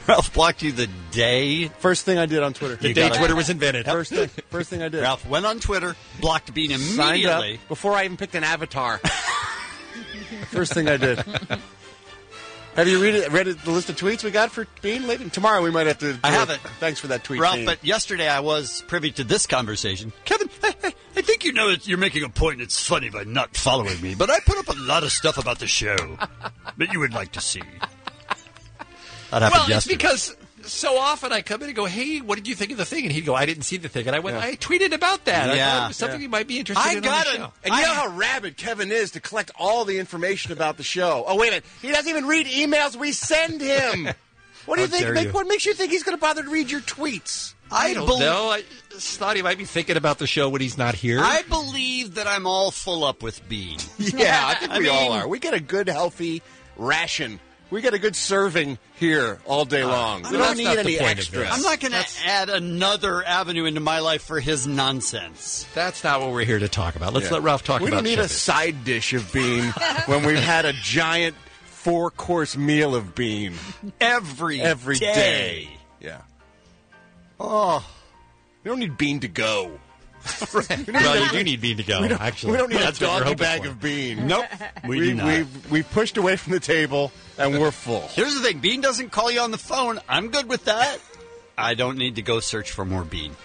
Speaker 12: Ralph blocked you the day.
Speaker 6: First thing I did on Twitter.
Speaker 10: The day Twitter was invented.
Speaker 6: First thing, first thing I did.
Speaker 12: Ralph went on Twitter, blocked Bean
Speaker 6: Signed up
Speaker 12: immediately.
Speaker 6: before I even picked an avatar. First thing I did. Have you read it, read it, the list of tweets we got for Bean? Later? Tomorrow we might have to.
Speaker 12: I haven't.
Speaker 6: Thanks for that tweet,
Speaker 12: Ralph,
Speaker 6: Bean.
Speaker 12: but yesterday I was privy to this conversation. Kevin, I, I, I think you know that you're making a point. It's funny by not following me, but I put up a lot of stuff about the show that you would like to see. That happened
Speaker 10: Well,
Speaker 12: yesterday.
Speaker 10: it's because so often I come in and go, hey, what did you think of the thing? And he'd go, I didn't see the thing. And I went,
Speaker 6: Yeah.
Speaker 10: I tweeted about that. I
Speaker 12: Yeah.
Speaker 10: thought it was something
Speaker 6: Yeah.
Speaker 10: you might be interested
Speaker 6: I
Speaker 10: in
Speaker 6: got
Speaker 10: on the
Speaker 6: it.
Speaker 10: show.
Speaker 6: And you know how rabid Kevin is to collect all the information about the show. Oh, wait a minute. He doesn't even read emails we send him. What do you
Speaker 10: How
Speaker 6: think?
Speaker 10: dare
Speaker 6: Make,
Speaker 10: you.
Speaker 6: what makes you think he's going to bother to read your tweets?
Speaker 10: I don't
Speaker 12: bel-
Speaker 10: know. I just thought he might be thinking about the show when he's not here.
Speaker 12: I believe that I'm all full up with Bean.
Speaker 6: Yeah, I think
Speaker 12: I
Speaker 6: we all
Speaker 12: mean-
Speaker 6: are. We get a good, healthy ration. We get a good serving here all day long. We
Speaker 12: I
Speaker 6: don't
Speaker 12: that's
Speaker 6: need
Speaker 12: not the
Speaker 6: any
Speaker 12: point of
Speaker 6: extras.
Speaker 12: this. I'm not going to add another avenue into my life for his nonsense.
Speaker 10: That's not what we're here to talk about. Let's
Speaker 6: Yeah.
Speaker 10: let Ralph talk
Speaker 6: we
Speaker 10: about
Speaker 6: don't need a
Speaker 10: showbiz.
Speaker 6: side dish of bean when we've had a giant four-course meal of bean
Speaker 12: Every
Speaker 6: every
Speaker 12: day.
Speaker 6: day. Yeah.
Speaker 12: Oh,
Speaker 6: We don't need bean to go.
Speaker 10: Well, you do need Bean to go,
Speaker 6: we don't,
Speaker 10: actually.
Speaker 6: We don't need
Speaker 10: That's
Speaker 6: a
Speaker 10: what we're
Speaker 6: doggy
Speaker 10: hoping
Speaker 6: bag
Speaker 10: for.
Speaker 6: of bean.
Speaker 12: Nope, we,
Speaker 6: we
Speaker 12: do not.
Speaker 6: We've, we've pushed away from the table, and we're full.
Speaker 12: Here's the thing. Bean doesn't call you on the phone. I'm good with that. I don't need to go search for more Bean.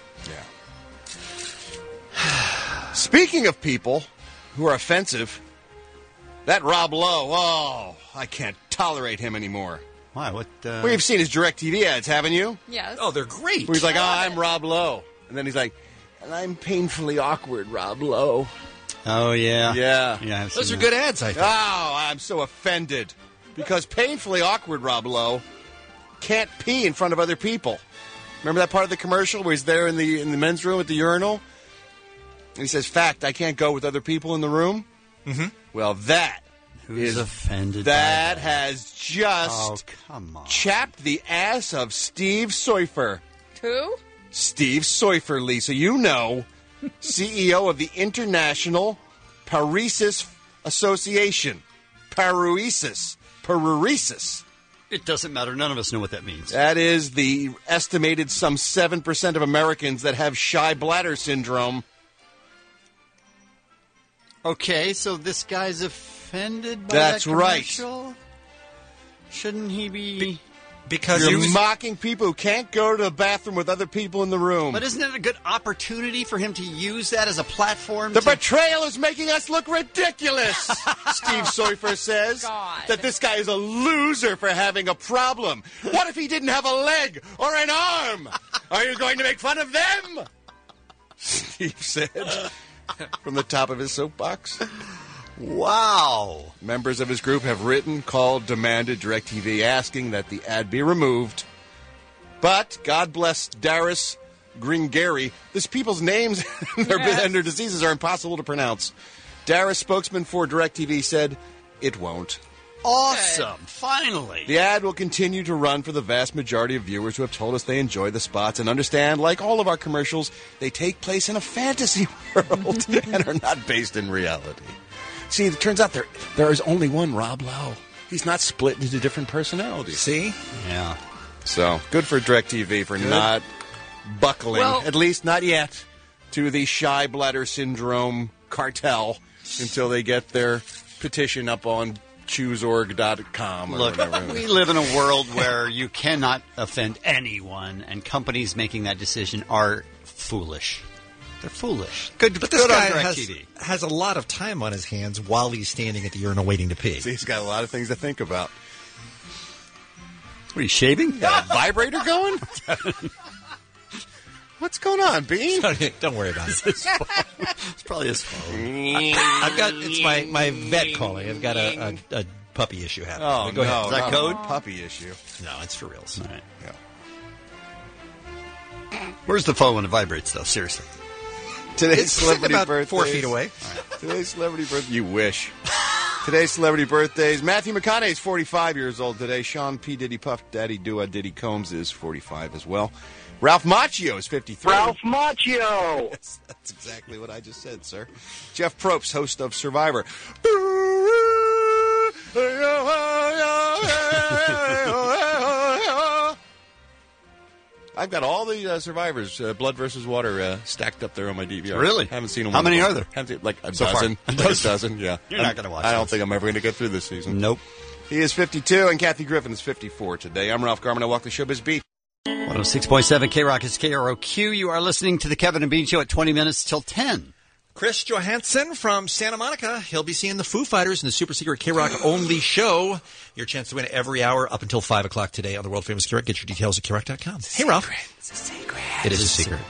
Speaker 6: Yeah. Speaking of people who are offensive, that Rob Lowe, oh, I can't tolerate him anymore.
Speaker 12: Why? What? Uh...
Speaker 6: Well, you've seen his DirecTV ads, haven't you?
Speaker 11: Yes.
Speaker 10: Oh, they're great.
Speaker 6: Where he's like, oh, I'm Rob Lowe. And then he's like, and I'm painfully awkward, Rob Lowe.
Speaker 12: Oh, yeah.
Speaker 6: Yeah.
Speaker 12: Yeah, I've
Speaker 10: Those
Speaker 12: seen
Speaker 10: are
Speaker 12: that.
Speaker 10: good ads, I think.
Speaker 6: Oh, I'm so offended. Because painfully awkward Rob Lowe can't pee in front of other people. Remember that part of the commercial where he's there in the in the men's room at the urinal? And he says, fact, I can't go with other people in the room?
Speaker 10: Mm-hmm.
Speaker 6: Well, that
Speaker 12: Who's
Speaker 6: is
Speaker 12: offended
Speaker 6: that
Speaker 12: by that?
Speaker 6: has just
Speaker 12: Oh, come on.
Speaker 6: chapped the ass of Steve Soifer.
Speaker 11: Who?
Speaker 6: Steve Soifer, Lisa, you know, C E O of the International Paresis Association. Paresis. Paresis.
Speaker 12: It doesn't matter. None of us know what that means.
Speaker 6: That is the estimated some seven percent of Americans that have shy bladder syndrome.
Speaker 12: Okay, so this guy's offended by
Speaker 6: That's
Speaker 12: that
Speaker 6: right.
Speaker 12: commercial? Shouldn't he be...
Speaker 10: Because
Speaker 6: You're
Speaker 10: he was-
Speaker 6: mocking people who can't go to the bathroom with other people in the room.
Speaker 12: But isn't it a good opportunity for him to use that as a platform?
Speaker 6: The
Speaker 12: to...
Speaker 6: betrayal is making us look ridiculous, Steve Soifer says.
Speaker 11: God.
Speaker 6: That this guy is a loser for having a problem. What if he didn't have a leg or an arm? Are you going to make fun of them? Steve said from the top of his soapbox.
Speaker 12: Wow.
Speaker 6: Members of his group have written, called, demanded DirecTV asking that the ad be removed. But, God bless Darius Gringari, these people's names and, their,
Speaker 11: Yes.
Speaker 6: and their diseases are impossible to pronounce. Darius, spokesman for DirecTV, said, it won't.
Speaker 12: Awesome. Finally.
Speaker 6: The ad will continue to run for the vast majority of viewers who have told us they enjoy the spots and understand, like all of our commercials, they take place in a fantasy world and are not based in reality. See, it turns out there there is only one Rob Lowe. He's not split into different personalities.
Speaker 10: See?
Speaker 12: Yeah.
Speaker 6: So, good for DirecTV for not buckling,
Speaker 10: Well-
Speaker 6: at least not yet, to the shy bladder syndrome cartel until they get their petition up on choose org dot com or
Speaker 12: Look,
Speaker 6: whatever.
Speaker 12: we live in a world where you cannot offend anyone, and companies making that decision are foolish. They're foolish. Good,
Speaker 10: But this
Speaker 12: good
Speaker 10: guy
Speaker 12: on
Speaker 10: has,
Speaker 12: DirecTV.
Speaker 10: has a lot of time on his hands while he's standing at the urinal waiting to pee.
Speaker 6: See, he's got a lot of things to think about.
Speaker 12: What are you shaving?
Speaker 6: Got a vibrator going? What's going on, Bean?
Speaker 10: Don't worry about it.
Speaker 12: It's probably his phone.
Speaker 10: I've got it's my, my vet calling. I've got a, a, a puppy issue happening.
Speaker 6: Oh,
Speaker 10: Go
Speaker 6: no.
Speaker 10: ahead.
Speaker 12: Is that
Speaker 6: not
Speaker 12: code?
Speaker 6: a puppy issue.
Speaker 10: No, it's for reals.
Speaker 12: All right.
Speaker 6: Yeah.
Speaker 12: Where's the phone when it vibrates, though? Seriously.
Speaker 6: Today's
Speaker 10: It's sitting
Speaker 6: celebrity
Speaker 10: about
Speaker 6: birthdays.
Speaker 10: four feet away.
Speaker 6: Today's celebrity birthday. You wish. Today's celebrity birthdays. Matthew McConaughey is forty-five years old today. Sean P. Diddy Puff Daddy Dua Diddy Combs is forty-five as well. Ralph Macchio is fifty-three.
Speaker 19: Ralph Macchio.
Speaker 6: Yes, that's exactly what I just said, sir. Jeff Probst, host of Survivor. I've got all the uh, Survivors, uh, Blood versus Water, uh, stacked up there on my D V R.
Speaker 12: Really?
Speaker 6: Haven't seen them.
Speaker 12: How many are there?
Speaker 6: Haven't seen, like a
Speaker 12: So far?
Speaker 6: dozen.
Speaker 12: A
Speaker 6: Like a
Speaker 12: dozen?
Speaker 6: dozen, yeah.
Speaker 12: You're
Speaker 6: I'm-
Speaker 12: not gonna watch
Speaker 6: I don't
Speaker 12: those.
Speaker 6: think I'm ever going to get through this season.
Speaker 12: Nope.
Speaker 6: He is fifty-two, and Kathy Griffin is fifty-four today. I'm Ralph Garman. I walk the showbiz beat.
Speaker 12: one oh six point seven K-Rock is K R O Q. You are listening to the Kevin and Bean Show at twenty minutes till ten.
Speaker 10: Chris Johansson from Santa Monica. He'll be seeing the Foo Fighters in the super secret K-Rock only show. Your chance to win every hour up until five o'clock today on the world famous K-Rock. Get your details at K rock dot com. Hey, Ralph.
Speaker 12: It's a secret.
Speaker 10: It is a secret.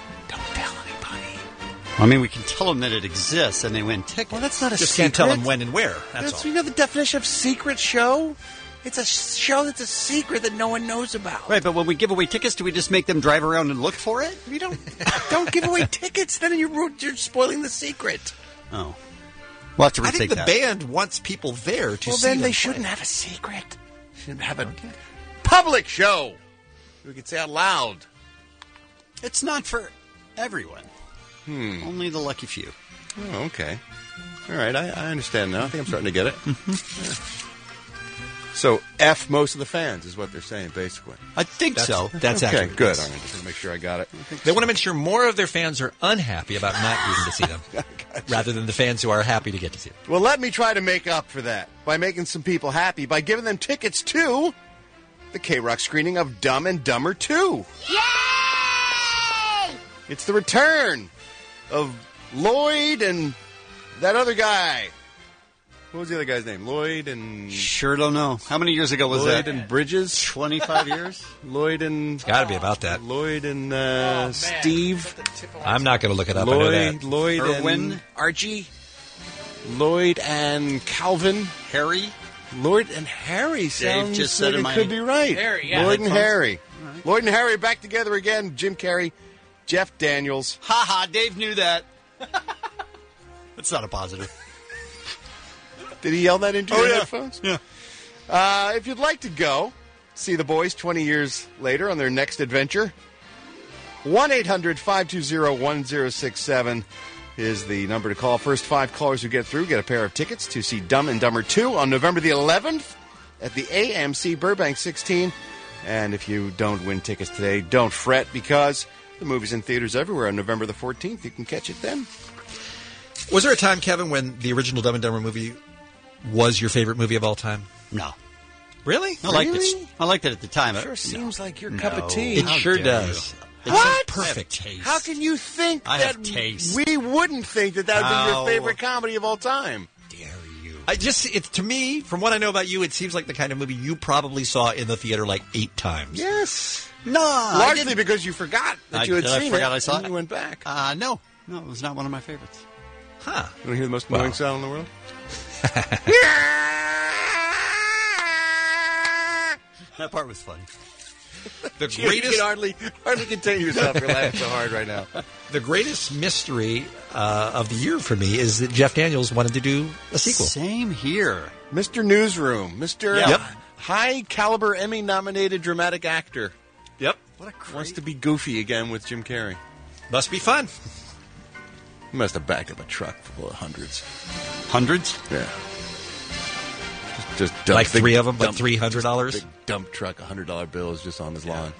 Speaker 12: I mean, we can tell them that it exists and they win tickets.
Speaker 6: Well, that's not a
Speaker 10: Just
Speaker 6: secret.
Speaker 10: can't tell them when and where. That's,
Speaker 6: That's
Speaker 10: all.
Speaker 6: you know the definition of secret show? It's a show that's a secret that no one knows about.
Speaker 12: Right, but when we give away tickets, do we just make them drive around and look for it?
Speaker 6: You don't don't give away tickets, then you're, you're spoiling the secret.
Speaker 12: Oh. We'll have to
Speaker 10: I
Speaker 12: retake
Speaker 10: think the
Speaker 12: that.
Speaker 10: band wants people there to
Speaker 6: Well,
Speaker 10: see
Speaker 6: then
Speaker 10: them
Speaker 6: they
Speaker 10: play.
Speaker 6: shouldn't have a secret. Should have a public show. We could say out loud.
Speaker 12: It's not for everyone.
Speaker 6: Hmm.
Speaker 12: Only the lucky few.
Speaker 6: Oh, okay. All right, I, I understand now. I think I'm starting to get it. Yeah. So, F most of the fans is what they're saying, basically.
Speaker 12: I think
Speaker 10: That's-
Speaker 12: so.
Speaker 10: That's
Speaker 6: okay,
Speaker 10: accurate.
Speaker 6: good. All right, just to make sure I got it.
Speaker 10: They want to make sure more of their fans are unhappy about not getting to see them, rather than the fans who are happy to get to see them.
Speaker 6: Well, let me try to make up for that by making some people happy by giving them tickets to the K-Rock screening of Dumb and Dumber two. Yay! It's the return of Lloyd and that other guy. What was the other guy's name? Lloyd and...
Speaker 12: Sure don't know. How many years ago was
Speaker 6: Lloyd
Speaker 12: that?
Speaker 6: and Bridges?
Speaker 12: twenty-five years?
Speaker 6: Lloyd and...
Speaker 10: Got to be about that.
Speaker 6: Lloyd and uh, Steve.
Speaker 10: I'm not going to look it up. I know
Speaker 6: Lloyd,
Speaker 10: that.
Speaker 6: Lloyd
Speaker 12: Irwin.
Speaker 6: and Archie. Lloyd and Calvin.
Speaker 12: Harry?
Speaker 6: Lloyd and Harry sounds
Speaker 12: just said
Speaker 6: like
Speaker 12: in
Speaker 6: it
Speaker 12: my
Speaker 6: could be right.
Speaker 1: Harry, yeah.
Speaker 6: Lloyd and
Speaker 12: Headphones.
Speaker 6: Harry. Lloyd and Harry back together again. Jim Carrey, Jeff Daniels.
Speaker 12: Ha ha, Dave knew that. That's not a positive.
Speaker 6: Did he yell that into
Speaker 12: Oh,
Speaker 6: your
Speaker 12: yeah.
Speaker 6: headphones?
Speaker 12: Yeah.
Speaker 6: Uh, if you'd like to go see the boys twenty years later on their next adventure, one eight hundred five two zero one zero six seven is the number to call. First five callers who get through get a pair of tickets to see Dumb and Dumber two on November the eleventh at the A M C Burbank sixteen. And if you don't win tickets today, don't fret, because the movie's in theaters everywhere on November the fourteenth. You can catch it then.
Speaker 10: Was there a time, Kevin, when the original Dumb and Dumber movie was your favorite movie of all time?
Speaker 12: No.
Speaker 10: Really?
Speaker 12: I liked
Speaker 6: Really?
Speaker 12: it. I liked it at the time.
Speaker 6: Sure seems like your
Speaker 12: No.
Speaker 6: cup of tea.
Speaker 10: It
Speaker 12: How
Speaker 10: sure
Speaker 12: dare
Speaker 10: does.
Speaker 12: you.
Speaker 6: What?
Speaker 12: It's
Speaker 10: Perfect.
Speaker 12: taste.
Speaker 6: How can you think
Speaker 12: I
Speaker 6: that
Speaker 12: have taste.
Speaker 6: we wouldn't think that that would be
Speaker 12: How
Speaker 6: your favorite comedy of all time?
Speaker 12: dare you?
Speaker 10: I just, it, to me, from what I know about you, it seems like the kind of movie you probably saw in the theater like eight times.
Speaker 6: Yes.
Speaker 12: No. I
Speaker 6: Largely
Speaker 12: didn't-
Speaker 6: because you forgot that
Speaker 12: I-
Speaker 6: you had
Speaker 12: I
Speaker 6: seen
Speaker 12: forgot
Speaker 6: it.
Speaker 12: I saw
Speaker 6: and
Speaker 12: it.
Speaker 6: you went back.
Speaker 12: Uh, no. No, it was not one of my favorites.
Speaker 10: Huh.
Speaker 6: You want to hear the most
Speaker 10: Wow.
Speaker 6: annoying sound in the world?
Speaker 12: That part was funny.
Speaker 10: The
Speaker 6: You
Speaker 10: greatest,
Speaker 6: can hardly, hardly contain yourself. You're laughing so hard right now.
Speaker 10: the greatest mystery uh, of the year for me is that Jeff Daniels wanted to do a sequel.
Speaker 12: Same here.
Speaker 6: Mister Newsroom. Mister
Speaker 10: Yep.
Speaker 6: Uh, high caliber Emmy nominated dramatic actor.
Speaker 10: Yep.
Speaker 12: What a crazy...
Speaker 6: Wants to be goofy again with Jim Carrey.
Speaker 10: Must be fun.
Speaker 6: He must have backed up a truck full of hundreds.
Speaker 12: Hundreds?
Speaker 6: Yeah. Just, just dump,
Speaker 10: Like
Speaker 6: big
Speaker 10: three of them, like
Speaker 6: dump-
Speaker 10: three hundred dollars?
Speaker 6: Big dump truck, one hundred dollar bills just on his lawn.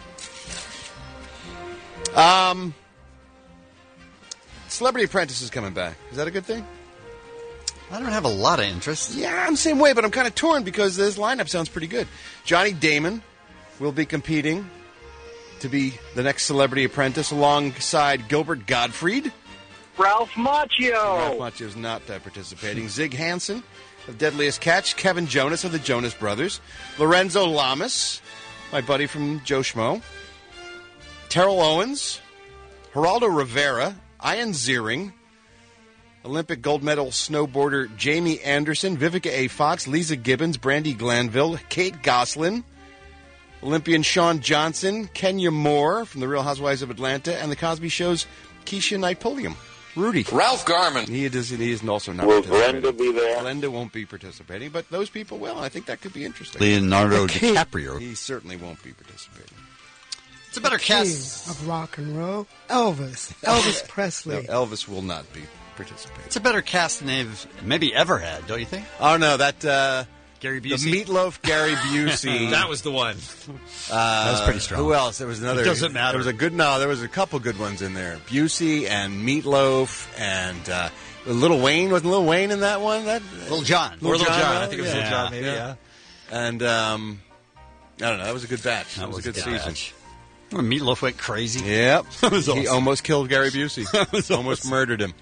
Speaker 6: Um, Celebrity Apprentice is coming back. Is that a good thing?
Speaker 12: I don't have a lot of interest.
Speaker 6: Yeah, I'm the same way, but I'm kind of torn because this lineup sounds pretty good. Johnny Damon will be competing to be the next Celebrity Apprentice alongside Gilbert Gottfried.
Speaker 19: Ralph Macchio.
Speaker 6: Ralph Macchio is not uh, participating. Zig Hansen of Deadliest Catch. Kevin Jonas of the Jonas Brothers. Lorenzo Lamas, my buddy from Joe Schmo. Terrell Owens. Geraldo Rivera. Ian Ziering. Olympic gold medal snowboarder Jamie Anderson. Vivica A. Fox. Lisa Gibbons. Brandy Glanville. Kate Goslin. Olympian Sean Johnson. Kenya Moore from The Real Housewives of Atlanta. And The Cosby Show's Keisha Knight-Pulliam. Rudy.
Speaker 21: Ralph Garman.
Speaker 6: He is, he is also not
Speaker 5: Will
Speaker 6: participating.
Speaker 5: Glenda be there?
Speaker 6: Glenda won't be participating, but those people will. I think that could be interesting.
Speaker 12: Leonardo
Speaker 23: The king.
Speaker 12: DiCaprio.
Speaker 6: He certainly won't be participating.
Speaker 12: It's a better
Speaker 23: King
Speaker 12: cast.
Speaker 23: of rock and roll, Elvis, Elvis
Speaker 6: No,
Speaker 23: Presley.
Speaker 6: Elvis will not be participating.
Speaker 12: It's a better cast than they've maybe ever had, don't you think?
Speaker 6: Oh, no, that uh,
Speaker 12: Gary
Speaker 6: The
Speaker 12: Busey.
Speaker 6: Meatloaf, Gary Busey.
Speaker 10: That was the one.
Speaker 6: Uh,
Speaker 12: That was pretty strong.
Speaker 6: Who else? There was another.
Speaker 12: It doesn't matter.
Speaker 6: There was a good. No, there was a couple good ones in there. Busey and Meatloaf and uh, Lil Wayne. Wasn't Lil Wayne in that one? That
Speaker 12: Lil Jon.
Speaker 10: Or Lil Jon.
Speaker 6: right?
Speaker 10: I think it was Lil Jon, maybe, yeah.
Speaker 6: And um, I don't know. That was a good batch. That,
Speaker 12: That
Speaker 6: was,
Speaker 12: was
Speaker 6: a good
Speaker 12: a
Speaker 6: season.
Speaker 12: batch. When Meatloaf went crazy.
Speaker 6: Yep.
Speaker 12: That was
Speaker 6: He
Speaker 12: awesome.
Speaker 6: almost killed Gary Busey. Almost murdered him.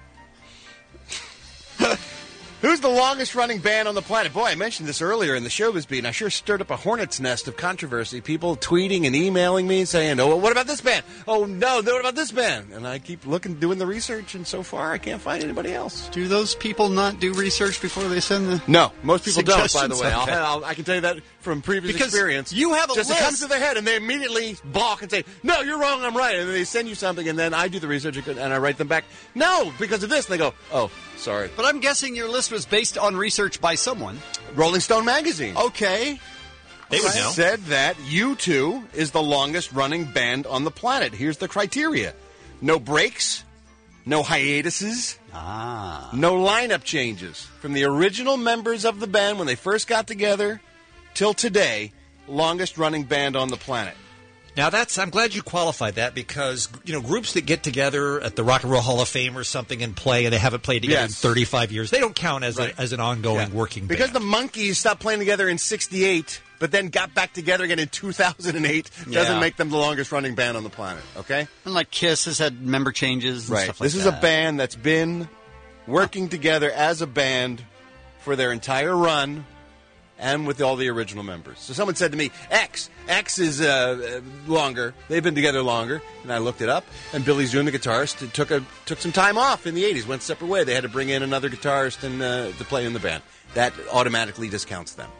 Speaker 6: Who's the longest running band on the planet? Boy, I mentioned this earlier in the Showbiz Beat, and I sure stirred up a hornet's nest of controversy. People tweeting and emailing me saying, oh, well, what about this band? Oh, no, what about this band? And I keep looking, doing the research, and so far I can't find anybody else.
Speaker 12: Do those people not do research before they send the
Speaker 6: No, most people don't, by the
Speaker 12: suggestions?
Speaker 6: way. I'll,
Speaker 12: Okay.
Speaker 6: I'll, I can tell you that from previous
Speaker 12: Because
Speaker 6: experience.
Speaker 12: you have a
Speaker 6: Just
Speaker 12: list.
Speaker 6: it comes to their head, and they immediately balk and say, no, you're wrong, I'm right. And then they send you something, and then I do the research, and I write them back, no, because of this. And they go, oh, sorry.
Speaker 12: But I'm guessing your list was based on research by someone.
Speaker 6: Rolling Stone magazine.
Speaker 12: Okay.
Speaker 10: They would know.
Speaker 6: Said that U two is the longest running band on the planet. Here's the criteria. No breaks, no hiatuses,
Speaker 12: Ah.
Speaker 6: no lineup changes. From the original members of the band when they first got together till today, longest running band on the planet.
Speaker 10: Now that's I'm glad you qualified that because you know groups that get together at the Rock and Roll Hall of Fame or something and play and they haven't played together
Speaker 6: Yes.
Speaker 10: in thirty-five years, they don't count as
Speaker 6: Right.
Speaker 10: a, as an ongoing
Speaker 6: Yeah.
Speaker 10: working band.
Speaker 6: Because the Monkees stopped playing together in sixty-eight, but then got back together again in two thousand eight, doesn't
Speaker 12: Yeah.
Speaker 6: make them the longest running band on the planet, okay?
Speaker 12: And like Kiss has had member changes and
Speaker 6: Right.
Speaker 12: stuff like
Speaker 6: This is
Speaker 12: that.
Speaker 6: a band that's been working together as a band for their entire run and with all the original members. So someone said to me, X. X is uh, uh, longer. They've been together longer. And I looked it up. And Billy Zoom, the guitarist, took a took some time off in the eighties, went a separate way. They had to bring in another guitarist and uh, to play in the band. That automatically discounts them.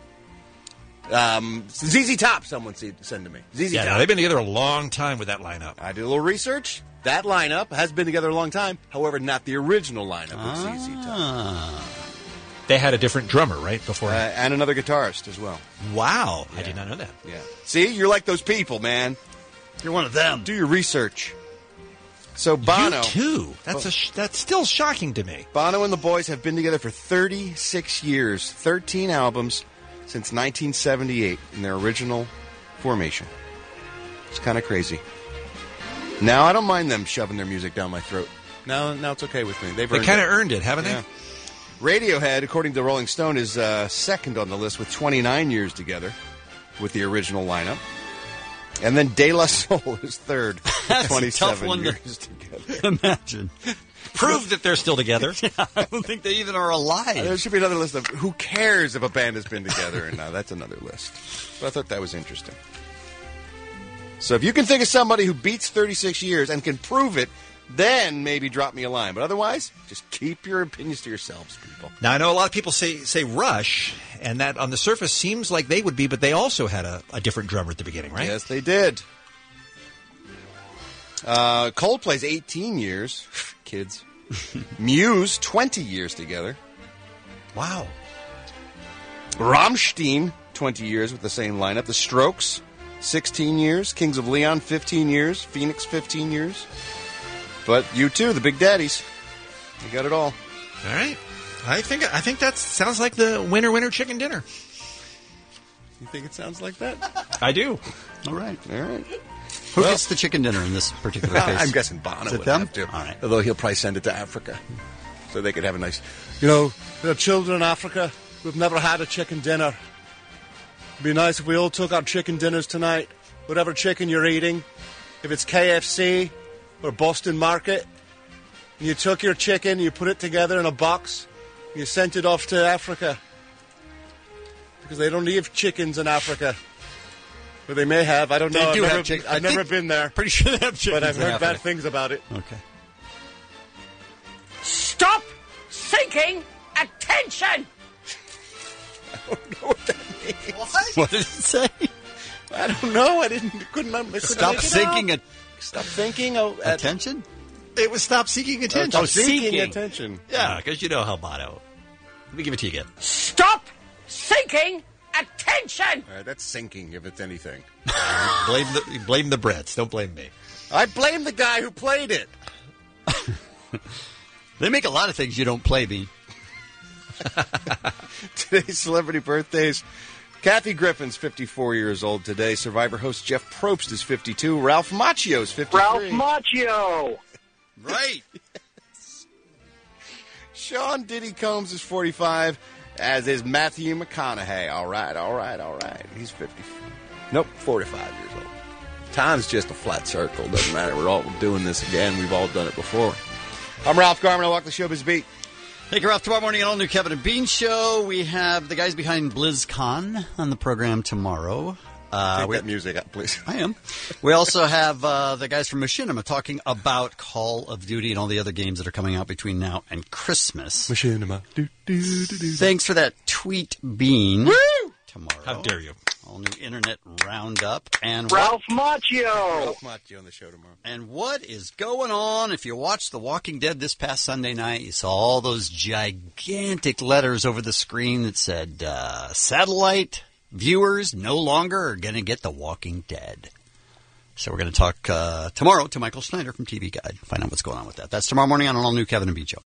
Speaker 6: Um, Z Z Top, someone said send to me. Z Z
Speaker 10: yeah,
Speaker 6: Top.
Speaker 10: no, they've been together a long time with that lineup.
Speaker 6: I did a little research. That lineup has been together a long time. However, not the original lineup of Z Z Top.
Speaker 10: They had a different drummer, right, before.
Speaker 6: Uh, and another guitarist as well.
Speaker 10: Wow, I
Speaker 6: Yeah.
Speaker 10: did not know that.
Speaker 6: Yeah. See, you're like those people, man.
Speaker 12: You're one of them.
Speaker 6: Do your research. So Bono,
Speaker 10: You too. That's a sh- that's still shocking to me.
Speaker 6: Bono and the boys have been together for thirty-six years, thirteen albums since nineteen seventy-eight in their original formation. It's kind of crazy. Now I don't mind them shoving their music down my throat. Now, now it's okay with me. They've
Speaker 10: They
Speaker 6: earned
Speaker 10: kind of
Speaker 6: it.
Speaker 10: earned it, haven't
Speaker 6: Yeah.
Speaker 10: they?
Speaker 6: Radiohead, according to Rolling Stone, is uh, second on the list with twenty-nine years together with the original lineup. And then De La Soul is third with
Speaker 12: That's a
Speaker 6: twenty-seven
Speaker 12: tough one to-
Speaker 6: years together.
Speaker 12: Imagine.
Speaker 10: Prove that they're still together.
Speaker 12: I don't think they even are
Speaker 6: Uh,
Speaker 12: alive.
Speaker 6: There should be another list of who cares if a band has been together or not. That's another list. But I thought that was interesting. So if you can think of somebody who beats thirty-six years and can prove it, then maybe drop me a line. But otherwise, just keep your opinions to yourselves, people.
Speaker 10: Now I know a lot of people say say Rush, and that on the surface seems like they would be, but they also had a, a different drummer at the beginning, right?
Speaker 6: Yes, they did. Uh, Coldplay's eighteen years. Kids. Muse, twenty years together.
Speaker 10: Wow.
Speaker 6: Rammstein, twenty years with the same lineup. The Strokes, sixteen years. Kings of Leon, fifteen years. Phoenix, fifteen years. But you too, the Big Daddies. You got it all.
Speaker 10: All right. I think I think that sounds like the winner winner chicken dinner.
Speaker 6: You think it sounds like that?
Speaker 10: I do.
Speaker 12: All right.
Speaker 6: All right.
Speaker 12: Who
Speaker 6: Well-
Speaker 12: gets the chicken dinner in this particular
Speaker 6: Uh,
Speaker 12: case?
Speaker 6: I'm guessing Bono
Speaker 12: Is it
Speaker 6: would
Speaker 12: them?
Speaker 6: have to.
Speaker 12: All right.
Speaker 6: Although he'll probably send it to Africa. So they could have a nice, you know, there are children in Africa who've never had a chicken dinner. It'd be nice if we all took our chicken dinners tonight. Whatever chicken you're eating, if it's K F C or Boston Market, and you took your chicken, you put it together in a box, you sent it off to Africa. Because they don't leave chickens in Africa. But they may have. I don't
Speaker 12: They
Speaker 6: know.
Speaker 12: do
Speaker 6: I've
Speaker 12: have
Speaker 6: never,
Speaker 12: chick- I
Speaker 6: I've never
Speaker 12: think-
Speaker 6: been there.
Speaker 10: Pretty sure they have chickens
Speaker 6: But I've
Speaker 10: in
Speaker 6: heard
Speaker 10: Africa.
Speaker 6: bad things about it.
Speaker 12: Okay.
Speaker 20: Stop seeking attention!
Speaker 12: What did it say?
Speaker 6: I don't know. I didn't. Couldn't. I couldn't
Speaker 12: Stop
Speaker 6: make it
Speaker 12: thinking
Speaker 6: out.
Speaker 12: at
Speaker 6: Stop thinking. Oh, at,
Speaker 12: attention?
Speaker 10: It was stop seeking attention.
Speaker 6: oh, seeking, attention.
Speaker 10: Yeah, because you know how Bono. Let me give it to you again.
Speaker 20: Stop seeking attention!
Speaker 6: All right, that's sinking if it's anything.
Speaker 10: blame the blame the Brits. Don't blame me.
Speaker 6: I blame the guy who played it.
Speaker 12: They make a lot of things you don't play, Bean.
Speaker 6: Today's celebrity birthdays. Kathy Griffin's fifty-four years old today. Survivor host Jeff Probst is fifty-two. Ralph Macchio's fifty-three.
Speaker 19: Ralph Macchio.
Speaker 12: Right.
Speaker 6: Sean Diddy Combs is forty-five, as is Matthew McConaughey. All right, all right, all right. He's fifty. Nope, forty-five years old. Time's just a flat circle. Doesn't matter. We're all doing this again. We've all done it before. I'm Ralph Garman. I walk the showbiz beat.
Speaker 12: Thank you, Ralph. Tomorrow morning, an all-new Kevin and Bean show. We have the guys behind BlizzCon on the program tomorrow. Uh,
Speaker 6: Take
Speaker 12: we,
Speaker 6: that music up, please.
Speaker 12: I am. We also have uh, the guys from Machinima talking about Call of Duty and all the other games that are coming out between now and Christmas.
Speaker 6: Machinima. Do, do, do, do.
Speaker 12: Thanks for that tweet, Bean.
Speaker 6: Woo!
Speaker 12: Tomorrow.
Speaker 10: How dare you?
Speaker 12: All new internet roundup. And
Speaker 19: Ralph
Speaker 12: what,
Speaker 19: Macchio.
Speaker 6: Ralph Macchio on the show tomorrow.
Speaker 12: and what is going on? If you watched The Walking Dead this past Sunday night, you saw all those gigantic letters over the screen that said, uh, satellite viewers no longer are going to get The Walking Dead. So we're going to talk uh, tomorrow to Michael Schneider from T V Guide. Find out what's going on with that. That's tomorrow morning on an all-new Kevin and Bean show.